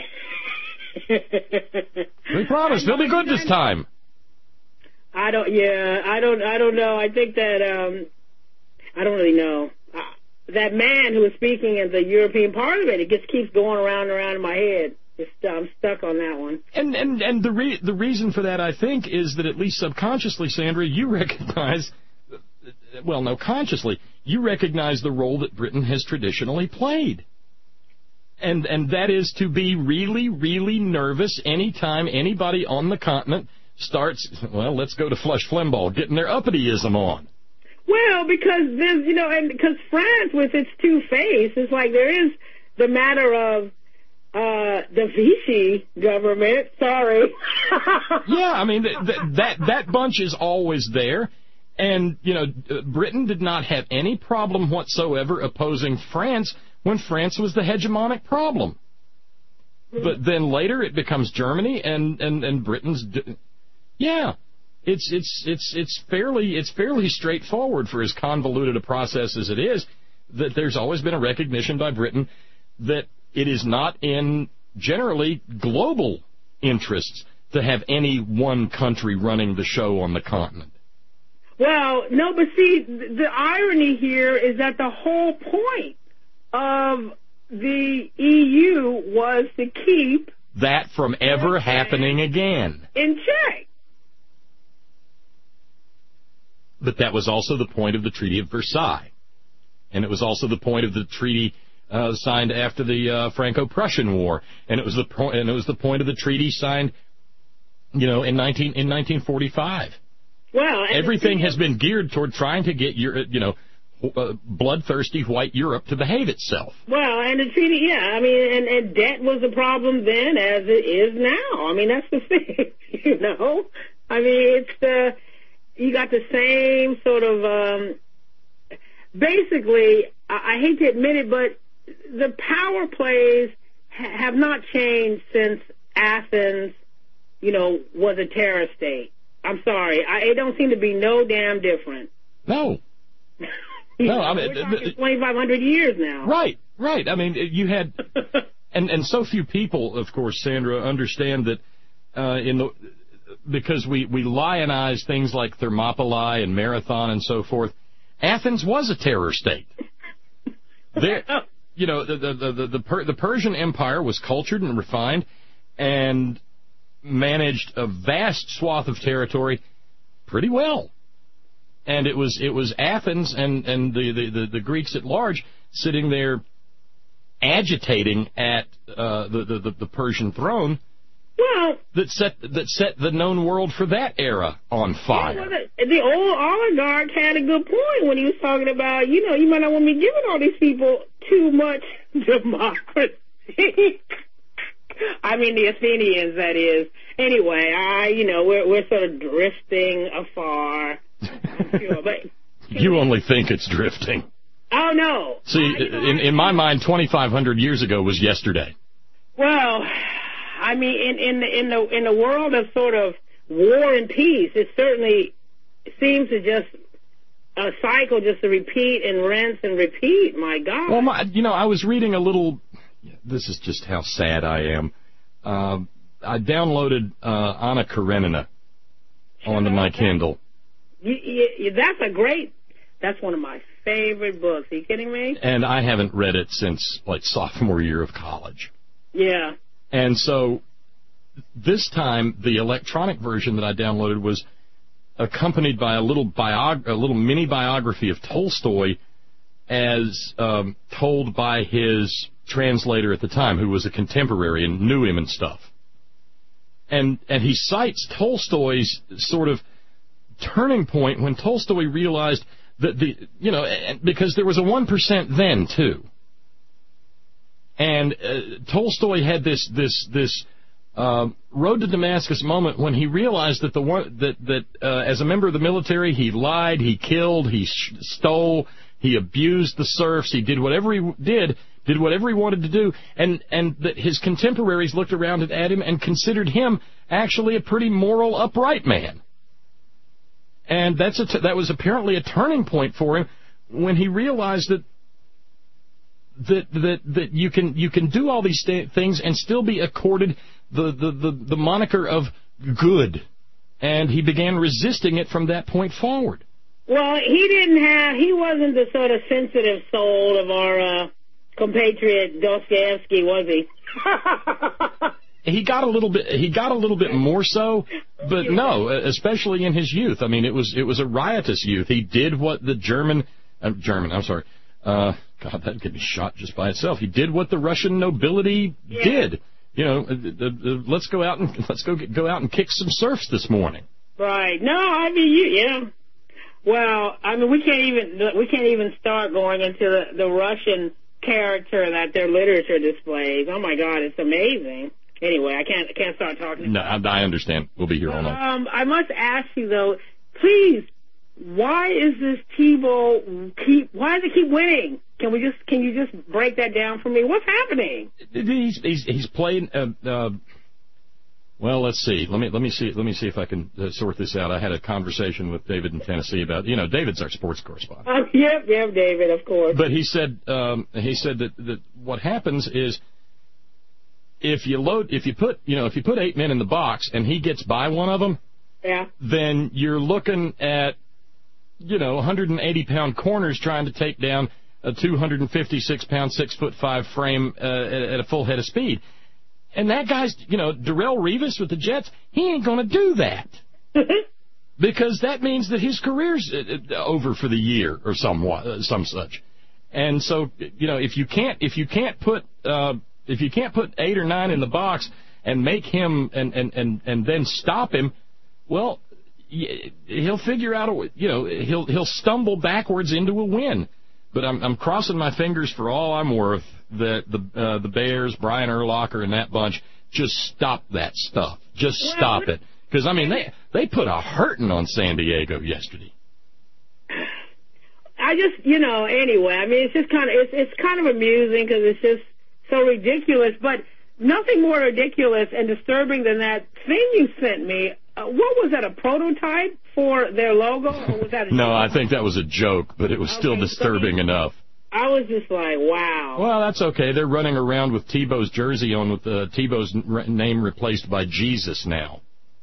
S2: We promise. We'll be good this time.
S11: I don't, yeah, I don't, I don't know. I think that, um, I don't really know. Uh, that man who was speaking at the European Parliament, it just keeps going around and around in my head. Just, I'm stuck on that one.
S2: And and and the re- the reason for that, I think, is that at least subconsciously, Sandra, you recognize, well, no, consciously, you recognize the role that Britain has traditionally played. And and that is to be really, really nervous anytime anybody on the continent starts, well, let's go to Flush Flimbaugh, getting their uppity-ism on.
S11: Well, because there's, you know, and because France, with its two-face, it's like there is the matter of uh, the Vichy government. Sorry.
S2: Yeah, I mean, th- th- that that bunch is always there. And, you know, Britain did not have any problem whatsoever opposing France when France was the hegemonic problem. But then later it becomes Germany and, and, and Britain's... D- yeah, it's it's it's it's fairly it's fairly straightforward for as convoluted a process as it is, that there's always been a recognition by Britain that it is not in generally global interests to have any one country running the show on the continent.
S11: Well, no, but see, the irony here is that the whole point of the E U was to keep
S2: that from ever happening again.
S11: In check.
S2: But that was also the point of the Treaty of Versailles. And it was also the point of the treaty uh, signed after the uh, Franco-Prussian War. And it was the po- and it was the point of the treaty signed, you know, in nineteen in nineteen forty-five.
S11: Well,
S2: everything has been geared toward trying to get your, you know, uh, bloodthirsty white Europe to behave itself.
S11: Well, and the treaty, yeah, I mean, and, and debt was a problem then, as it is now. I mean, that's the thing, you know. I mean, it's the you got the same sort of. Um, basically, I, I hate to admit it, but the power plays ha- have not changed since Athens, you know, was a terror state. I'm sorry. I, it don't seem to be no damn different.
S2: No.
S11: no,
S2: know, I mean,
S11: we're talking twenty-five hundred years now.
S2: Right, right. I mean, you had, and and so few people, of course, Sandra, understand that uh, in the because we we lionize things like Thermopylae and Marathon and so forth. Athens was a terror state. There, you know, the the the the, per, the Persian Empire was cultured and refined, and managed a vast swath of territory pretty well. And it was it was Athens and, and the, the, the, the Greeks at large sitting there agitating at uh, the, the, the Persian throne
S11: well,
S2: that set that set the known world for that era on fire.
S11: Well, the, the old oligarch had a good point when he was talking about, you know, you might not want me giving all these people too much democracy. I mean, the Athenians, that is. Anyway, I, you know, we're we're sort of drifting afar. I'm sure, but
S2: you only think it's drifting.
S11: Oh no.
S2: See,
S11: I, you know,
S2: in in my mind, twenty-five hundred years ago was yesterday.
S11: Well, I mean, in in the in the in the world of sort of war and peace, it certainly seems to just a cycle, just to repeat and rinse and repeat. My God.
S2: Well, my, you know, I was reading a little. This is just how sad I am. Uh, I downloaded uh, Anna Karenina onto my Kindle.
S11: You, you, that's a great, that's one of my favorite books. Are you kidding me?
S2: And I haven't read it since, like, sophomore year of college.
S11: Yeah.
S2: And so this time, the electronic version that I downloaded was accompanied by a little biog- a little mini biography of Tolstoy as um, told by his translator at the time, who was a contemporary and knew him and stuff. And and he cites Tolstoy's sort of turning point when Tolstoy realized that the, you know, because there was a one percent then, too. And uh, Tolstoy had this this this uh, road to Damascus moment when he realized that the one that that uh, as a member of the military, he lied, he killed, he sh- stole, he abused the serfs, he did whatever he did. did whatever he wanted to do, and, and that his contemporaries looked around at him and considered him actually a pretty moral, upright man. And that's a t- that was apparently a turning point for him when he realized that that that, that you can you can do all these st- things and still be accorded the, the, the, the moniker of good. And he began resisting it from that point forward.
S11: Well, he didn't have, he wasn't the sort of sensitive soul of our uh, compatriot Dostoevsky, was he?
S2: He got a little bit. He got a little bit more so, but no, especially in his youth. I mean, it was it was a riotous youth. He did what the German, uh, German. I'm sorry. Uh, God, that could be shot just by itself. He did what the Russian nobility yeah. did. You know, uh, uh, uh, let's go out and let's go get, go out and kick some serfs this morning.
S11: Right. No, I mean, you, yeah. Well, I mean, we can't even we can't even start going into the, the Russian character that their literature displays. Oh my God, it's amazing. Anyway, I can't I can't start talking.
S2: No, I, I understand. We'll be here all night.
S11: Um, I must ask you though, please, why is this Tebow keep? Why does he keep winning? Can we just can you just break that down for me? What's happening?
S2: He's he's he's playing. Uh, uh, well, let's see. Let me let me see let me see if I can uh, sort this out. I had a conversation with David in Tennessee about you know David's our sports correspondent.
S11: Uh, yep, yep, David, of course.
S2: But he said um, he said that that what happens is. If you load, if you put, you know, if you put eight men in the box and he gets by one of them,
S11: yeah,
S2: then you're looking at, you know, one hundred eighty pound corners trying to take down a two hundred fifty-six pound, six foot five frame uh, at, at a full head of speed. And that guy's, you know, Darrelle Revis with the Jets, he ain't going to do that. Because that means that his career's over for the year or somewhat, uh, some such. And so, you know, if you can't, if you can't put, uh, If you can't put eight or nine in the box and make him and, and, and, and then stop him, well, he'll figure out a, you know he'll he'll stumble backwards into a win. But I'm I'm crossing my fingers for all I'm worth that the uh, the Bears, Brian Urlacher, and that bunch just stop that stuff. Just well, stop it, because I mean they they put a hurting on San Diego yesterday.
S11: I just you know anyway. I mean it's just kind of it's it's kind of amusing because it's just. So ridiculous, but nothing more ridiculous and disturbing than that thing you sent me. Uh, what was that, a prototype for their logo? Or was that a
S2: no,
S11: joke?
S2: I think that was a joke, but it was okay, still disturbing so enough.
S11: I was just like, wow.
S2: Well, that's okay. They're running around with Tebow's jersey on with uh, Tebow's n- name replaced by Jesus now.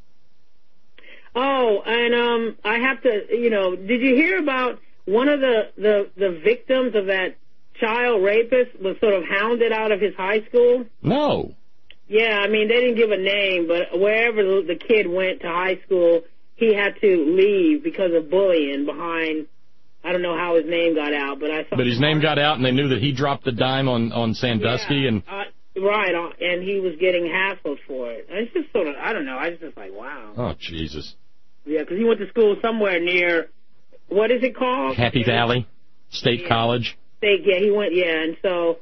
S11: Oh, and um, I have to, you know, did you hear about one of the, the, the victims of that child rapist was sort of hounded out of his high school?
S2: No.
S11: Yeah, I mean, they didn't give a name, but wherever the kid went to high school, he had to leave because of bullying behind, I don't know how his name got out, but I saw...
S2: But his name got out, and they knew that he dropped the dime on, on Sandusky,
S11: yeah,
S2: and...
S11: Uh, right, uh, and he was getting hassled for it. It's just sort of, I don't know, I was just like, wow.
S2: Oh, Jesus.
S11: Yeah, because he went to school somewhere near, what is it called?
S2: Happy Valley State
S11: yeah.
S2: College.
S11: Yeah, he went, yeah, and so,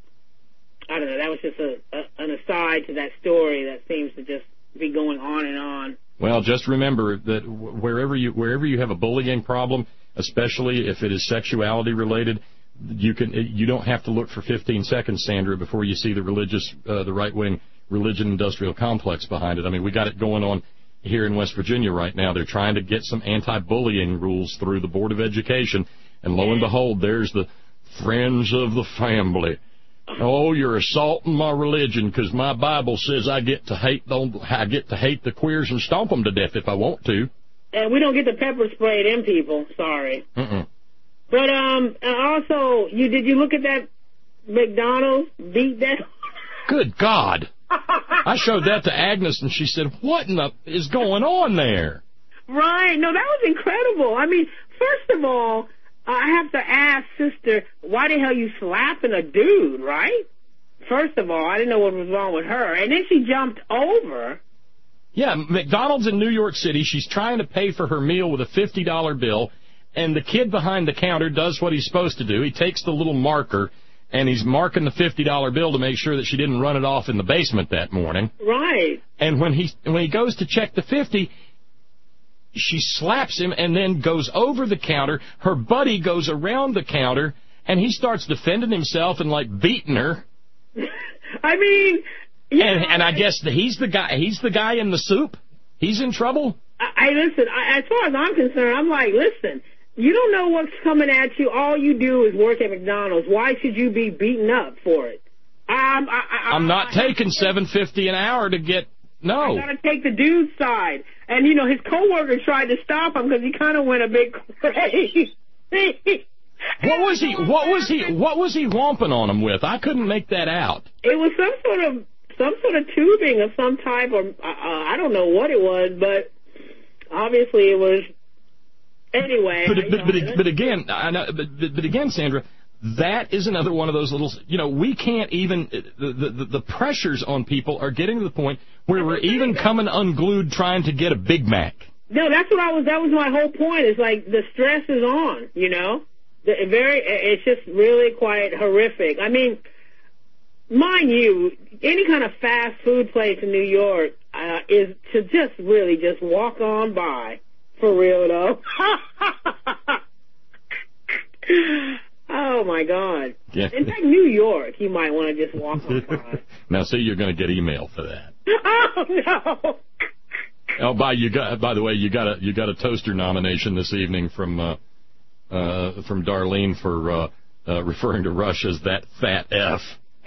S11: I don't know, that was just a, a, an aside to that story that seems to just be going on and on.
S2: Well, just remember that wherever you wherever you have a bullying problem, especially if it is sexuality related, you can you don't have to look for fifteen seconds, Sandra, before you see the religious, uh, the right-wing religion industrial complex behind it. I mean, we got it going on here in West Virginia right now. They're trying to get some anti-bullying rules through the Board of Education, and lo and behold, there's the Friends of the Family. Oh, you're assaulting my religion because my Bible says I get to hate the, I get to hate the queers and stomp them to death if I want to.
S11: And we don't get the pepper spray them people. Sorry.
S2: Mm-mm.
S11: But um, also, you did you look at that McDonald's beatdown?
S2: Good God! I showed that to Agnes and she said, "What in the is going on there?"
S11: Right. No, that was incredible. I mean, first of all, I have to ask, sister, why the hell you slapping a dude, right? First of all, I didn't know what was wrong with her. And then she jumped over.
S2: Yeah, McDonald's in New York City. She's trying to pay for her meal with a fifty dollar bill, and the kid behind the counter does what he's supposed to do. He takes the little marker, and he's marking the fifty dollar bill to make sure that she didn't run it off in the basement that morning.
S11: Right.
S2: And when he when he goes to check the fifty, she slaps him and then goes over the counter. Her buddy goes around the counter, and he starts defending himself and, like, beating her.
S11: I mean... Yeah.
S2: And, and I guess the, he's the guy He's the guy in the soup. He's in trouble.
S11: I, I listen, I, as far as I'm concerned, I'm like, listen, you don't know what's coming at you. All you do is work at McDonald's. Why should you be beaten up for it? Um, I, I,
S2: I'm not
S11: I,
S2: taking seven fifty an hour to get, no.
S11: I got to take the dude's side. And, you know, his coworker tried to stop him because he kind of went a bit crazy.
S2: What was he, what was he, what was he whomping on him with? I couldn't make that out.
S11: It was some sort of, some sort of tubing of some type, or uh, I don't know what it was, but obviously it was, anyway.
S2: But, but, but, but again, I know, but, but again, Sandra, that is another one of those little, you know, we can't even, the, the, the pressures on people are getting to the point where we're even coming unglued trying to get a Big Mac.
S11: No, that's what I was, that was my whole point. It's like the stress is on, you know? The, very, it's just really quite horrific. I mean, mind you, any kind of fast food place in New York uh, is to just really just walk on by. For real, though. Oh, my God.
S2: Yeah.
S11: In fact, New York, you might want to just walk on by.
S2: Now, see, you're going to get email for that.
S11: Oh, no.
S2: Oh, by you got. By the way, you got a you got a toaster nomination this evening from uh, uh, from Darlene for uh, uh, referring to Rush as that fat F.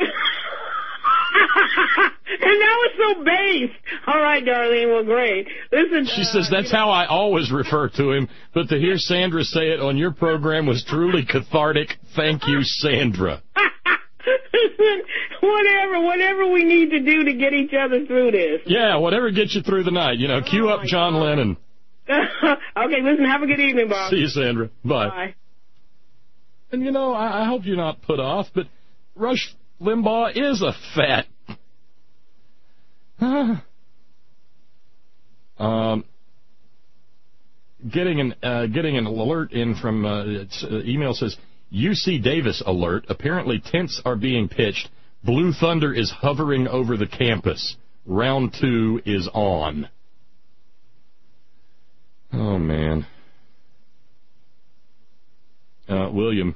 S11: And that was so base. All right, Darlene, well, great. Listen,
S2: she
S11: uh,
S2: says, that's how I always refer to him, but to hear Sandra say it on your program was truly cathartic. Thank you, Sandra.
S11: Listen, whatever, whatever we need to do to get each other through this.
S2: Yeah, whatever gets you through the night. You know, cue
S11: oh
S2: up John
S11: God.
S2: Lennon.
S11: Okay, listen, have a good evening, Bob.
S2: See you, Sandra. Bye.
S11: Bye.
S2: And, you know, I, I hope you're not put off, but Rush Limbaugh is a fat... um, getting an uh, getting an alert in from uh, it's, uh, email says U C Davis alert. Apparently tents are being pitched. Blue Thunder is hovering over the campus. Round two is on. Oh man, uh, William,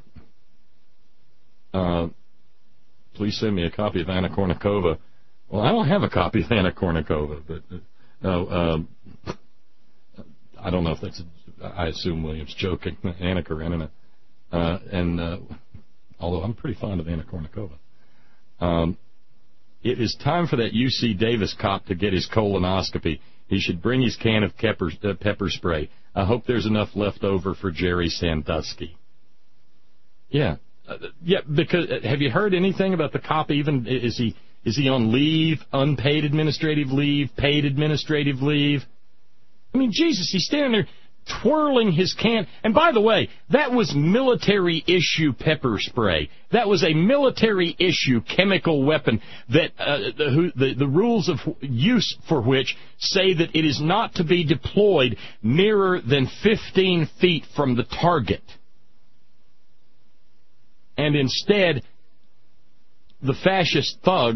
S2: uh, please send me a copy of Anna Kournikova. Well, I don't have a copy of Anna Kournikova, but uh, no, um, I don't know if that's. A, I assume William's joking. Anna Karenina, uh, and uh, although I'm pretty fond of Anna Kournikova, um, it is time for that U C Davis cop to get his colonoscopy. He should bring his can of pepper, uh, pepper spray. I hope there's enough left over for Jerry Sandusky. Yeah, uh, yeah. Because uh, have you heard anything about the cop? Even is he? Is he on leave, unpaid administrative leave, paid administrative leave? I mean, Jesus, he's standing there twirling his can. And by the way, that was military-issue pepper spray. That was a military-issue chemical weapon that uh, the, the, the rules of use for which say that it is not to be deployed nearer than fifteen feet from the target. And instead, the fascist thug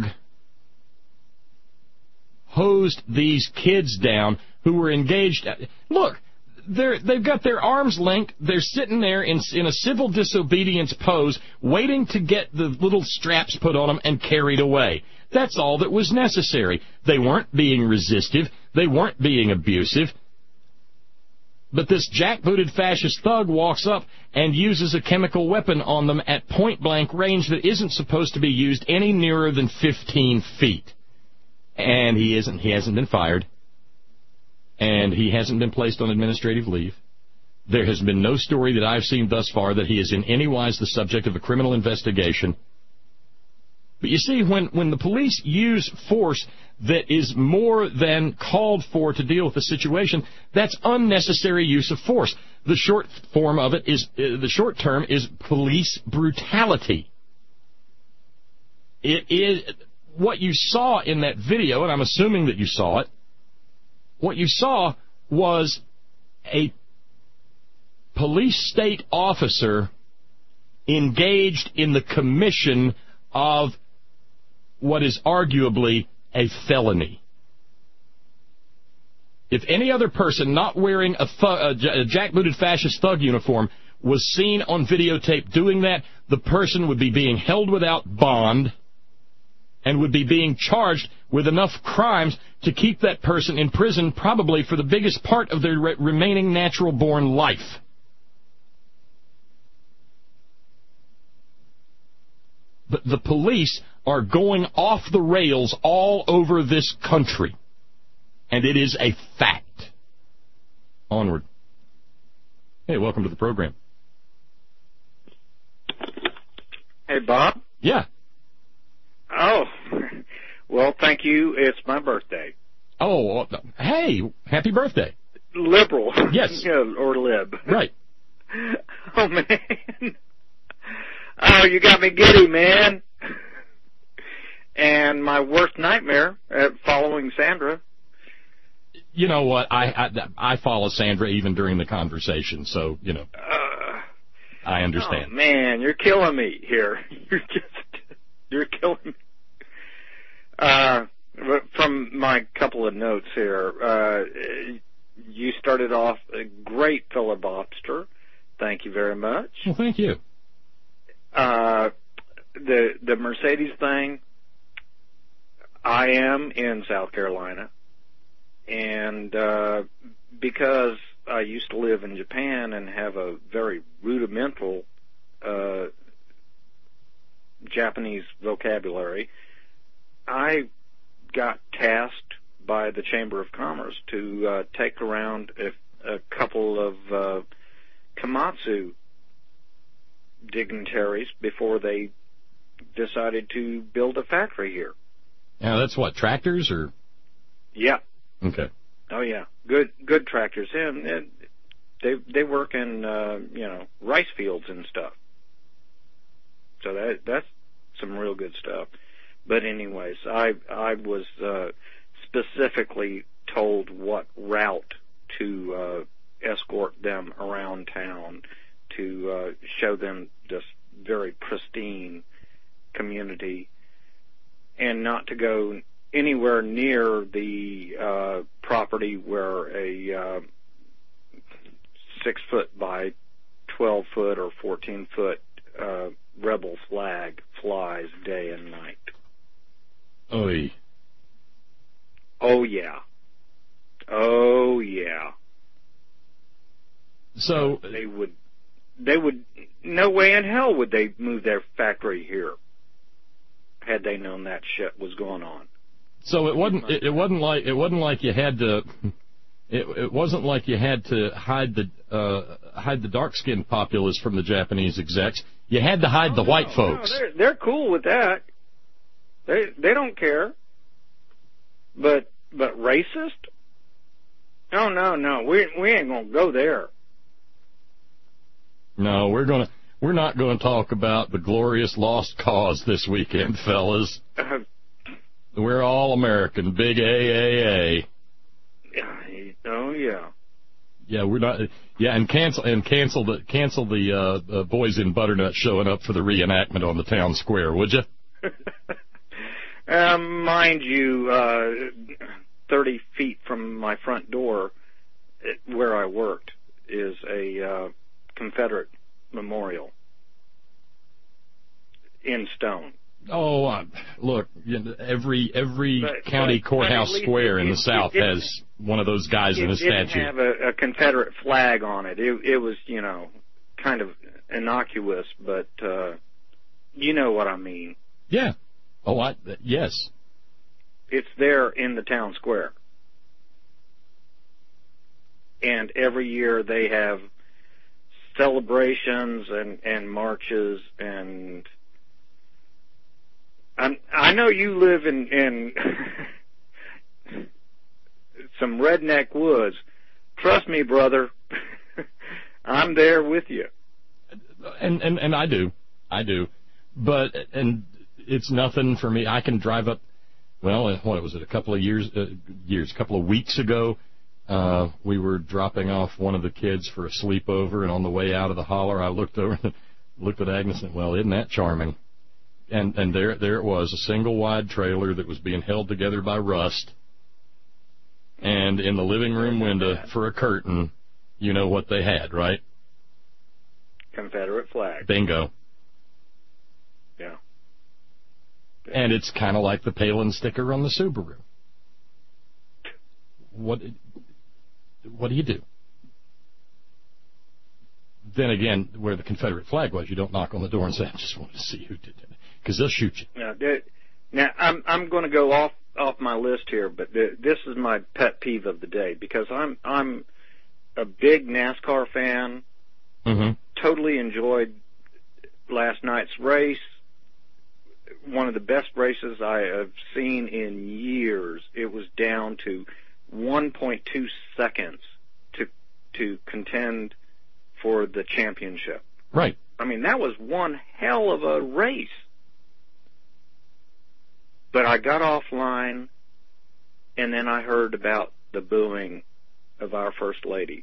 S2: hosed these kids down who were engaged. Look, they're, they've got their arms linked. They're sitting there in, in a civil disobedience pose, waiting to get the little straps put on them and carried away. That's all that was necessary. They weren't being resistive. They weren't being abusive. But this jackbooted fascist thug walks up and uses a chemical weapon on them at point-blank range that isn't supposed to be used any nearer than fifteen feet. And he isn't. He hasn't been fired. And he hasn't been placed on administrative leave. There has been no story that I've seen thus far that he is in any wise the subject of a criminal investigation. But you see, when, when the police use force that is more than called for to deal with the situation, that's unnecessary use of force. The short form of it is, uh, the short term is police brutality. It is what you saw in that video, and I'm assuming that you saw it. What you saw was a police state officer engaged in the commission of what is arguably a felony. If any other person not wearing a, th- a jackbooted fascist thug uniform was seen on videotape doing that, the person would be being held without bond and would be being charged with enough crimes to keep that person in prison probably for the biggest part of their re- remaining natural-born life. But the police are going off the rails all over this country, and it is a fact. Onward. Hey, welcome to the program.
S12: Hey, Bob?
S2: Yeah.
S12: Oh, well, thank you. It's my birthday.
S2: Oh, hey, happy birthday.
S12: Liberal.
S2: Yes.
S12: Or lib.
S2: Right.
S12: Oh, man. Oh, you got me giddy, man. And my worst nightmare at following Sandra.
S2: You know what? I, I I follow Sandra even during the conversation, so, you know,
S12: uh,
S2: I understand.
S12: Oh, man, you're killing me here. You're just, you're killing me. Uh, from my couple of notes here, uh, you started off a great filibuster. Thank you very much.
S2: Well, thank you.
S12: Uh, the the Mercedes thing, I am in South Carolina, and uh, because I used to live in Japan and have a very rudimental uh, Japanese vocabulary, I got tasked by the Chamber of Commerce to uh, take around a, a couple of uh, Komatsu dignitaries before they decided to build a factory here.
S2: Now, that's what, tractors or?
S12: Yeah.
S2: Okay.
S12: Oh, yeah. Good good tractors. And, and they they work in, uh, you know, rice fields and stuff. So that that's some real good stuff. But anyways, I I was uh, specifically told what route to uh, escort them around town to uh, show them this very pristine community, and not to go anywhere near the uh, property where a uh, six foot by twelve foot or fourteen foot uh, rebel flag flies day and night.
S2: Oy.
S12: Oh yeah. Oh yeah.
S2: So
S12: they would. They would, no way in hell would they move their factory here had they known that shit was going on.
S2: So it wasn't, it, it wasn't like, it wasn't like you had to, it, it wasn't like you had to hide the, uh, hide the dark-skinned populace from the Japanese execs. You had to hide
S12: oh,
S2: the
S12: no,
S2: white folks.
S12: No, they're, they're cool with that. They, they don't care. But, but racist? No, no, no, we, we ain't gonna go there.
S2: No, we're gonna we're not gonna talk about the glorious lost cause this weekend, fellas.
S12: Uh,
S2: we're all American, big A A A.
S12: Oh yeah.
S2: Yeah, we're not. Yeah, and cancel and cancel the cancel the uh, uh, boys in butternut showing up for the reenactment on the town square, would you?
S12: um, mind you, uh, thirty feet from my front door, where I worked, is a uh, Confederate memorial in stone.
S2: Oh, uh, look! You know, every every
S12: but,
S2: county
S12: but,
S2: courthouse
S12: but
S2: square
S12: it,
S2: in the
S12: it,
S2: South
S12: it,
S2: has one of those guys
S12: it,
S2: in a
S12: it
S2: statue.
S12: It didn't have a, a Confederate flag on it. It, it was, you know, kind of innocuous, but uh, you know what I mean.
S2: Yeah. Oh, I yes.
S12: It's there in the town square, and every year they have celebrations and, and marches, and I'm, I know you live in, in some redneck woods. Trust me, brother, I'm there with you.
S2: And, and and I do, I do, but and it's nothing for me. I can drive up. Well, what was it? A couple of years, uh, years, a couple of weeks ago. Uh, we were dropping off one of the kids for a sleepover, and on the way out of the holler, I looked over, looked at Agnes, and well, isn't that charming? And and there there it was, a single wide trailer that was being held together by rust, and in the living room window for a curtain, you know what they had, right?
S12: Confederate flag.
S2: Bingo.
S12: Yeah.
S2: And it's kind of like the Palin sticker on the Subaru. What, what do you do? Then again, where the Confederate flag was, you don't knock on the door and say, I just wanted to see who did it. Because they'll shoot you.
S12: Now, now I'm I'm going to go off off my list here, but this is my pet peeve of the day because I'm I'm a big NASCAR fan.
S2: Mm-hmm.
S12: Totally enjoyed last night's race. One of the best races I have seen in years. It was down to one point two seconds to to contend for the championship.
S2: Right.
S12: I mean, that was one hell of a race. But I got offline, and then I heard about the booing of our First Lady.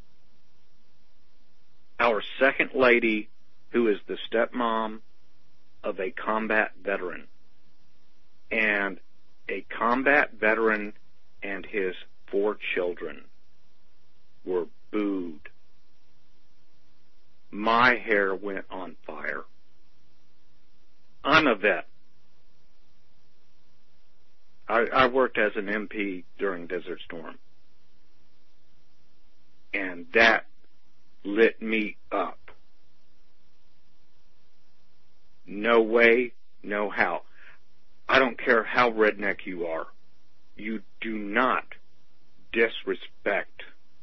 S12: Our Second Lady, who is the stepmom of a combat veteran. And a combat veteran and his four children were booed. My hair went on fire. I'm a vet. I, I worked as an M P during Desert Storm. And that lit me up. No way, no how. I don't care how redneck you are. You do not disrespect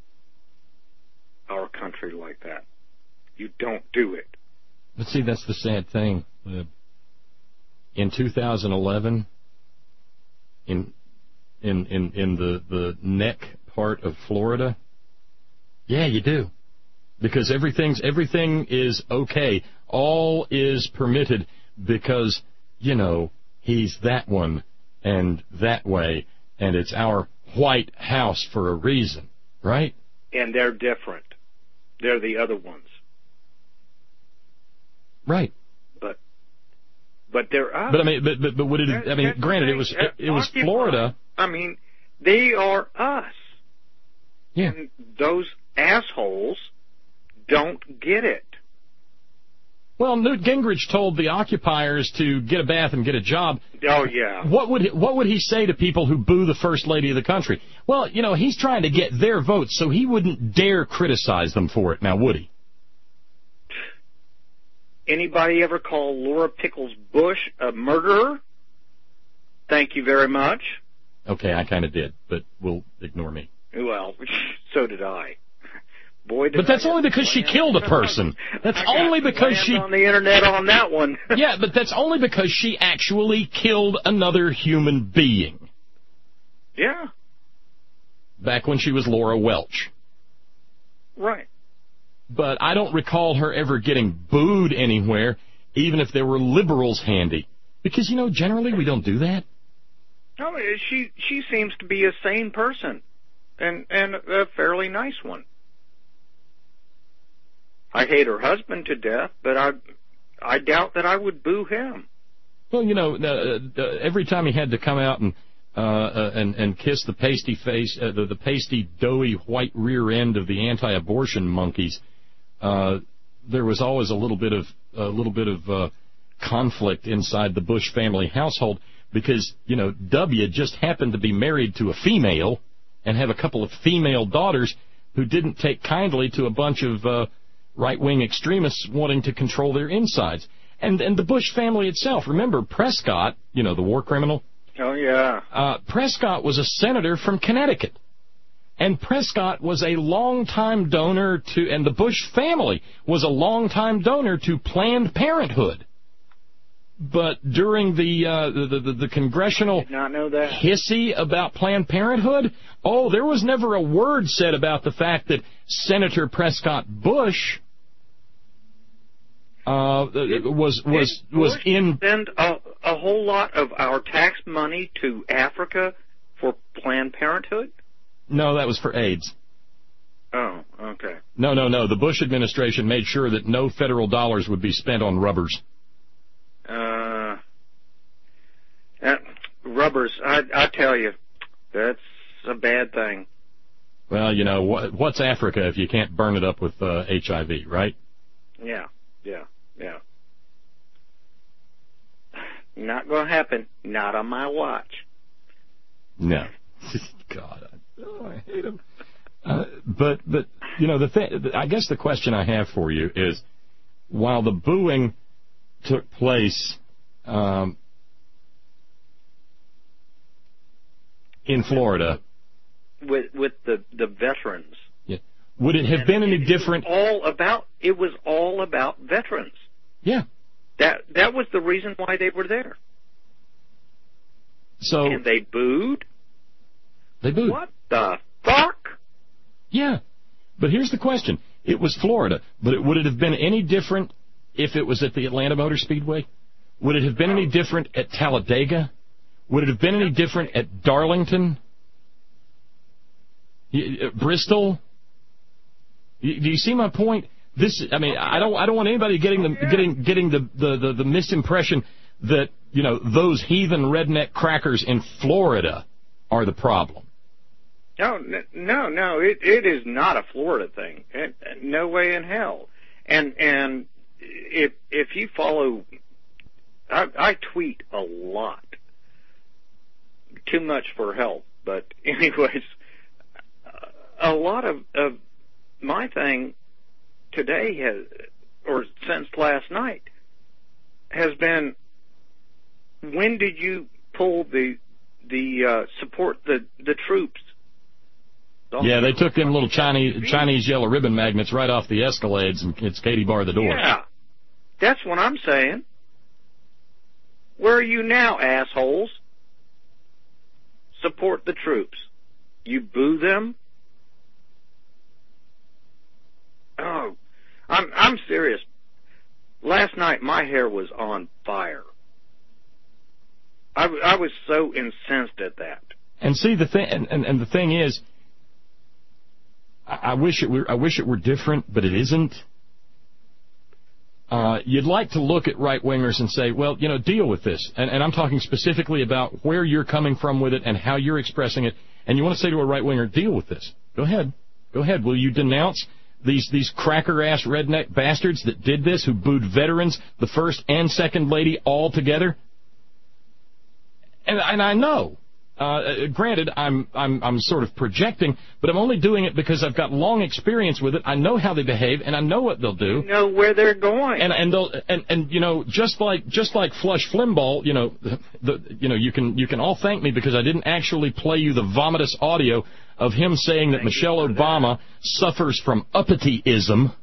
S12: our country like that. You don't do it.
S2: But see, that's the sad thing. Uh, in two thousand eleven, in in in in the the neck part of Florida, yeah, you do, because everything's everything is okay. All is permitted because, you know, he's that one and that way, and it's our White House for a reason, right?
S12: And they're different. They're the other ones.
S2: Right.
S12: But but they're us.
S2: But I mean, but but, but would it? I mean, granted, it was it, it was Florida.
S12: I mean, they are us.
S2: Yeah.
S12: And those assholes don't get it.
S2: Well, Newt Gingrich told the occupiers to get a bath and get a job.
S12: Oh, yeah.
S2: What would what would he say to people who boo the First Lady of the country? Well, you know, he's trying to get their votes, so he wouldn't dare criticize them for it. Now, would he?
S12: Anybody ever call Laura Pickles Bush a murderer? Thank you very much.
S2: Okay, I kind of did, but we'll ignore me.
S12: Well, so did I. Boy, did
S2: but that's
S12: I
S2: only because she killed a person. That's only because she
S12: on the internet on that one.
S2: Yeah, but that's only because she actually killed another human being.
S12: Yeah.
S2: Back when she was Laura Welch.
S12: Right.
S2: But I don't recall her ever getting booed anywhere, even if there were liberals handy. Because, you know, generally we don't do that.
S12: No, she she seems to be a sane person, and and a fairly nice one. I hate her husband to death, but I I doubt that I would boo him.
S2: Well, you know, uh, uh, every time he had to come out and uh, uh, and and kiss the pasty face, uh, the, the pasty, doughy white rear end of the anti-abortion monkeys, uh, there was always a little bit of a little bit of uh, conflict inside the Bush family household because, you know, W just happened to be married to a female and have a couple of female daughters who didn't take kindly to a bunch of uh, right-wing extremists wanting to control their insides. And and the Bush family itself, remember Prescott, you know, the war criminal?
S12: Oh, yeah.
S2: Uh, Prescott was a senator from Connecticut. And Prescott was a long-time donor to, and the Bush family was a long-time donor to Planned Parenthood. But during the, uh, the, the, the congressional
S12: Did not know that.
S2: hissy about Planned Parenthood, oh, there was never a word said about the fact that Senator Prescott Bush uh,
S12: Did,
S2: was was
S12: did
S2: was
S12: Bush
S2: in.
S12: Send a, a whole lot of our tax money to Africa for Planned Parenthood?
S2: No, that was for AIDS.
S12: Oh, okay.
S2: No, no, no. The Bush administration made sure that no federal dollars would be spent on rubbers.
S12: Uh, uh, rubbers, I, I tell you, that's a bad thing.
S2: Well, you know, what, what's Africa if you can't burn it up with uh, H I V, right?
S12: Yeah, yeah, yeah. Not going to happen. Not on my watch.
S2: No. God, I, oh, I hate him. Uh, but, but you know, the thing, I guess the question I have for you is, while the booing took place um, in Florida,
S12: with with the the veterans,
S2: yeah, would it have
S12: and
S2: been any
S12: it,
S2: different?
S12: It was all about it was all about veterans.
S2: Yeah,
S12: that that was the reason why they were there.
S2: So
S12: and they booed.
S2: They booed.
S12: What the fuck?
S2: Yeah, but here's the question: it was Florida, but it, would it have been any different if it was at the Atlanta Motor Speedway? Would it have been any different at Talladega? Would it have been any different at Darlington? Bristol? Do you see my point? This, I mean, I don't, I don't want anybody getting the getting getting the, the, the, the misimpression that, you know, those heathen redneck crackers in Florida are the problem.
S12: No, no, no. It it is not a Florida thing. It, no way in hell. And and if if you follow, I, I tweet a lot. Too much for health, but anyways, a lot of, of my thing today has, or since last night, has been, when did you pull the the uh, support the the troops?
S2: Yeah, they took them little Chinese Chinese yellow ribbon magnets right off the Escalades, and it's Katie bar the door.
S12: Yeah, that's what I'm saying. Where are you now, assholes? Support the troops. You boo them? Oh, I'm I'm serious. Last night my hair was on fire. I, I was so incensed at that.
S2: And see the thing, and, and, and the thing is, I, I wish it were I wish it were different, but it isn't. Uh, you'd like to look at right-wingers and say, well, you know, deal with this. And, and I'm talking specifically about where you're coming from with it and how you're expressing it. And you want to say to a right-winger, deal with this. Go ahead. Go ahead. Will you denounce these these cracker-ass redneck bastards that did this, who booed veterans, the first and second lady, all together? And, and I know. Uh, granted, I'm I'm I'm sort of projecting, but I'm only doing it because I've got long experience with it. I know how they behave, and I know what they'll do.
S12: You know where they're going.
S2: And and they'll and, and you know, just like just like Flush Flimbaugh, you know, the you know you can you can all thank me because I didn't actually play you the vomitous audio of him saying that thank Michelle Obama that. suffers from uppity-ism.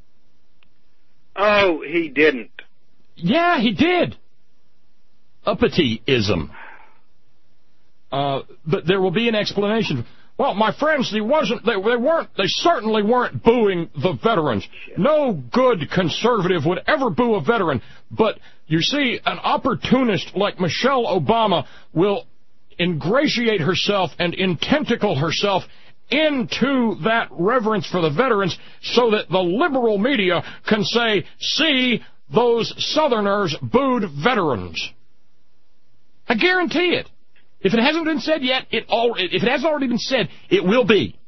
S12: Oh, he didn't.
S2: Yeah, he did. Uppity-ism. Uh, but there will be an explanation. Well, my friends, he wasn't. They, they weren't. They certainly weren't booing the veterans. No good conservative would ever boo a veteran. But you see, an opportunist like Michelle Obama will ingratiate herself and intentacle herself into that reverence for the veterans, so that the liberal media can say, "See, those Southerners booed veterans." I guarantee it. If it hasn't been said yet, it all, if it hasn't already been said, it will be.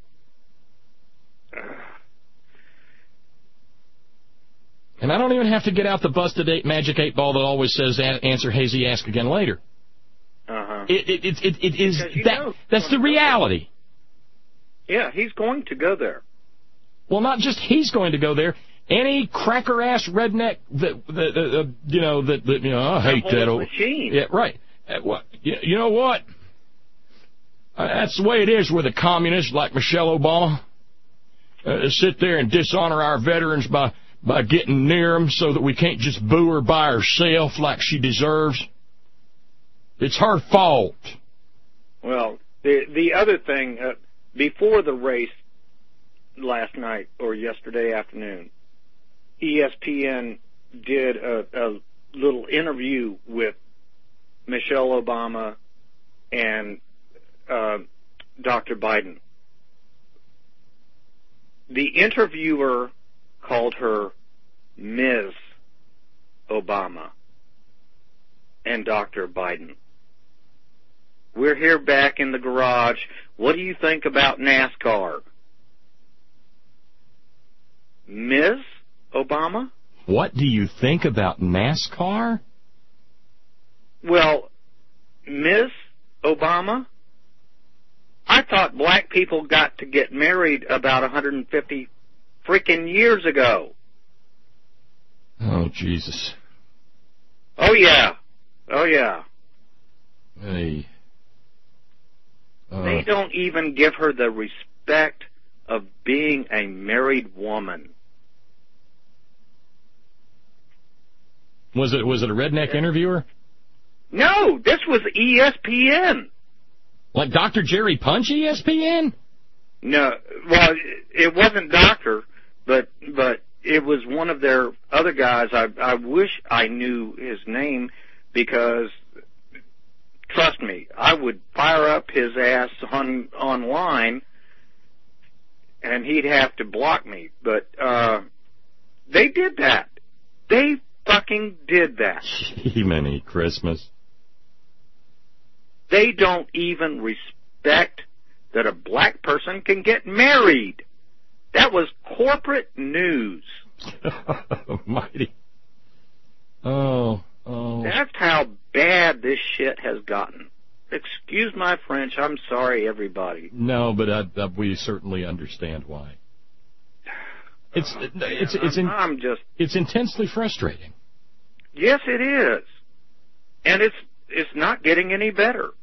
S2: And I don't even have to get out the busted eight magic eight ball that always says answer hazy, ask again later.
S12: Uh-huh.
S2: It, it, it, it, it is that, that's the reality.
S12: Yeah, he's going to go there.
S2: Well, not just he's going to go there. Any cracker-ass redneck that, that uh, you know, that, that, you know, I hate that old
S12: machine.
S2: Yeah, right. What, you know what? Uh, that's the way it is with a communist like Michelle Obama. Uh, sit there and dishonor our veterans by, by getting near them so that we can't just boo her by herself like she deserves. It's her fault.
S12: Well, the the other thing, uh, before the race last night or yesterday afternoon, E S P N did a, a little interview with Michelle Obama and uh, Doctor Biden. The interviewer called her Miz Obama and Doctor Biden. We're here back in the garage. What do you think about NASCAR? Miz Obama?
S2: What do you think about NASCAR?
S12: well, Miss Obama, I thought black people got to get married about one hundred fifty freaking years ago.
S2: Oh, Jesus.
S12: Oh, yeah. Oh, yeah.
S2: Hey. Uh,
S12: They don't even give her the respect of being a married woman.
S2: Was it was it a redneck interviewer?
S12: No, this was E S P N.
S2: Like Doctor Jerry Punch E S P N?
S12: No, well, it wasn't Doctor, but but it was one of their other guys. I I wish I knew his name, because trust me, I would fire up his ass on online, and he'd have to block me. But uh, they did that. They fucking did that.
S2: Jiminy Christmas.
S12: They don't even respect that a black person can get married. That was corporate news.
S2: Mighty. Oh, oh.
S12: That's how bad this shit has gotten. Excuse my French. I'm sorry, everybody.
S2: No, but I, I, we certainly understand why. It's
S12: oh,
S2: it's
S12: man,
S2: it's
S12: I'm,
S2: in,
S12: I'm just.
S2: It's intensely frustrating.
S12: Yes, it is, and it's it's not getting any better.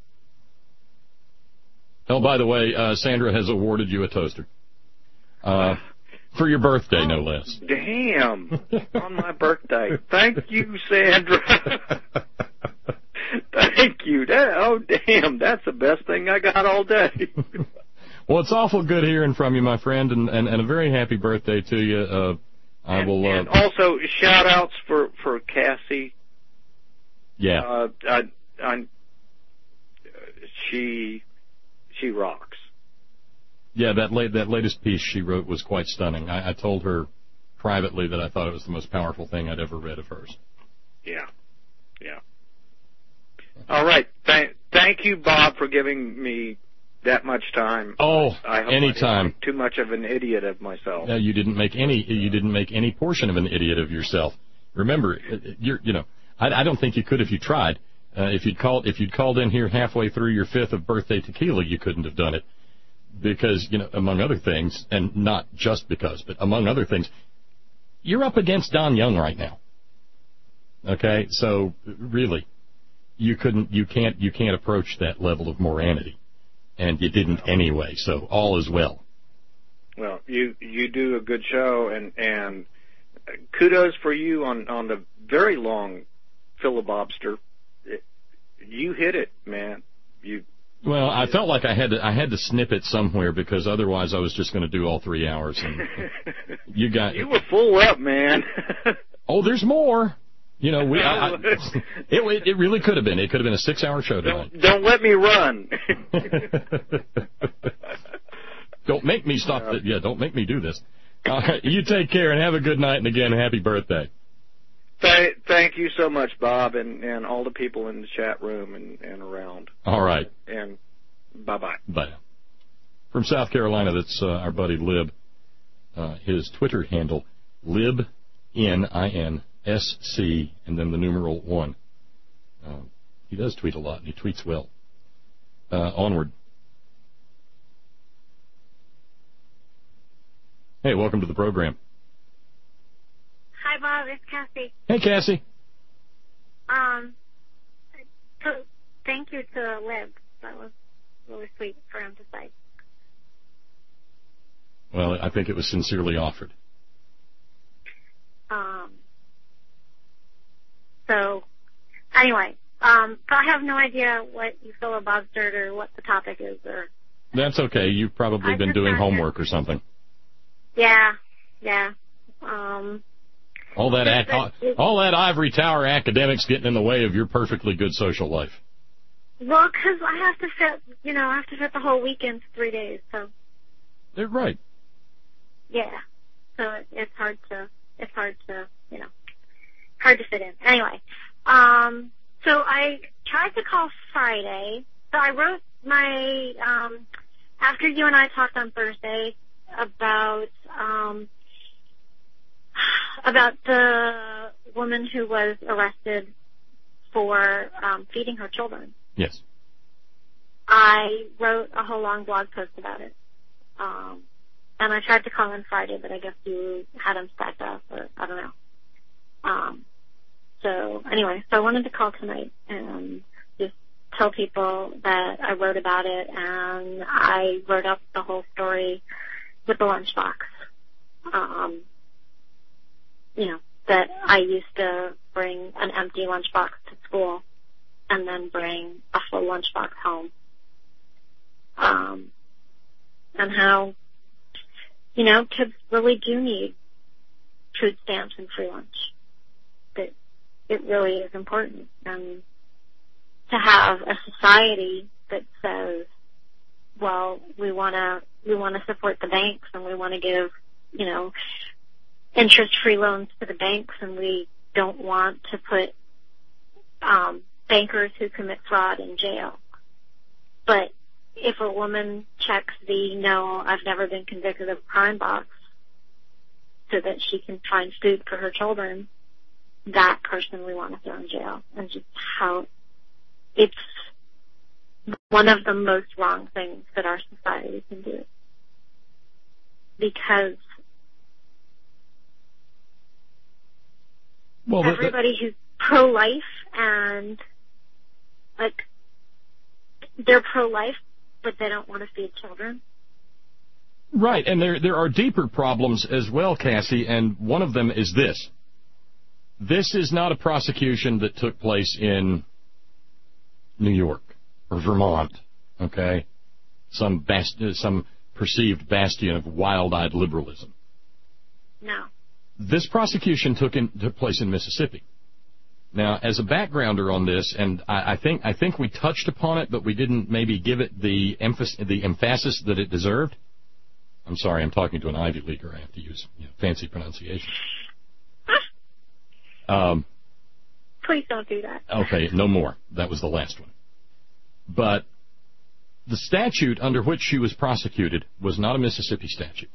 S2: Oh, by the way, uh, Sandra has awarded you a toaster. Uh, for your birthday, no less.
S12: Damn, on my birthday. Thank you, Sandra. Thank you. That, oh, damn, that's the best thing I got all day.
S2: Well, it's awful good hearing from you, my friend, and, and, and a very happy birthday to you. Uh, I
S12: and,
S2: will. Uh,
S12: and also, shout-outs for, for Cassie.
S2: Yeah.
S12: Uh, I, I, she, she rocks.
S2: Yeah, that late, that latest piece she wrote was quite stunning. I, I told her privately that I thought it was the most powerful thing I'd ever read of hers.
S12: Yeah, yeah. All right, thank thank you, Bob, for giving me that much time.
S2: Oh,
S12: I hope
S2: anytime.
S12: I didn't make too much of an idiot of myself.
S2: No, you didn't make any. You didn't make any portion of an idiot of yourself. Remember, you're. You know, I, I don't think you could if you tried. Uh, if you'd called, if you'd called in here halfway through your fifth of birthday tequila, you couldn't have done it. Because, you know, among other things, and not just because, but among other things, you're up against Don Young right now. Okay, so really, you couldn't, you can't, you can't approach that level of moranity, and you didn't anyway. So all is well.
S12: Well, you you do a good show, and and kudos for you on on the very long filibuster. It, you hit it, man. You.
S2: Well, I felt like I had to I had to snip it somewhere, because otherwise I was just going to do all three hours. And you got
S12: you were full up, man.
S2: Oh, there's more. You know, we I, I, it it really could have been. It could have been a six-hour show tonight.
S12: Don't, don't let me run.
S2: Don't make me stop. The, yeah, don't make me do this. Uh, you take care and have a good night. And again, happy birthday.
S12: Th- thank you so much, Bob, and, and all the people in the chat room and, and around.
S2: All right.
S12: And bye-bye.
S2: Bye. From South Carolina, that's uh, our buddy Lib. Uh, his Twitter handle, Lib, N I N S C, and then the numeral one. Uh, he does tweet a lot, and he tweets well. Uh, onward. Hey, welcome to the program.
S13: Hi, Bob. It's Cassie.
S2: Hey, Cassie.
S13: Um, so thank you to Lib. That was really sweet for him to say.
S2: Well, I think it was sincerely offered.
S13: Um. So, anyway, um, so I have no idea what you filibustered or what the topic is, or.
S2: That's okay. You've probably
S13: I
S2: been
S13: just
S2: doing
S13: got
S2: homework
S13: here.
S2: or something.
S13: Yeah, yeah. Um.
S2: All that ac- all, all that ivory tower academics getting in the way of your perfectly good social life.
S13: Well, because I have to fit, you know, I have to fit the whole weekend to three days, so.
S2: They're right.
S13: Yeah. So it, it's hard to, it's hard to, you know, hard to fit in. Anyway, um, so I tried to call Friday. So I wrote my, um, after you and I talked on Thursday about, um, about the woman who was arrested for um, feeding her children.
S2: Yes.
S13: I wrote a whole long blog post about it. Um, and I tried to call in Friday, but I guess you had them stacked up, or I don't know. Um, so anyway, so I wanted to call tonight and just tell people that I wrote about it, and I wrote up the whole story with the lunchbox. Um, you know, that I used to bring an empty lunchbox to school and then bring a full lunchbox home. Um, and how, you know, kids really do need food stamps and free lunch. That it really is important. And to have a society that says, well, we want to we want to support the banks and we want to give, you know, interest-free loans to the banks, and we don't want to put um, bankers who commit fraud in jail. But if a woman checks the no, I've never been convicted of a crime box so that she can find food for her children, that person we want to throw in jail. And just how it's one of the most wrong things that our society can do. Because
S2: well, the,
S13: everybody who's pro-life and, like, they're pro-life, but they don't want to feed children.
S2: Right, and there there are deeper problems as well, Cassie, and one of them is this. This is not a prosecution that took place in New York or Vermont, okay? Some bast- some perceived bastion of wild-eyed liberalism.
S13: No.
S2: This prosecution took in, took place in Mississippi. Now, as a backgrounder on this, and I, I think I think we touched upon it, but we didn't maybe give it the emphasis the emphasis that it deserved. I'm sorry, I'm talking to an Ivy Leaguer. I have to use you know, fancy pronunciation. Um,
S13: Please don't do that.
S2: Okay, no more. That was the last one. But the statute under which she was prosecuted was not a Mississippi statute.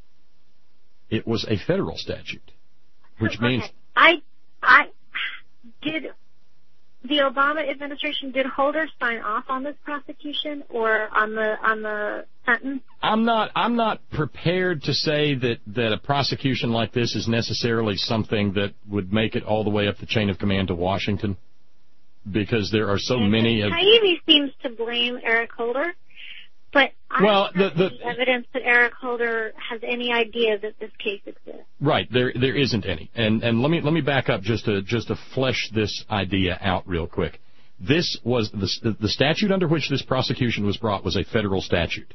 S2: It was a federal statute, which
S13: okay.
S2: means...
S13: I, I, did the Obama administration, did Holder sign off on this prosecution or on the on the sentence?
S2: I'm not I'm not prepared to say that, that a prosecution like this is necessarily something that would make it all the way up the chain of command to Washington, because there are so
S13: and
S2: many of...
S13: Taibbi seems to blame Eric Holder, but I
S2: well,
S13: don't have
S2: the,
S13: any
S2: the,
S13: evidence that Eric Holder has any idea that this case exists.
S2: Right, there there isn't any. And and let me let me back up just to just to flesh this idea out real quick. This was the the statute under which this prosecution was brought was a federal statute.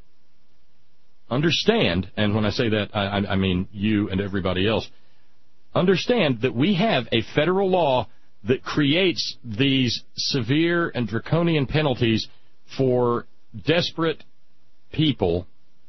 S2: Understand, and when I say that I, I mean you and everybody else, understand that we have a federal law that creates these severe and draconian penalties for desperate people,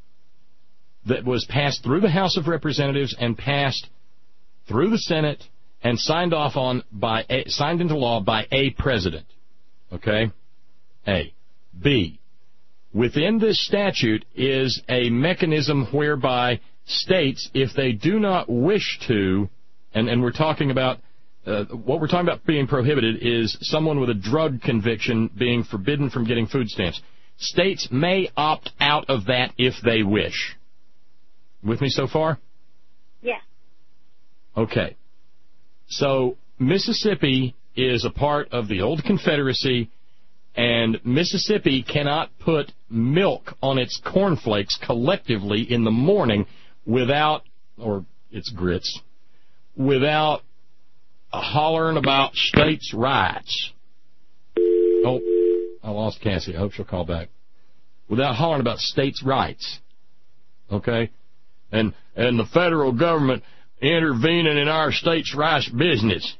S2: that was passed through the House of Representatives and passed through the Senate and signed off on by a, signed into law by a president. Okay? A. B. Within this statute is a mechanism whereby states, if they do not wish to, and, and we're talking about, uh, what we're talking about being prohibited is someone with a drug conviction being forbidden from getting food stamps. States may opt out of that if they wish. With me so far?
S13: Yes.
S2: Okay. So Mississippi is a part of the old Confederacy, and Mississippi cannot put milk on its cornflakes collectively in the morning without, or its grits, without a hollering about states' rights. Oh, I lost Cassie. I hope she'll call back. Without hollering about states' rights. Okay? And and the federal government intervening in our states' rights business.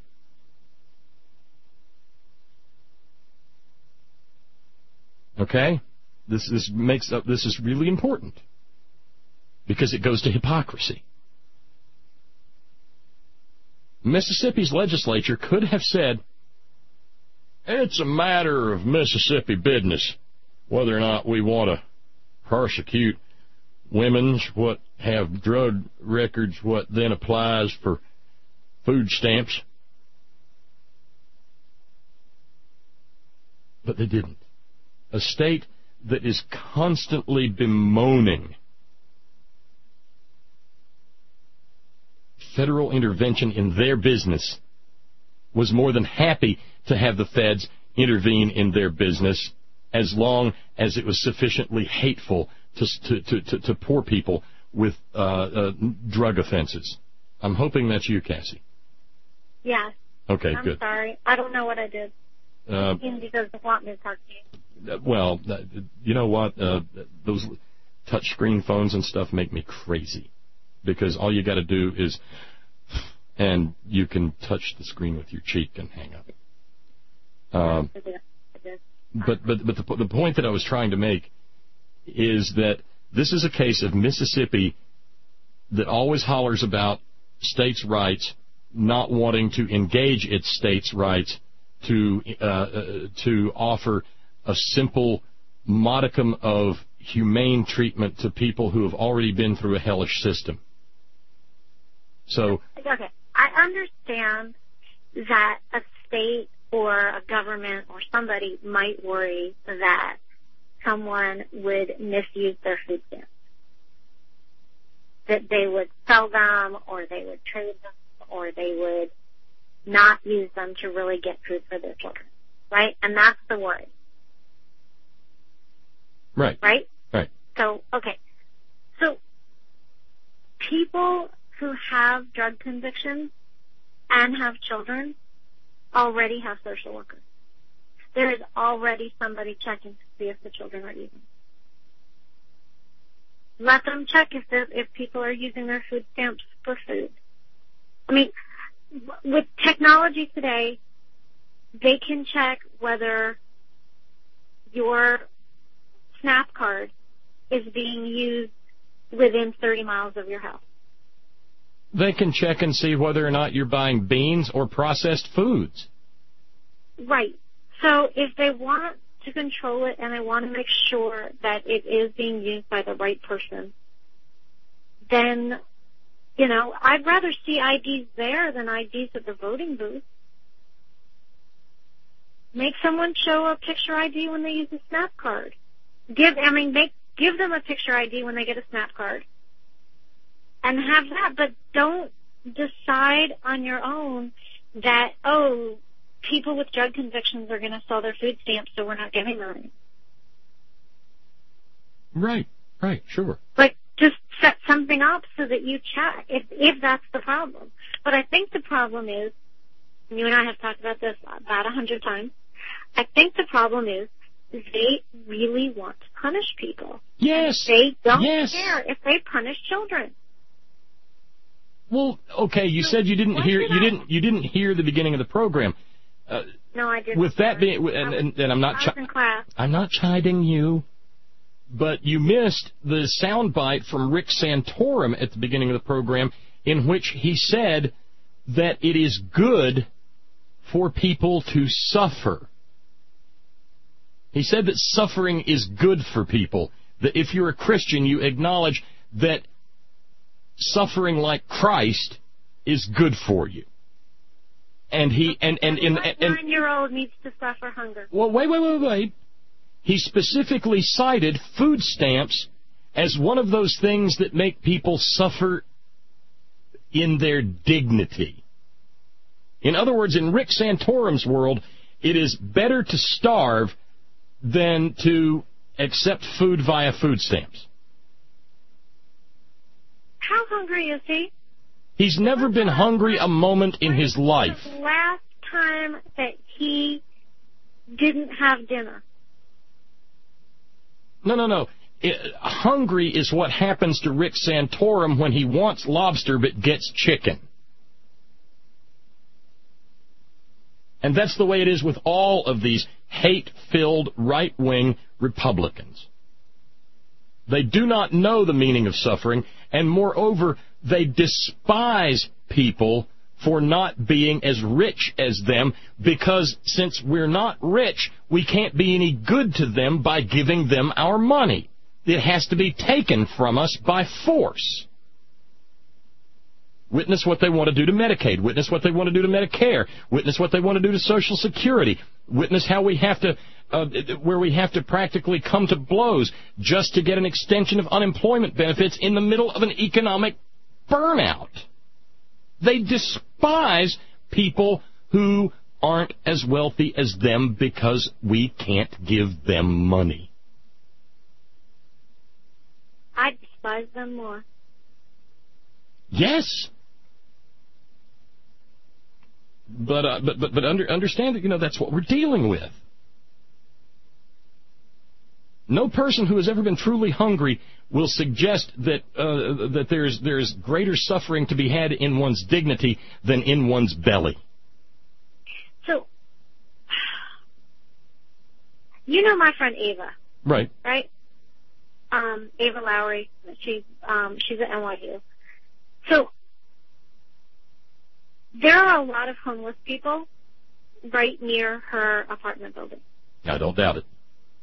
S2: Okay? This this makes up this is really important. Because it goes to hypocrisy. Mississippi's legislature could have said, it's a matter of Mississippi business whether or not we want to persecute women's what have drug records, what then applies for food stamps. but they didn't. A state that is constantly bemoaning federal intervention in their business was more than happy to have the feds intervene in their business as long as it was sufficiently hateful to to to, to, to poor people with uh, uh, drug offenses. I'm hoping that's you, Cassie.
S13: Yes.
S2: Okay,
S13: I'm
S2: good.
S13: sorry. I don't know what I did.
S2: Uh,
S13: He doesn't want me to talk to you.
S2: well, uh, you know what? Uh, those touch screen phones and stuff make me crazy because all you got to do is, and you can touch the screen with your cheek and hang up. Um, but but but the, the point that I was trying to make is that this is a case of Mississippi that always hollers about states' rights, not wanting to engage its states' rights to uh, uh, to offer a simple modicum of humane treatment to people who have already been through a hellish system. So,
S13: okay, I understand that a state or a government or somebody might worry that someone would misuse their food stamps, that they would sell them or they would trade them or they would not use them to really get food for their children, right? And that's the worry.
S2: Right.
S13: Right?
S2: Right.
S13: So, okay. So, people who have drug convictions and have children already have social workers. There is already somebody checking to see if the children are eating. Let them check if if people are using their food stamps for food. I mean, with technology today, they can check whether your SNAP card is being used within thirty miles of your house.
S2: they can check and see whether or not you're buying beans or processed foods.
S13: Right. So if they want to control it and they want to make sure that it is being used by the right person, then, you know, I'd rather see I Ds there than I Ds at the voting booth. Make someone show a picture I D when they use a SNAP card. Give, I mean, make, give them a picture I D when they get a SNAP card. And have that, but don't decide on your own that, oh, people with drug convictions are going to sell their food stamps, so we're not giving them.
S2: Right, right, sure.
S13: But just set something up so that you check, if, if that's the problem. But I think the problem is, and you and I have talked about this about a hundred times, I think the problem is they really want to punish people.
S2: Yes.
S13: They don't
S2: yes.
S13: care if they punish children.
S2: Well, okay, you said you didn't hear you didn't you didn't hear the beginning of the program. Uh,
S13: no, I didn't.
S2: With that being, and, and, and I'm not
S13: I was in class.
S2: I'm not chiding you, but you missed the soundbite from Rick Santorum at the beginning of the program, in which he said that it is good for people to suffer. He said that suffering is good for people. That if you're a Christian, you acknowledge that suffering like Christ is good for you. And he and and and, and, and
S13: nine-year-old needs to suffer hunger.
S2: Well, wait, wait, wait, wait. He specifically cited food stamps as one of those things that make people suffer in their dignity. In other words, in Rick Santorum's world, it is better to starve than to accept food via food stamps.
S13: How hungry is he?
S2: He's never been hungry a moment in his life.
S13: The last time that he didn't have dinner.
S2: No, no, no. It, hungry is what happens to Rick Santorum when he wants lobster but gets chicken. And that's the way it is with all of these hate-filled right-wing Republicans. They do not know the meaning of suffering, and moreover, they despise people for not being as rich as them, because since we're not rich, we can't be any good to them by giving them our money. It has to be taken from us by force. Witness what they want to do to Medicaid. Witness what they want to do to Medicare. Witness what they want to do to Social Security. Witness how we have to, uh, where we have to practically come to blows just to get an extension of unemployment benefits in the middle of an economic burnout. They despise people who aren't as wealthy as them because we can't give them money.
S13: I despise them more.
S2: Yes. But, uh, but but but under, understand that, you know, that's what we're dealing with. No person who has ever been truly hungry will suggest that uh, that there's there's greater suffering to be had in one's dignity than in one's belly.
S13: So, you know my friend Ava,
S2: right?
S13: Right. Um, Ava Lowry. She um, she's at N Y U. So. There are a lot of homeless people right near her apartment building.
S2: I don't doubt it.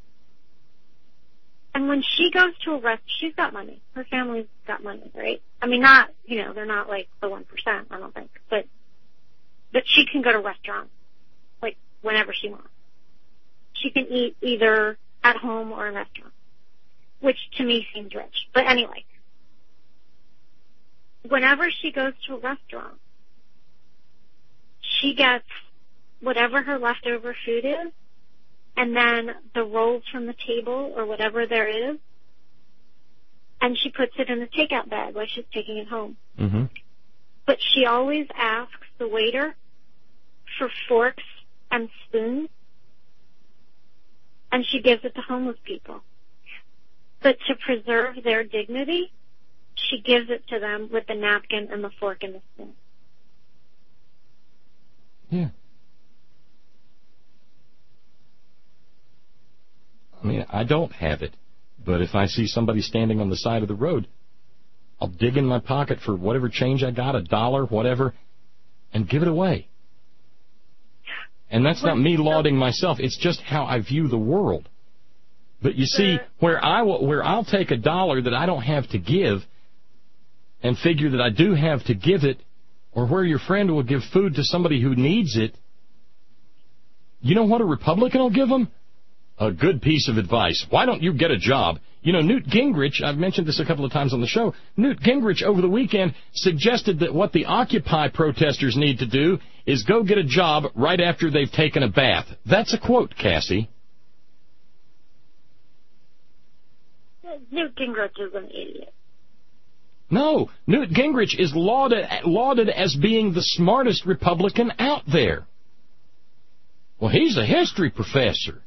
S13: And when she goes to a rest, she's got money. Her family's got money, right? I mean, not, you know, they're not like the one percent, I don't think. But, but she can go to restaurants, like, whenever she wants. She can eat either at home or in a restaurant, which to me seems rich. But anyway, whenever she goes to a restaurant, she gets whatever her leftover food is, and then the rolls from the table or whatever there is, and she puts it in a takeout bag while she's taking it home.
S2: Mm-hmm.
S13: But she always asks the waiter for forks and spoons, and she gives it to homeless people. But to preserve their dignity, she gives it to them with the napkin and the fork and the spoon.
S2: Yeah. I mean, I don't have it, but if I see somebody standing on the side of the road, I'll dig in my pocket for whatever change I got, a dollar, whatever, and give it away. And that's not me lauding myself. It's just how I view the world. But you see, where I will, where I'll take a dollar that I don't have to give and figure that I do have to give it, or where your friend will give food to somebody who needs it, you know what a Republican will give them? A good piece of advice. Why don't you get a job? You know, Newt Gingrich, I've mentioned this a couple of times on the show, Newt Gingrich over the weekend suggested that what the Occupy protesters need to do is go get a job right after they've taken a bath. That's a quote, Cassie.
S13: Newt Gingrich is an idiot.
S2: No, Newt Gingrich is lauded, lauded as being the smartest Republican out there. Well, he's a history professor.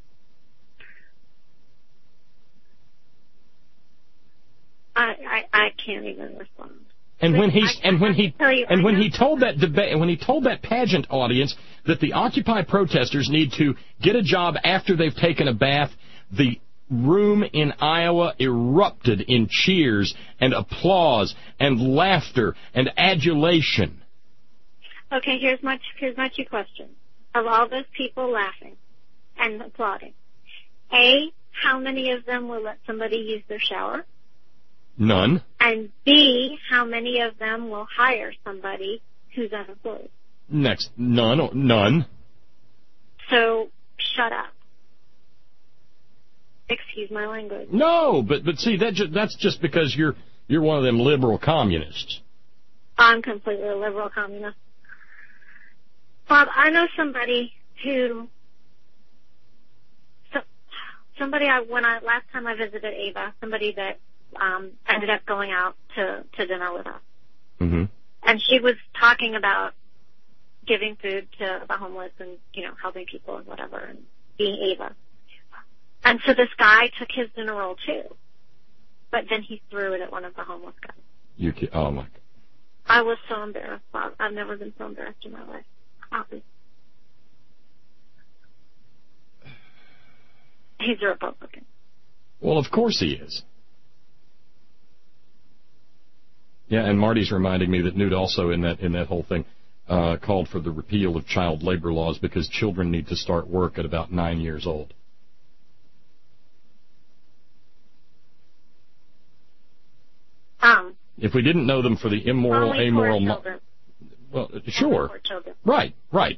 S13: I, I, I can't even respond.
S2: And when he and when he and when he
S13: know.
S2: told that debate, when he told that pageant audience that the Occupy protesters need to get a job after they've taken a bath, the room in Iowa erupted in cheers and applause and laughter and adulation.
S13: Okay, here's my here's my two questions. Of all those people laughing and applauding, A, how many of them will let somebody use their shower?
S2: None.
S13: And B, how many of them will hire somebody who's unemployed?
S2: Next, none. Or none.
S13: So, shut up. Excuse my language.
S2: No, but but see that ju- that's just because you're you're one of them liberal communists.
S13: I'm completely a liberal communist. Bob, I know somebody who, so, somebody I when I last time I visited Ava, somebody that um, ended up going out to to dinner with us,
S2: mm-hmm.
S13: and she was talking about giving food to the homeless and you know helping people and whatever, and being Ava. And so this guy took his dinner roll too, but then he threw it at one of the homeless guys.
S2: You ki- oh my!
S13: I was so embarrassed, Bob. I've never been so embarrassed in my life. Obviously. He's a Republican.
S2: Well, of course he is. Yeah, and Marty's reminding me that Newt also in that in that whole thing uh, called for the repeal of child labor laws because children need to start work at about nine years old.
S13: Um,
S2: If we didn't know them for the immoral,
S13: Only
S2: amoral...
S13: poor
S2: Mo-
S13: children.
S2: well, sure.
S13: Poor children.
S2: Right, right.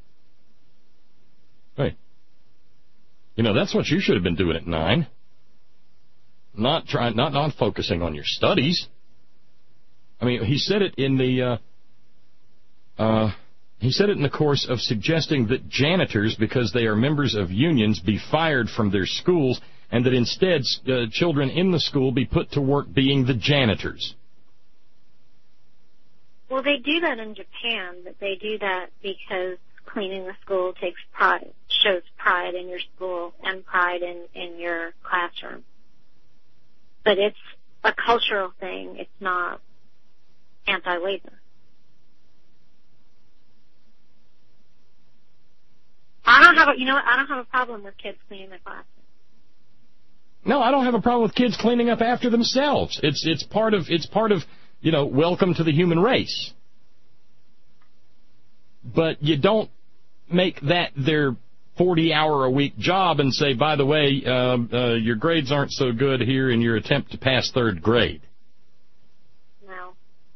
S2: Right. You know, that's what you should have been doing at nine. Not trying, not, not focusing on your studies. I mean, he said it in the... Uh, uh, He said it in the course of suggesting that janitors, because they are members of unions, be fired from their schools, and that instead uh, children in the school be put to work being the janitors.
S13: Well, they do that in Japan, but they do that because cleaning the school takes pride, shows pride in your school and pride in, in your classroom. But it's a cultural thing. It's not anti-labor. I don't have a, you know what, I don't have a problem with kids cleaning their classroom.
S2: No, I don't have a problem with kids cleaning up after themselves. It's it's part of it's part of, you know, welcome to the human race. But you don't make that their forty-hour-a-week job and say, by the way, uh, uh, your grades aren't so good here in your attempt to pass third grade.
S13: No.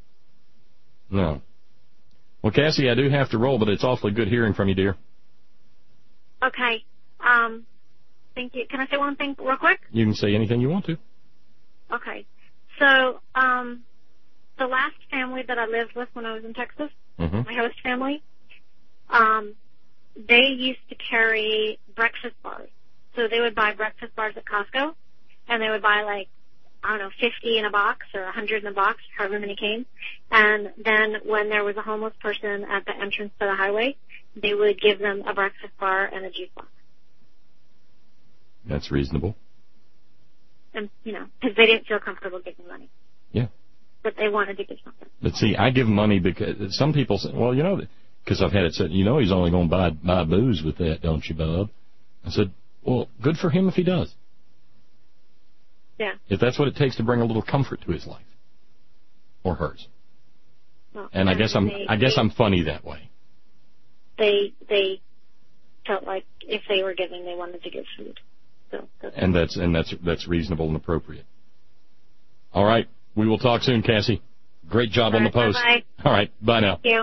S2: No. Well, Cassie, I do have to roll, but it's awfully good hearing from you, dear.
S13: Okay. Um, thank you. Can I say one thing real quick?
S2: You can say anything you want to.
S13: Okay. So, um, the last family that I lived with when I was in Texas,
S2: mm-hmm.
S13: my host family, um, they used to carry breakfast bars. So they would buy breakfast bars at Costco, and they would buy like, I don't know, fifty in a box or one hundred in a box, however many came. And then when there was a homeless person at the entrance to the highway, they would give them a breakfast bar and a juice box.
S2: That's reasonable.
S13: And, you know, because they didn't feel comfortable giving money.
S2: Yeah.
S13: But they wanted to give something.
S2: But see, I give money because some people say, well, you know, because I've had it said, you know, he's only going to buy buy booze with that, don't you, bub? I said, well, good for him if he does.
S13: Yeah.
S2: If that's what it takes to bring a little comfort to his life. Or hers.
S13: Well,
S2: and I guess I'm
S13: they,
S2: I guess
S13: they,
S2: I'm funny that way.
S13: They they felt like if they were giving, they wanted to give food. So that's
S2: and that's and that's that's reasonable and appropriate. All right, we will talk soon, Cassie. Great job
S13: All
S2: on
S13: right,
S2: the post.
S13: bye-bye.
S2: All right, bye now.
S13: Thank you.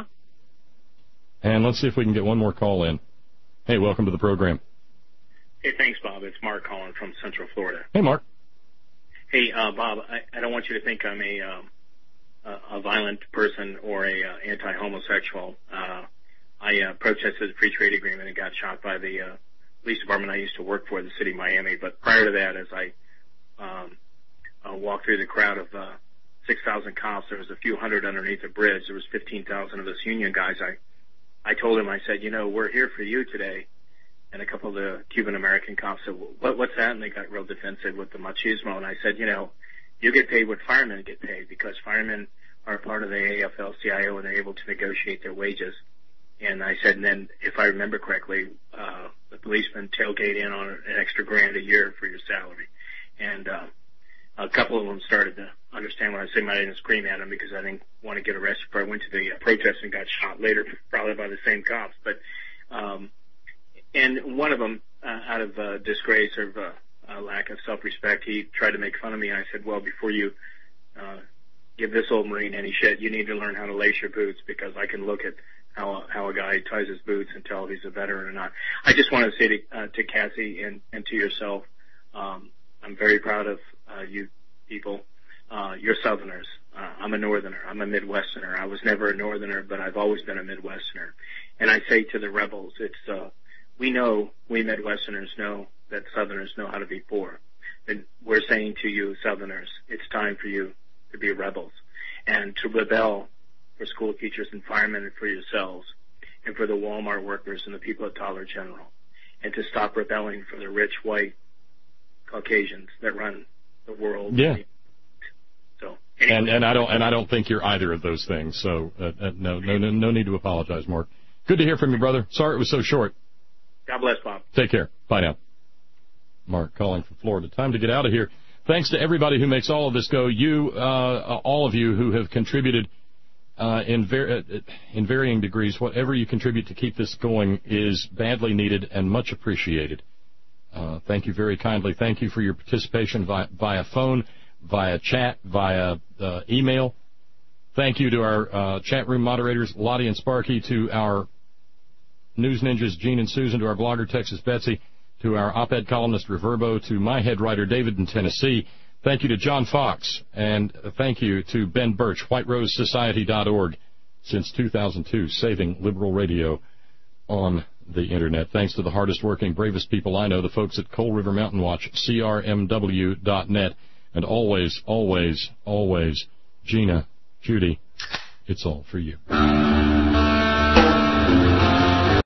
S2: And let's see if we can get one more call in. Hey, welcome to the program.
S14: Hey, thanks, Bob. It's Mark calling from Central Florida.
S2: Hey, Mark.
S14: Hey, uh, Bob, I, I don't want you to think I'm a um, a, a violent person or a uh, anti-homosexual. Uh, I uh, protested the free trade agreement and got shot by the uh, police department I used to work for, the city of Miami. But prior to that, as I um, uh, walked through the crowd of uh, six thousand cops, there was a few hundred underneath the bridge. There was fifteen thousand of us union guys. I I told him, I said, you know, we're here for you today. And a couple of the Cuban-American cops said, what, what's that? And they got real defensive with the machismo. And I said, you know, you get paid what firemen get paid because firemen are part of the A F L C I O and they're able to negotiate their wages. And I said, and then if I remember correctly, uh, the policemen tailgate in on an extra grand a year for your salary. And uh, a couple of them started to understand what I said. I didn't scream at them because I didn't want to get arrested before I went to the uh, protest and got shot later, probably by the same cops. But um, and one of them, uh, out of uh, disgrace or uh, uh, lack of self-respect, he tried to make fun of me. And I said, well, before you uh, give this old Marine any shit, you need to learn how to lace your boots because I can look at how how a guy ties his boots and tell if he's a veteran or not. I just want to say to, uh, to Cassie and, and to yourself, um, I'm very proud of uh, you people. Uh, you're Southerners. Uh, I'm a Northerner. I'm a Midwesterner. I was never a Northerner, but I've always been a Midwesterner. And I say to the rebels, it's uh, we know, we Midwesterners know that Southerners know how to be poor. And we're saying to you, Southerners, it's time for you to be rebels and to rebel for school teachers and firemen and for yourselves and for the Walmart workers and the people at Dollar General and to stop rebelling for the rich white Caucasians that run the world.
S2: Yeah.
S14: So, anyway.
S2: And and I don't and I don't think you're either of those things. So uh, uh, no no no no need to apologize, Mark. Good to hear from you, brother. Sorry it was so short.
S14: God bless, Bob.
S2: Take care. Bye now. Mark calling from Florida. Time to get out of here. Thanks to everybody who makes all of this go. You, uh, all of you who have contributed uh, in, ver- in varying degrees. Whatever you contribute to keep this going is badly needed and much appreciated. Uh, thank you very kindly. Thank you for your participation via, via phone. via chat, via uh, email. Thank you to our uh, chat room moderators, Lottie and Sparky, to our news ninjas, Gene and Susan, to our blogger, Texas Betsy, to our op-ed columnist, Reverbo, to my head writer, David in Tennessee. Thank you to John Fox, and thank you to Ben Birch, white rose society dot org, since two thousand two, saving liberal radio on the Internet. Thanks to the hardest working, bravest people I know, the folks at Coal River Mountain Watch, C R M W dot net, and always, always, always, Gina, Judy, it's all for you.